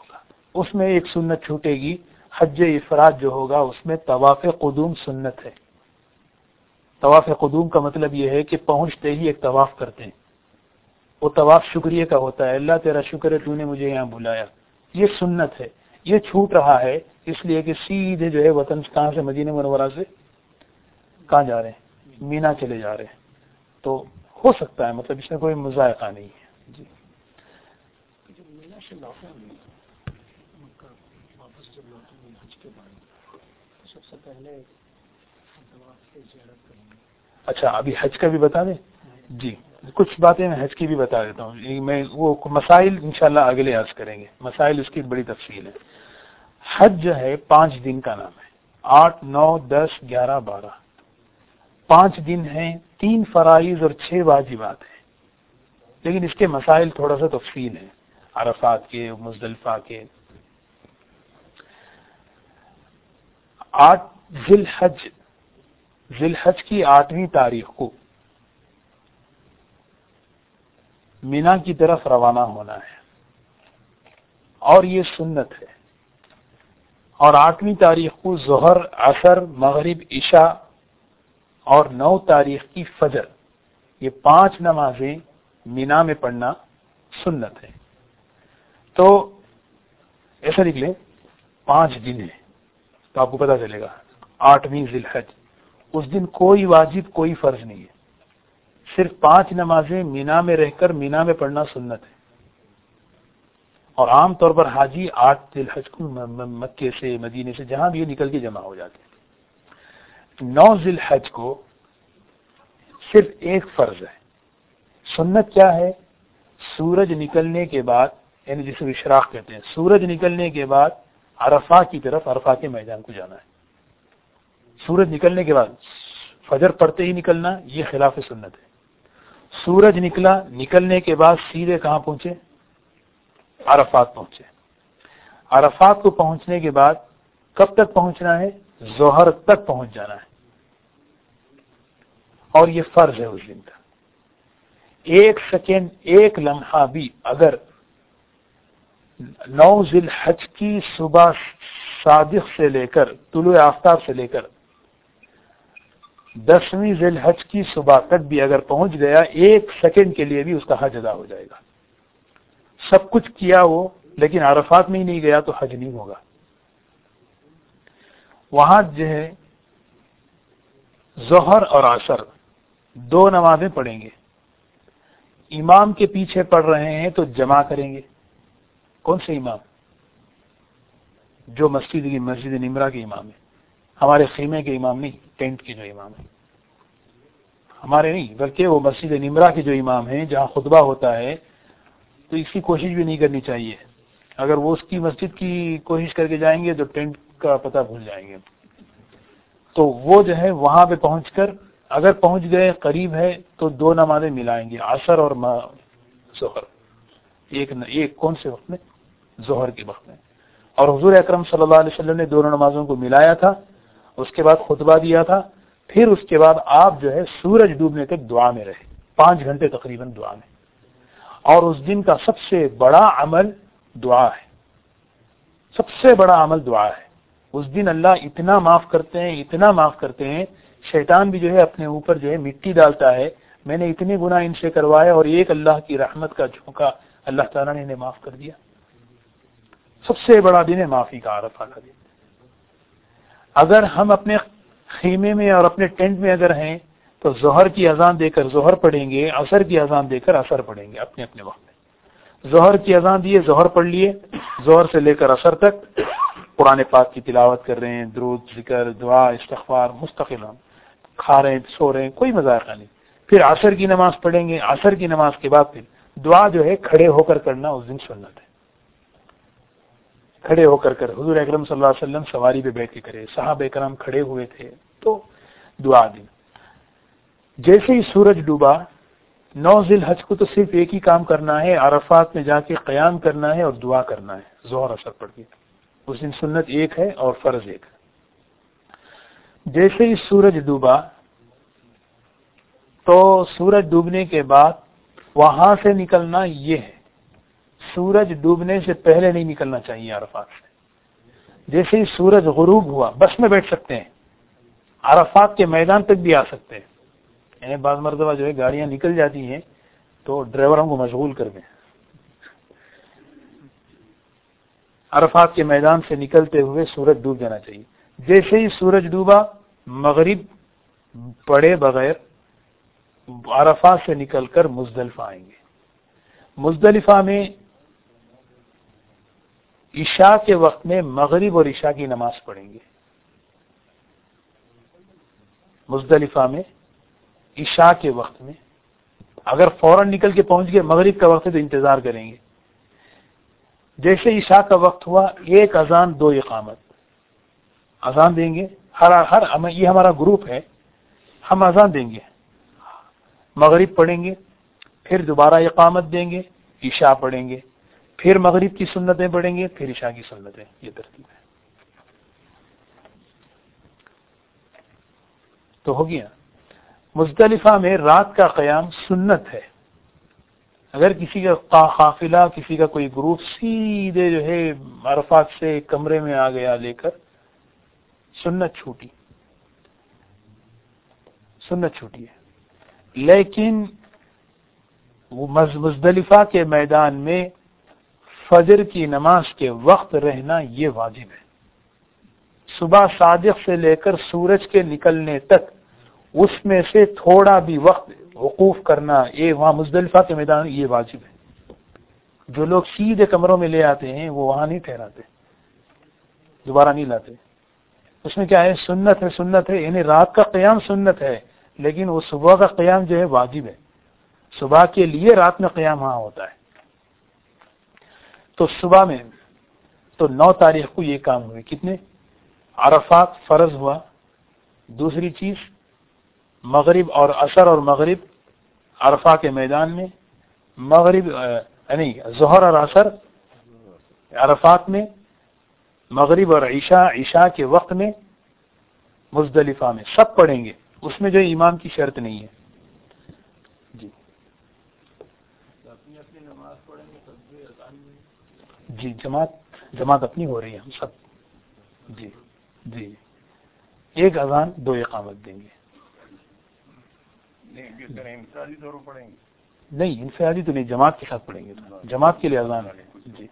اس میں ایک سنت چھوٹے گی. حج افراد جو ہوگا اس میں طواف قدوم سنت ہے. طواف قدوم کا مطلب یہ ہے کہ پہنچتے ہی ایک طواف کرتے ہیں. وہ طواف شکریہ کا ہوتا ہے, اللہ تیرا شکر ہے تو نے مجھے یہاں بلایا. یہ سنت ہے. یہ چھوٹ رہا ہے اس لیے کہ سیدھے جو ہے وطن کہاں سے, مدینہ منورہ سے کہاں جا رہے ہیں, مینا چلے جا رہے ہیں. تو ہو سکتا ہے, مطلب اس میں کوئی مذائقہ نہیں ہے. جی جب مینا سے لوٹیں گے مکہ واپس جب لوٹیں گے حج کے بعد تو سب سے پہلے طواف کی زیارت کریں گے. اچھا ابھی حج کا بھی بتا دیں. جی کچھ باتیں میں حج کی بھی بتا دیتا ہوں. میں وہ مسائل انشاءاللہ اگلے عرض کریں گے. مسائل اس کی بڑی تفصیل ہے. حج جو ہے 5 دن کا نام ہے. 8, 9, 10, 11, 12 5 دن ہیں. 3 فرائض اور 6 واجبات ہیں. لیکن اس کے مسائل تھوڑا سا تفصیل ہے, عرفات کے, مزدلفہ کے. 8 ذی الحج کی 8ویں تاریخ کو مینا کی طرف روانہ ہونا ہے اور یہ سنت ہے. اور 8ویں تاریخ کو ظہر, عصر, مغرب, عشاء اور 9 تاریخ کی فجر, یہ 5 نمازیں مینا میں پڑھنا سنت ہے. تو ایسا لکھ لیں 5 دن ہے تو آپ کو پتا چلے گا. 8ویں ذی الحج, اس دن کوئی واجب کوئی فرض نہیں ہے, صرف 5 نمازیں مینا میں رہ کر مینا میں پڑھنا سنت ہے. اور عام طور پر حاجی 8 ذی الحج کو مکے سے, مدینے سے, جہاں بھی نکل کے جمع ہو جاتے ہیں. 9 ذی الحج کو صرف ایک فرض ہے. سنت کیا ہے؟ سورج نکلنے کے بعد, یعنی جسے اشراق کہتے ہیں, سورج نکلنے کے بعد عرفہ کی طرف, عرفہ کے میدان کو جانا ہے. سورج نکلنے کے بعد فجر پڑھتے ہی نکلنا, یہ خلاف سنت ہے. سورج نکلا, نکلنے کے بعد سیدھے کہاں پہنچے؟ عرفات پہنچے. عرفات کو پہنچنے کے بعد کب تک پہنچنا ہے؟ ظہر تک پہنچ جانا ہے. اور یہ فرض ہے اس دن کا. 1 سیکنڈ, 1 لمحہ بھی اگر 9 ذی الحج کی صبح صادق سے لے کر, طلوع آفتاب سے لے کر 10ویں ذی الحج کی صبح تک بھی اگر پہنچ گیا, 1 سیکنڈ کے لیے بھی اس کا حج ادا ہو جائے گا. سب کچھ کیا وہ, لیکن عرفات میں ہی نہیں گیا تو حج نہیں ہوگا. وہاں جو ہے ظہر اور عصر 2 نمازیں پڑھیں گے. امام کے پیچھے پڑھ رہے ہیں تو جمع کریں گے. کون سے امام؟ جو مسجد نمرہ کے امام ہے, ہمارے خیمے کے امام نہیں, ٹینٹ کے جو امام ہے, ہمارے نہیں, بلکہ وہ مسجد نمرہ کے جو امام ہیں جہاں خطبہ ہوتا ہے. تو اس کی کوشش بھی نہیں کرنی چاہیے. اگر وہ اس کی مسجد کی کوشش کر کے جائیں گے تو ٹینٹ کا پتہ بھول جائیں گے. تو وہ جو ہے وہاں پہ پہنچ کر, اگر پہنچ گئے, قریب ہے, تو 2 نمازیں ملائیں گے, عصر اور ظہر. ایک کون سے وقت میں؟ ظہر کے وقت میں. اور حضور اکرم صلی اللہ علیہ وسلم نے دونوں نمازوں کو ملایا تھا, اس کے بعد خطبہ دیا تھا, پھر اس کے بعد آپ جو ہے سورج ڈوبنے تک دعا میں رہے, 5 گھنٹے تقریباً دعا میں. اور اس دن کا سب سے بڑا عمل دعا ہے, سب سے بڑا عمل دعا ہے. اس دن اللہ اتنا معاف کرتے ہیں, اتنا معاف کرتے ہیں, شیطان بھی جو ہے اپنے اوپر جو ہے مٹی ڈالتا ہے, میں نے اتنے گناہ ان سے کروائے اور ایک اللہ کی رحمت کا جھونکا اللہ تعالیٰ نے انہیں معاف کر دیا. سب سے بڑا دن ہے معافی کا, عرفہ کا دن. اگر ہم اپنے خیمے میں اور اپنے ٹینٹ میں اگر ہیں تو ظہر کی اذان دے کر ظہر پڑھیں گے, عصر کی اذان دے کر عصر پڑھیں گے اپنے اپنے وقت میں. ظہر کی اذان دیے, ظہر پڑھ لیے, ظہر سے لے کر عصر تک قرآن پاک کی تلاوت کر رہے ہیں, درود, ذکر, دعا, استغفار, مستقل ہم کھا رہے ہیں, سو رہے ہیں, کوئی مذاق نہیں. پھر عصر کی نماز پڑھیں گے. عصر کی نماز کے بعد پھر دعا جو ہے کھڑے ہو کر کرنا اس دن سنت ہے. کھڑے ہو کر حضور اکرم صلی اللہ علیہ وسلم سواری پہ بیٹھ کے کرے, صحابہ کرام کھڑے ہوئے تھے, تو دعا دی. جیسے ہی سورج ڈوبا, 9 ذی الحج کو تو صرف ایک ہی کام کرنا ہے, عرفات میں جا کے قیام کرنا ہے اور دعا کرنا ہے, ظہر عصر پڑھ کے. اس دن سنت ایک ہے اور فرض ایک ہے. جیسے ہی سورج ڈوبا تو سورج ڈوبنے کے بعد وہاں سے نکلنا یہ ہے, سورج ڈوبنے سے پہلے نہیں نکلنا چاہیے عرفات سے. جیسے ہی سورج غروب ہوا بس میں بیٹھ سکتے ہیں, عرفات کے میدان تک بھی آ سکتے ہیں. یعنی بعض مرتبہ جو ہے گاڑیاں نکل جاتی ہیں تو ڈرائیوروں کو مشغول کر دیں. عرفات کے میدان سے نکلتے ہوئے سورج ڈوب جانا چاہیے. جیسے ہی سورج ڈوبا مغرب پڑے بغیر عرفات سے نکل کر مزدلفہ آئیں گے. مزدلفہ میں عشاء کے وقت میں مغرب اور عشاء کی نماز پڑھیں گے. مزدلفہ میں عشاء کے وقت میں اگر فوراً نکل کے پہنچ گئے مغرب کا وقت ہے تو انتظار کریں گے. جیسے عشاء کا وقت ہوا ایک اذان دو اقامت, اذان دیں گے. یہ ہمارا گروپ ہے, ہم اذان دیں گے, مغرب پڑھیں گے, پھر دوبارہ اقامت دیں گے, عشاء پڑھیں گے, پھر مغرب کی سنتیں پڑھیں گے, پھر عشاء کی سنتیں. یہ ترتیب ہے. تو ہو گیا. مزدلفہ میں رات کا قیام سنت ہے. اگر کسی کا قافلہ, کسی کا کوئی گروپ سیدھے جو ہے عرفات سے کمرے میں آ گیا لے کر, سنت چھوٹی ہے. لیکن مزدلفہ کے میدان میں فجر کی نماز کے وقت رہنا یہ واجب ہے. صبح صادق سے لے کر سورج کے نکلنے تک اس میں سے تھوڑا بھی وقت وقوف کرنا یہ وہاں مزدلفہ کے میدان یہ واجب ہے. جو لوگ سیدھے کمروں میں لے آتے ہیں وہ وہاں نہیں ٹھہراتے, دوبارہ نہیں لاتے. اس میں کیا ہے, سنت ہے. یعنی رات کا قیام سنت ہے لیکن وہ صبح کا قیام جو ہے واجب ہے. صبح کے لیے رات میں قیام وہاں ہوتا ہے. تو صبح میں تو 9 تاریخ کو یہ کام ہوئے. کتنے عرفات فرض ہوا. دوسری چیز مغرب اور عصر اور مغرب عرفہ کے میدان میں, مغرب یعنی ظہر اور عصر عرفات میں, مغرب اور عشاء کے وقت میں مزدلفہ میں. سب پڑھیں گے. اس میں جو امام کی شرط نہیں ہے. جی جی جماعت اپنی ہو رہی ہے, ہم سب. جی جی ایک اذان دو اقامت دیں گے. انفرادی طور پر پڑھیں گے؟ نہیں انفرادی تو نہیں, جماعت کے ساتھ پڑھیں گے. جماعت کے لیے اذان ہے. جی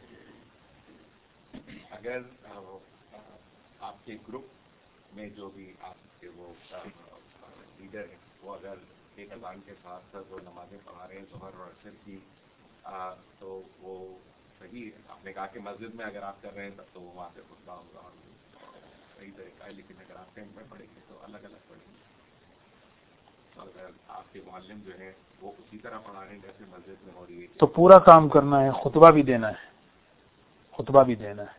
اگر آپ کے گروپ میں جو بھی آپ کے وہ لیڈر ہیں وہ اگر ایک اذان کے ساتھ وہ نمازیں پڑھا رہے ہیں ظہر اور عصر کی, تو وہ صحیح ہے. آپ نے کہا کہ مسجد میں اگر آپ کر رہے ہیں تب تو وہ وہاں سے خطبہ ہوگا اور صحیح طریقہ ہے. لیکن اگر آپ کیمپ میں پڑھیں گے تو الگ الگ پڑھیں گے. تو اگر آپ کے معلم جو ہے وہ اسی طرح پڑھا رہے ہیں جیسے مسجد میں ہو رہی ہے تو پورا کام کرنا ہے, خطبہ بھی دینا ہے.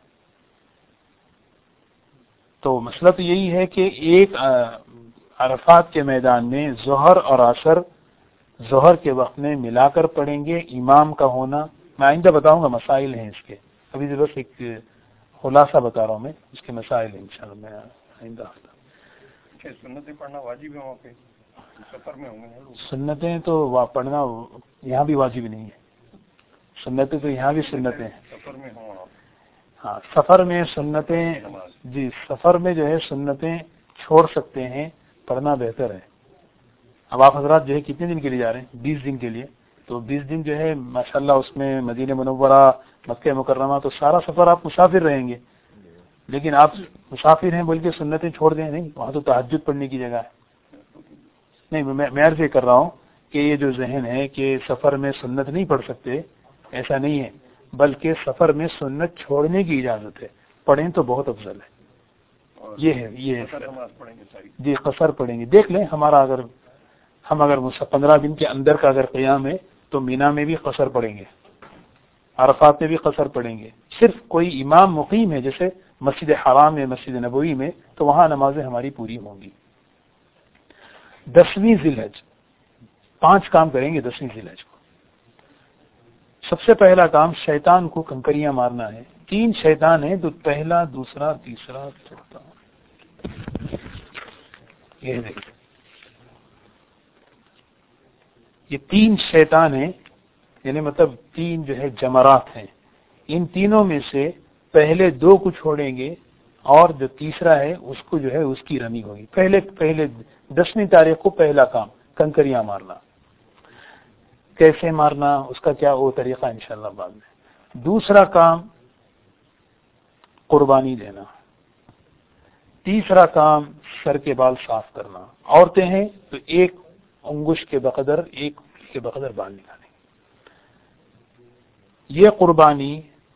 تو مسئلہ تو یہی ہے کہ ایک عرفات کے میدان میں ظہر اور عصر ظہر کے وقت میں ملا کر پڑھیں گے. امام کا ہونا میں آئندہ بتاؤں گا, مسائل ہیں اس کے, ابھی سے بس ایک خلاصہ بتا رہا ہوں میں, اس کے مسائل ہیں انشاءاللہ میں آئندہ ہفتہ. سنتیں پڑھنا واجب ہے وہاں پہ, سفر میں ہوں گے. سنتیں تو پڑھنا یہاں بھی واجب نہیں ہے. سنتیں تو یہاں بھی سنتیں ہیں. سفر میں ہوں ہاں سفر میں سنتیں, جی سفر میں جو ہے سنتیں چھوڑ سکتے ہیں, پڑھنا بہتر ہے. اب آپ حضرات جو ہے کتنے دن کے لیے جا رہے ہیں؟ 20 دن کے لیے. تو 20 دن جو ہے ماشاءاللہ اس میں مدینہ منورہ, مکہ مکرمہ, تو سارا سفر آپ مسافر رہیں گے. لیکن آپ مسافر ہیں بول کے سنتیں چھوڑ دیں, نہیں, وہاں تو تہجد پڑھنے کی جگہ ہے. نہیں میں عرض یہ کر رہا ہوں کہ یہ جو ذہن ہے کہ سفر میں سنت نہیں پڑھ سکتے, ایسا نہیں ہے, بلکہ سفر میں سنت چھوڑنے کی اجازت ہے. پڑھیں تو بہت افضل ہے. یہ ہے جی قصر پڑھیں گے. دیکھ لیں ہمارا اگر ہم 15 دن کے اندر کا اگر قیام ہے تو مینا میں بھی قصر پڑھیں گے, عرفات میں بھی قصر پڑھیں گے. صرف کوئی امام مقیم ہے جیسے مسجد حرام میں, مسجد نبوی میں, تو وہاں نمازیں ہماری پوری ہوں گی. 10ویں ذی الحج 5 کام کریں گے. 10ویں ذی الحج کو سب سے پہلا کام شیطان کو کنکریاں مارنا ہے. 3 شیطان ہیں, تو پہلا, دوسرا, تیسرا, چوتھا. یہ دیکھیں, یہ 3 شیطان ہیں یعنی مطلب 3 جو ہے جمرات ہیں، ان تینوں میں سے پہلے 2 کو چھوڑیں گے اور جو تیسرا ہے اس کو جو ہے اس کی رمی ہوگی. پہلے 10ویں تاریخ کو پہلا کام کنکریاں مارنا. کیسے مارنا اس کا کیا وہ طریقہ انشاءاللہ بعد میں. دوسرا کام قربانی دینا. تیسرا کام سر کے بال صاف کرنا. عورتیں ہیں تو 1 انگوش کے بقدر 1 کے بقدر بال نکالیں. یہ قربانی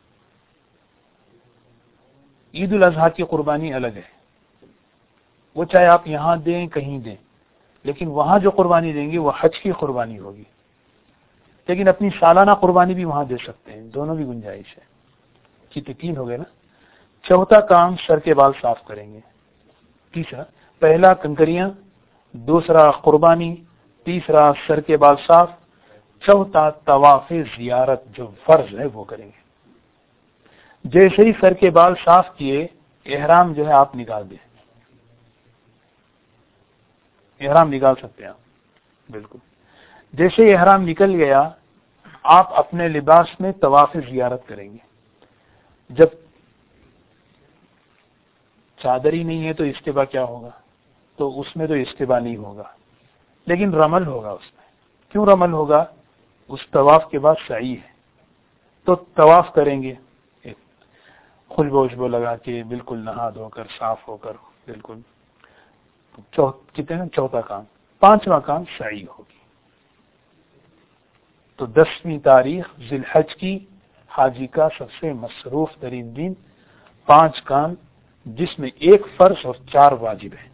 عید الاضحیٰ کی قربانی الگ ہے، وہ چاہے آپ یہاں دیں کہیں دیں، لیکن وہاں جو قربانی دیں گے وہ حج کی قربانی ہوگی. لیکن اپنی سالانہ قربانی بھی وہاں دے سکتے ہیں، دونوں بھی گنجائش ہے. 3 ہو گئے نا. چوتھا کام سر کے بال صاف کریں گے. تیسرا پہلا کنکریاں، دوسرا قربانی، تیسرا سر کے بال صاف، چوتھا طواف زیارت جو فرض ہے وہ کریں گے. جیسے ہی سر کے بال صاف کیے احرام جو ہے آپ نکال دیں. احرام نکال سکتے ہیں آپ بالکل. جیسے ہی احرام نکل گیا آپ اپنے لباس میں طواف زیارت کریں گے. جب چادر ہی نہیں ہے تو استباء کیا ہوگا؟ تو اس میں تو استباء نہیں ہوگا، لیکن رمل ہوگا. اس میں کیوں رمل ہوگا؟ اس طواف کے بعد سعی ہے تو طواف کریں گے خوشبو وشبو لگا کے، بالکل نہا دھو کر صاف ہو کر بالکل. کتنے ہیں؟ چوتھا کام. 5واں کام سعی ہوگی. تو 10ویں تاریخ ذی الحج کی حاجی کا سب سے مصروف ترین دن. 5 کام جس میں 1 فرض اور 4 واجب ہے.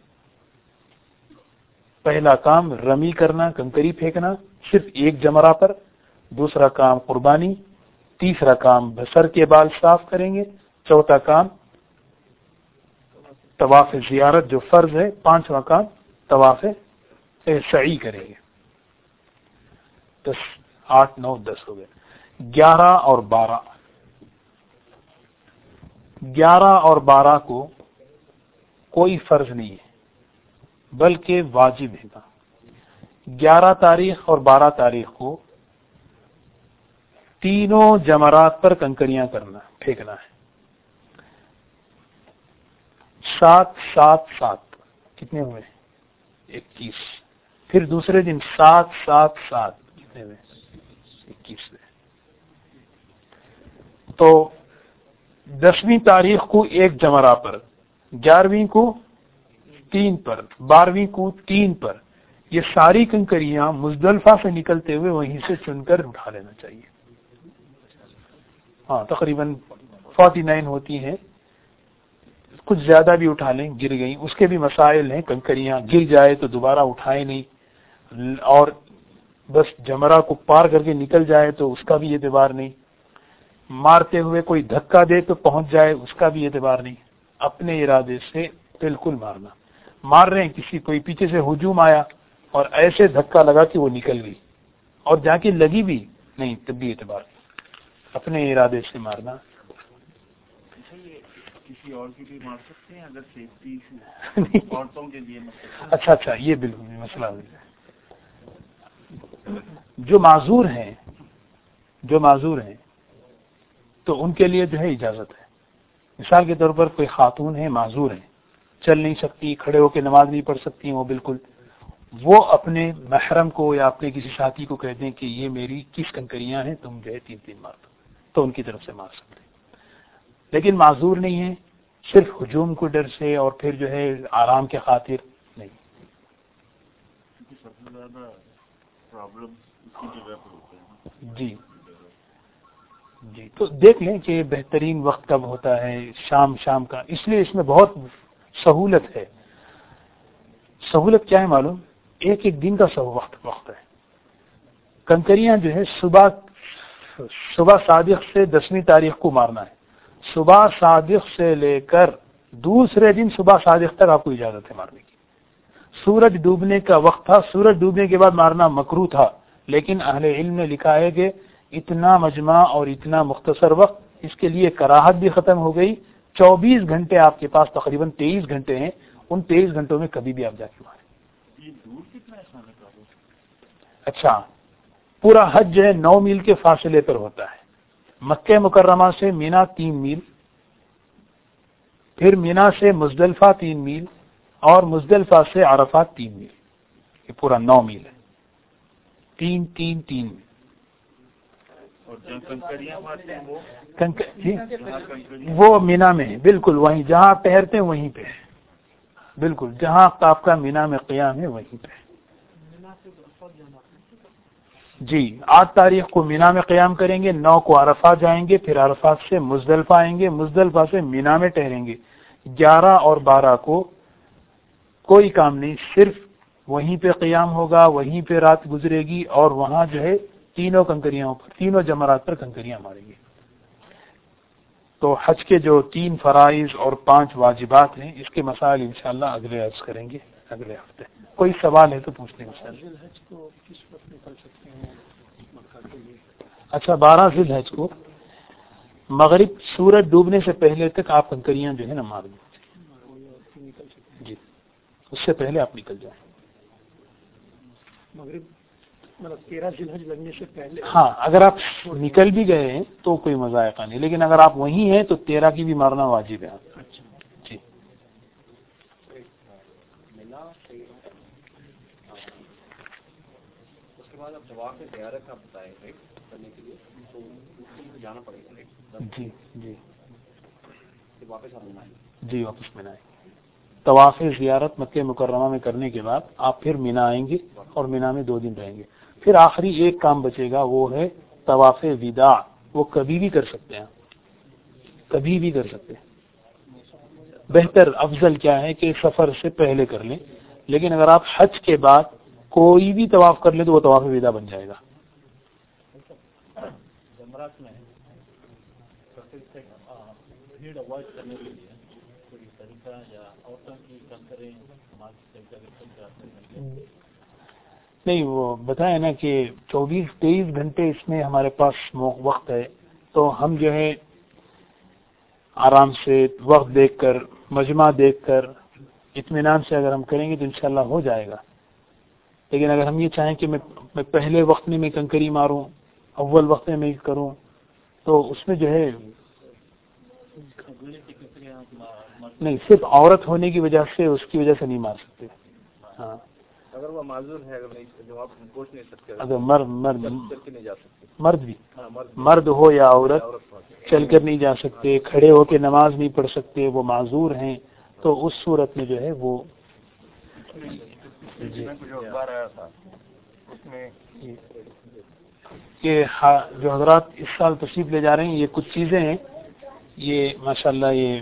پہلا کام رمی کرنا، کنکری پھینکنا صرف 1 جمرہ پر. دوسرا کام قربانی. تیسرا کام سر کے بال صاف کریں گے. چوتھا کام طواف زیارت جو فرض ہے. 5واں کام طواف سعی کریں گے. 10 8 9 10 ہو گئے. 11 اور 12 11 اور 12 کو کوئی فرض نہیں ہے بلکہ واجب ہے. 11 تاریخ اور 12 تاریخ کو تینوں جمرات پر کنکریاں کرنا، پھینکنا ہے. 7 7 7 کتنے ہوئے؟ 21. پھر دوسرے دن 7 7 7 کتنے ہوئے؟ 21 ہوئے. تو 10ویں تاریخ کو 1 جمرہ پر، 11ویں کو 3 پر، 12ویں کو 3 پر. یہ ساری کنکریاں مزدلفہ سے نکلتے ہوئے وہیں سے چن کر اٹھا لینا چاہیے. ہاں تقریباً 49 ہوتی ہیں، کچھ زیادہ بھی اٹھا لیں، گر گئیں اس کے بھی مسائل ہیں. کنکریاں گر جائے تو دوبارہ اٹھائے نہیں، اور بس جمرہ کو پار کر کے نکل جائے تو اس کا بھی اعتبار نہیں. مارتے ہوئے کوئی دھکا دے تو پہنچ جائے اس کا بھی اعتبار نہیں. اپنے ارادے سے بالکل مارنا. مار رہے ہیں کسی کوئی پیچھے سے ہجوم آیا اور ایسے دھکا لگا کہ وہ نکل گئی اور جا کے لگی بھی نہیں تب بھی اعتبار نہیں. اپنے ارادے سے مارنا. کسی اور کی بھی مار سکتے ہیں اگر سیفٹی ایشو عورتوں کے لیے. اچھا یہ بالکل مسئلہ ہے. جو معذور ہیں تو ان کے لیے جو ہے اجازت ہے. مثال کے طور پر کوئی خاتون ہے، معذور ہیں، چل نہیں سکتی، کھڑے ہو کے نماز نہیں پڑھ سکتی وہ بالکل، وہ اپنے محرم کو یا اپنے کسی ساتھی کو کہتے ہیں کہ یہ میری 21 کنکریاں ہیں، تم جو ہے 3 مار دو، تو ان کی طرف سے مار سکتے ہیں. لیکن معذور نہیں ہے، صرف ہجوم کو ڈر سے اور پھر جو ہے آرام کے خاطر نہیں. سب سے زیادہ پرابلم اسی جگہ پر ہوتے ہیں. جی تو دیکھ لیں کہ بہترین وقت کب ہوتا ہے، شام کا. اس لیے اس میں بہت سہولت ہے. سہولت کیا ہے معلوم؟ ایک دن کا وقت ہے. کنکریاں جو ہے صبح صادق سے 10ویں تاریخ کو مارنا ہے. صبح صادق سے لے کر دوسرے دن صبح صادق تک آپ کو اجازت ہے مارنے کی. سورج ڈوبنے کا وقت تھا، سورج ڈوبنے کے بعد مارنا مکروہ تھا، لیکن اہل علم نے لکھا ہے کہ اتنا مجمع اور اتنا مختصر وقت، اس کے لیے کراہت بھی ختم ہو گئی. 24 گھنٹے آپ کے پاس، تقریباً 23 گھنٹے ہیں، ان 23 گھنٹوں میں کبھی بھی آپ جا کے ماریں. یہ دور کتنا ہے؟ اچھا پورا حج جو ہے 9 میل کے فاصلے پر ہوتا ہے. مکہ مکرمہ سے مینا 3 میل، پھر مینا سے مزدلفہ 3 میل، اور مزدلفہ سے عرفات 3 میل. یہ پورا 9 میل ہے. 3 اور جہاں کنکریاں مارتے ہیں وہ مینا میں ہے، بالکل وہیں جہاں ٹہرتے ہیں وہیں پہ ہے، بالکل جہاں آپ کا مینا میں قیام ہے وہیں پہ. جی 8 تاریخ کو مینا میں قیام کریں گے، 9 کو عرفات جائیں گے، پھر عرفات سے مزدلفہ آئیں گے، مزدلفہ سے مینا میں ٹھہریں گے. 11 اور 12 کو کوئی کام نہیں، صرف وہیں پہ قیام ہوگا، وہیں پہ رات گزرے گی، اور وہاں جو ہے تینوں جمرات پر کنکریاں ماریں گے. تو حج کے جو 3 فرائض اور 5 واجبات ہیں، اس کے مسائل انشاءاللہ اگلے عرض کریں گے اگلے ہفتے. کوئی سوال ہے تو پوچھ لیں انشاءاللہ. حج کو کس وقت نکل سکتے ہیں مکہ کے لیے؟ اچھا 12 ذی الحج کو مغرب سورج ڈوبنے سے پہلے تک آپ کنکریاں جو ہے نا مار دیں. جی اس سے پہلے آپ نکل جائیں. مغرب مطلب 13 ذی الحج لگنے سے پہلے. ہاں اگر آپ نکل بھی گئے ہیں تو کوئی مذائقہ نہیں، لیکن اگر آپ وہیں ہیں تو 13 کی بھی مارنا واجب ہے. اچھا جی اس کے بعد اب طواف زیارت آپ بتائیں کرنے کے لیے تو جانا پڑے گا. جی جی واپس آنا ہے. جی واپس مینا آئیں گے. طواف زیارت مکہ مکرمہ میں کرنے کے بعد آپ پھر مینا آئیں گے اور مینا میں 2 دن رہیں گے. پھر آخری ایک کام بچے گا، وہ ہے طواف وداع. وہ کبھی بھی کر سکتے ہیں، کبھی بھی کر سکتے ہیں. بہتر افضل کیا ہے کہ سفر سے پہلے کر لیں، لیکن اگر آپ حج کے بعد کوئی بھی طواف کر لیں تو وہ طواف وداع بن جائے گا. جمرات میں بھیڑ اوائڈ کرنے کے لیے کوئی طریقہ یا عورتوں کی کم کریں نہیں، وہ بتائیں نا کہ 24-23 گھنٹے اس میں ہمارے پاس وقت ہے، تو ہم جو ہے آرام سے وقت دیکھ کر مجمع دیکھ کر اطمینان سے اگر ہم کریں گے تو انشاءاللہ ہو جائے گا. لیکن اگر ہم یہ چاہیں کہ میں پہلے وقت میں کنکری ماروں، اول وقت میں کروں، تو اس میں جو ہے نہیں، صرف عورت ہونے کی وجہ سے اس کی وجہ سے نہیں مار سکتے. ہاں اگر وہ معذور ہے، اگر جواب پوچھ نہیں سکتے، اگر نہیں جا سکتے، مرد بھی، مرد ہو یا عورت چل کر نہیں جا سکتے، کھڑے ہو کے نماز نہیں پڑھ سکتے، وہ معذور ہیں، تو اس صورت میں جو ہے وہ جو اخبار آیا تھا اس میں کہ جو حضرات اس سال تشریف لے جا رہے ہیں، یہ کچھ چیزیں ہیں، یہ ماشاءاللہ یہ